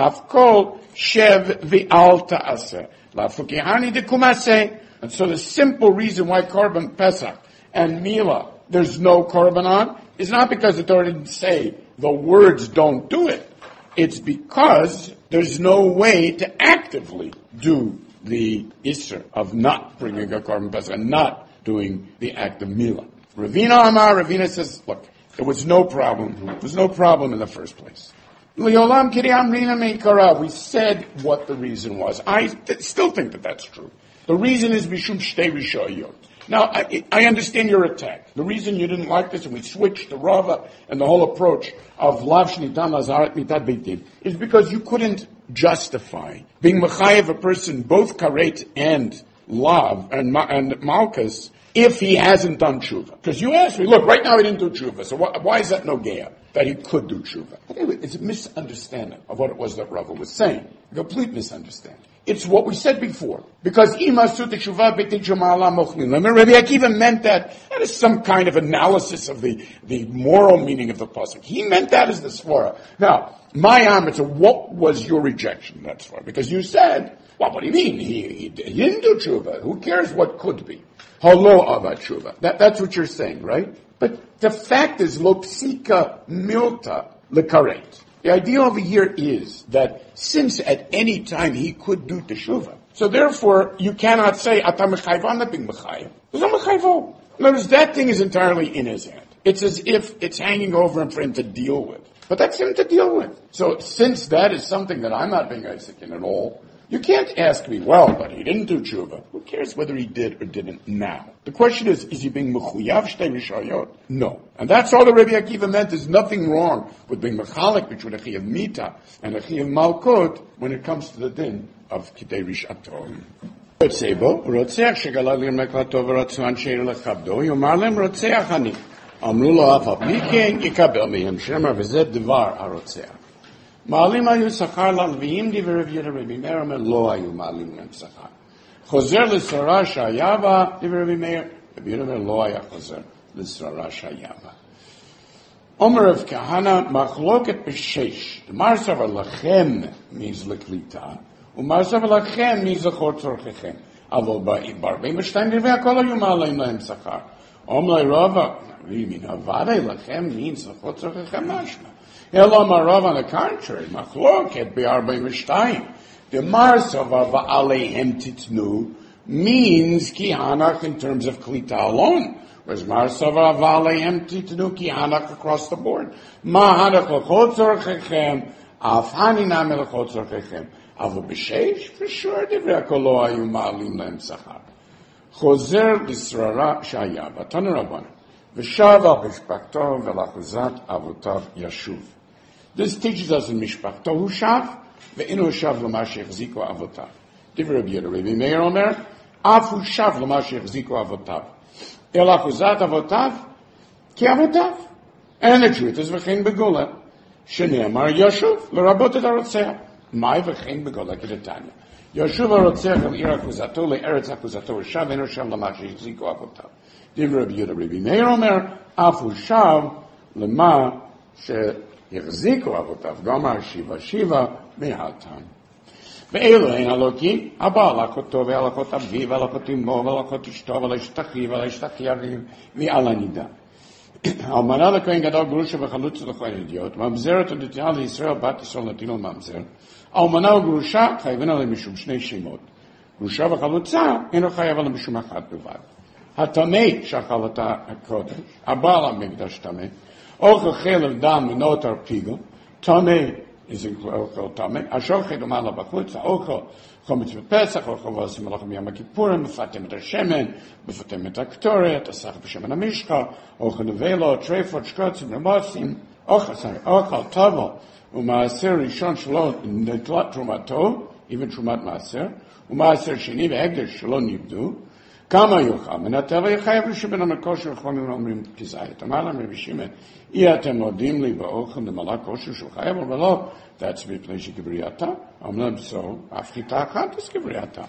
Speaker 1: Afkol Shev V'al Ta'aseh Lafukihani Dekumase. And so the simple reason why korban Pesach and Mila there's no korban on is not because the Torah didn't say the words don't do it. It's because there's no way to actively do the Isser of not bringing a korban Pesach and not doing the act of Mila. Ravina Amar, Ravina says, look, there was no problem. There was no problem in the first place. Liolam Kiriam Rina Meikara. We said what the reason was. I th- still think that that's true. The reason is Mishum Shtei Rishayot. Now, I, I understand your attack. The reason you didn't like this and we switched to Rava and the whole approach of Lav Shnitam Azarat Mitat Beitin is because you couldn't justify being Mechayev a person, both Karet and Lav and, and Malchus, if he hasn't done tshuva. Because you asked me, look, right now he didn't do tshuva, so why, why is that no geya, that he could do tshuva? Anyway, it's a misunderstanding of what it was that Rava was saying. A complete misunderstanding. It's what we said before. Because ima sut tshuva b'tei ma'ala mochlin. Rabbi Akiva meant that, that is some kind of analysis of the, the moral meaning of the pasuk. He meant that as the svara. Now, my answer, what was your rejection of that svara? Because you said, well, what do you mean? He, he, he didn't do tshuva. Who cares what could be? Halo avad tshuva. That, that's what you're saying, right? But the fact is, lo psika milta lekaret. The idea over here is that since at any time he could do teshuva, so therefore you cannot say, Ata mechayvan not being mechayev. There's no mechayvo. In other words, that thing is entirely in his hand. It's as if it's hanging over him for him to deal with. But that's him to deal with. So since that is something that I'm not being Isaac in at all, you can't ask me, well, but he didn't do tshuva. Who cares whether he did or didn't now? The question is, is he being mechuyav shtei rishayot? No. And that's all the Rabbi Akiva meant. There's nothing wrong with being mechalik between a chiyav mita and a chiyav malkut when it comes to the din of kitei rishato. Rotzebo, rotzeach shegalal yirmeklato v'ratzuan sheir lechabdo, yomar lem rotzeach ani. Amru lo af apike, yikabel mihem shemar v'zed devar harotzeach. מעלים היו שכר ללוויים דיבר רבי יהודה רבי מאיר אומר לא היו מעלים להם שכר. חוזר לשררה שהיה בה דיבר רבי מאיר, רבי יהודה אומר לא היה חוזר לשררה שהיה בה. אומר רב כהנא מחלוקת בשש, דמר סבר לכם מז לקליטה, ומר סבר לכם מזכור צורככם. אבל בהרבה משתיים דברי הכל היו מעלים להם שכר. Omlai Rava, what do you mean? Avade lachem means l'chotzer lechem mashma. Elam Rava, on the contrary, machloket be'arba mishtayim. The Marsav of Alehem Titnu means Kihanach in terms of Klita alone. Whereas Marsav of Alehem Titnu Kihanach across the board. Mahanach l'chotzor chechem, Afhaninam l'chotzor chechem. Avu b'sheish, for sure, divrei kolo ayu ma'alim lehem sachar. Chozer l'srara shaya, v'tanu rabbanan. V'shav al mishpachto v'lachuzat avotav yashuv. This teaches us in Mishpachto hu shav, ואינו שב למה שהחזיקו אבותיו. דברי רבי יהודה רבי מאיר אומר, אף הוא שב למה שהחזיקו אבותיו. אלא אחוזת אבותיו, כאבותיו. And the truth is, וכן בגולה, שנאמר ישוב לרבות את הרוצח. מהי וכן בגולה כדתניא? ישוב הרוצח אל עיר אחוזתו, לארץ אחוזתו, ושב אינו שב למה שהחזיקו אבותיו. דברי רבי יהודה רבי מאיר אומר, אף הוא שב למה ש... החזיקו אבותיו, גמר שיבה שיבה מהתם. ואלו הן הלוקים, הבא הלכותו והלכות אביו, והלכות אמו, והלכות אשתו, והלכות אחיו, והלכות יריב, ועל הנידה. אלמנה לכהן גדול גרושה וחלוצה לכהן אידיוט, ממזרת ונתינה לישראל, בת ישראל נתינה לממזר. אלמנה וגרושה חייבים עליהם משום שני שמות. גרושה וחלוצה אינו חייב עליהם משום אחת בלבד. הטמא שאכל את הקודש, הבעל המקדש טמא, אוכל חלב דם ונותר פיגל, טמא, איזה אוכל טמא, אשר חלום עליו בחוץ, האוכל חומץ בפסח, אוכל ועושים מלאכים יום הכיפורים, מפתם את השמן, מפתם את הקטורת, הסך בשמן המשחה, אוכל נבלות, טרפות, שקוצים, רמוסים, אוכל, אוכל טבל, ומעשר ראשון שלו נטלת תרומתו, even תרומת מעשר, ומעשר שני והקדש שלא נבדו, כמה יוכל, מנטל ויחייב לשבן המקושר לכונים אומרים כזית. אמר להם רבי שמעון, אי אתם מודים לי באוכל למלא כושר של חייב, אבל לא, that's מפני שגברייתה. אמר להם so, אף חיטה אחת אז גברייתה.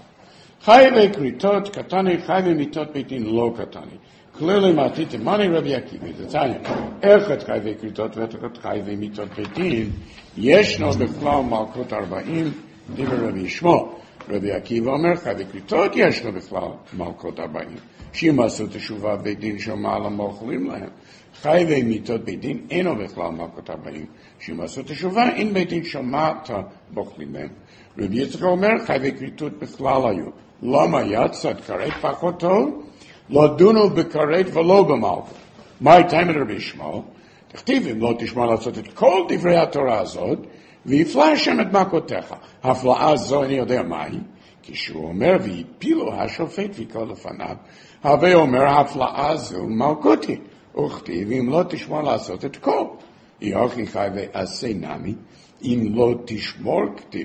Speaker 1: חייבי כריתות קטני, חייבי מיתות ביתין לא קטני. כללי מעתית מני רבי עקיבא, דתניא, איך את חייבי כריתות ואת חייבי מיתות ביתין, ישנו בכלל מלכות ארבעים, דיבר רבי שמואל. רבי עקיבא אומר, חייבי כריתות יש לו בכלל מלכות ארבעים. שאם עשו תשובה בית דין שמעלה מוכלים להם. חייבי מיתות בית דין אינו בכלל מלכות ארבעים. שאם עשו תשובה אין בית דין שמעת מוכלים להם. רבי יצחק אומר, חייבי כריתות בכלל היו. למה יצאת כרת פחות טוב? לא דונו בכרת ולא במלכות. מה הייתה עם רבי שמואל? תכתיב אם לא תשמע לעשות את כל דברי התורה הזאת, ויפלא השם את מכותיך. הפלאה זו אני יודע מהי, כשהוא אומר ויפילו השופט וכל לפניו, הווה אומר הפלאה זו מלכותי, וכתיב אם לא תשמור לעשות את כל. יוכי חי ועשה נמי, אם לא תשמור כתיב.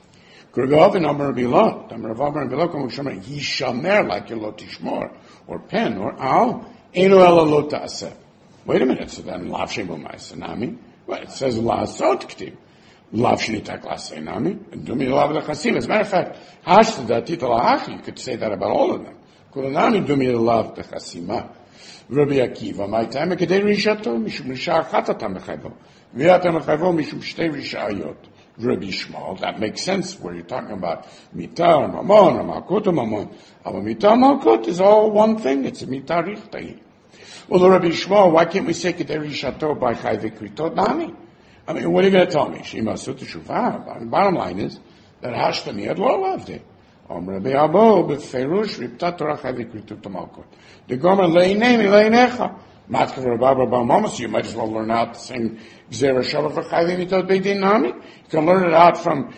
Speaker 1: כרבי אופן אומר רבי לא, אמר רבי אומר רבי לא, כמו שאומר, הישמר like לא תשמור, or pen, or על, אינו אלא לא תעשה. Wait a minute, so then לאו שבו מעשה נמי, well, it says לעשות כתיב. לאו שניתק לעשה נמי, דומי לאו לחסים. As a matter of fact, השת דעתית על האחי, you could say that about all of them. כולנמי דומי לאו לחסימה. רבי עקיבא, מה הייתה? כדי רישתו, משום רישה אחת אתה מחייבו. ואתה מחייבו משום שתי רישאיות. Rabbi Shmuel, that makes sense where you're talking about Mita or Mammon or Malkut or Mammon. But Mita Malkut is all one thing. It's a Mita Richtai. Well, the Rabbi Shmuel, why can't we say Kederi Shato by Chayve Kritot Nami? I mean, what are you going to tell me? Shema Sut Shuvah. The bottom line is that Hashtami had lo loved it. Om Rabbi Abo, Beferush, Riptat Torah Chayve Kritot Malkut. The Gomer Leinemi Leinecha. Matkav Rabbi Mamas, you might as well learn out the same Gzera Shavah for Chayve Mitot Beidin Nami. You can learn it out from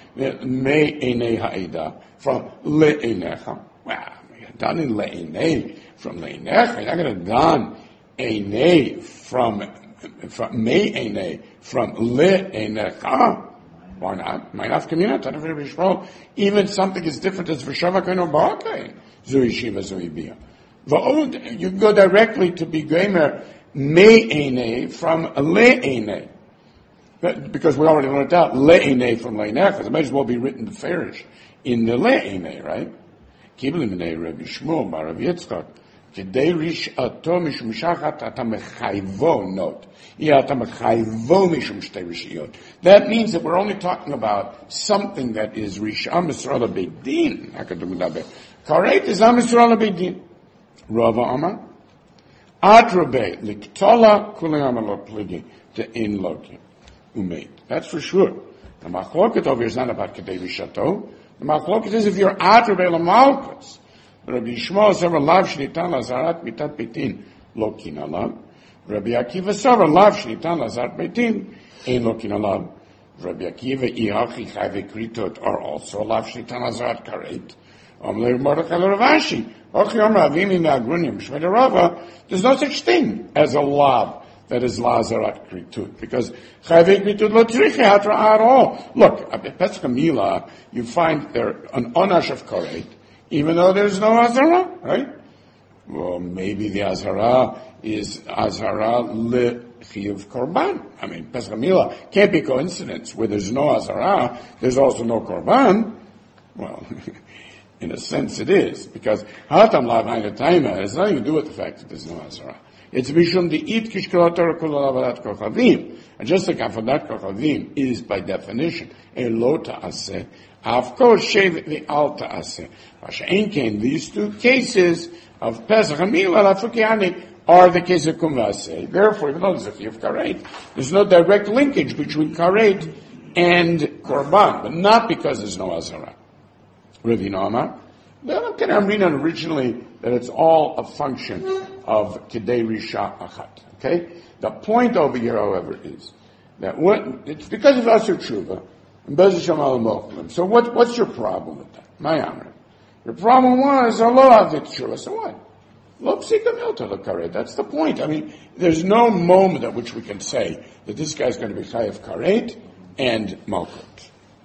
Speaker 1: Me Einei Ha'ida, from Le'einecha. Well, you're done in Le'einei, from Le'einecha. You're not going to done Einei from, from Me Einei, from Le'einecha. Why not? My not community. Even something as different as V'shavah or Ba'akai. Zui Shiva, Zui Bia. You can go directly to be Gamer Me'ene from Le'ene. Because we already learned out Le'ene from Le'nech. It might as well be written to Farish in the Le'ene, right? Kiblim B'nei Rabbi Shmuel Bar Rabbi Yitzchak. Kedei Rish'ato Mishum Shachat Ata Mechayvo note. Yeah, Ata Mechayvo Mishum Shtei Rish'iyot. That means that we're only talking about something that is Rish'am Yisrael Beidin. Hakadum Dabe. Karet is Am Yisrael Beidin. Rava Amar, Atrabe, liktola kulayam alot pligi, to in loki, umate. That's for sure. The machloket over here is not about kedei rishato. The machloket is if you're atrabe lamalkus. Rabbi Yishmael saver lav shnitan lazarat mitat betin lokin alav. Rabbi Akiva saver lav shnitan lazarat betin ein lokin alav. Rabbi Akiva ihachi chayve kritot are also lav shnitan lazarat karet. Omle Mordechai Ravashi. There's no such thing as a lav that is lazarat kritut, because chayve kritut lo tzriche hatra at all. Look, at Pesach Mila, you find there an onash of karet, even though there's no azara, right? Well, maybe the azara is azara le chiyuv korban. I mean, Pesach Mila can't be coincidence. Where there's no azara, there's also no korban. Well, in a sense it is, because hatam lav ha'inatayma has nothing to do with the fact that there's no azara. It's mishum de'it kishkalatar kol avadat kochavim. And just like avadat kochavim is by definition a lo ta'aseh, of course shev the al ta'aseh. Vashe'en came, these two cases of Pesach and Mila Lafukiani are the case of kumvaseh. Therefore, even though there's a chiyuv karet, there's no direct linkage between karet and korban, but not because there's no azara. Rav Amar, the can Amrinan originally that it's all a function of Kedei Risha Achat. Okay? The point over here, however, is that what, it's because of Asur Tshuva, and Bez Hashem al Mochlim. So what, what's your problem with that? My Amr. Your problem was, Allah Avik Tshuva, so what? Lo psika milta l'karet. That's the point. I mean, there's no moment at which we can say that this guy's going to be chayav karet and malchut.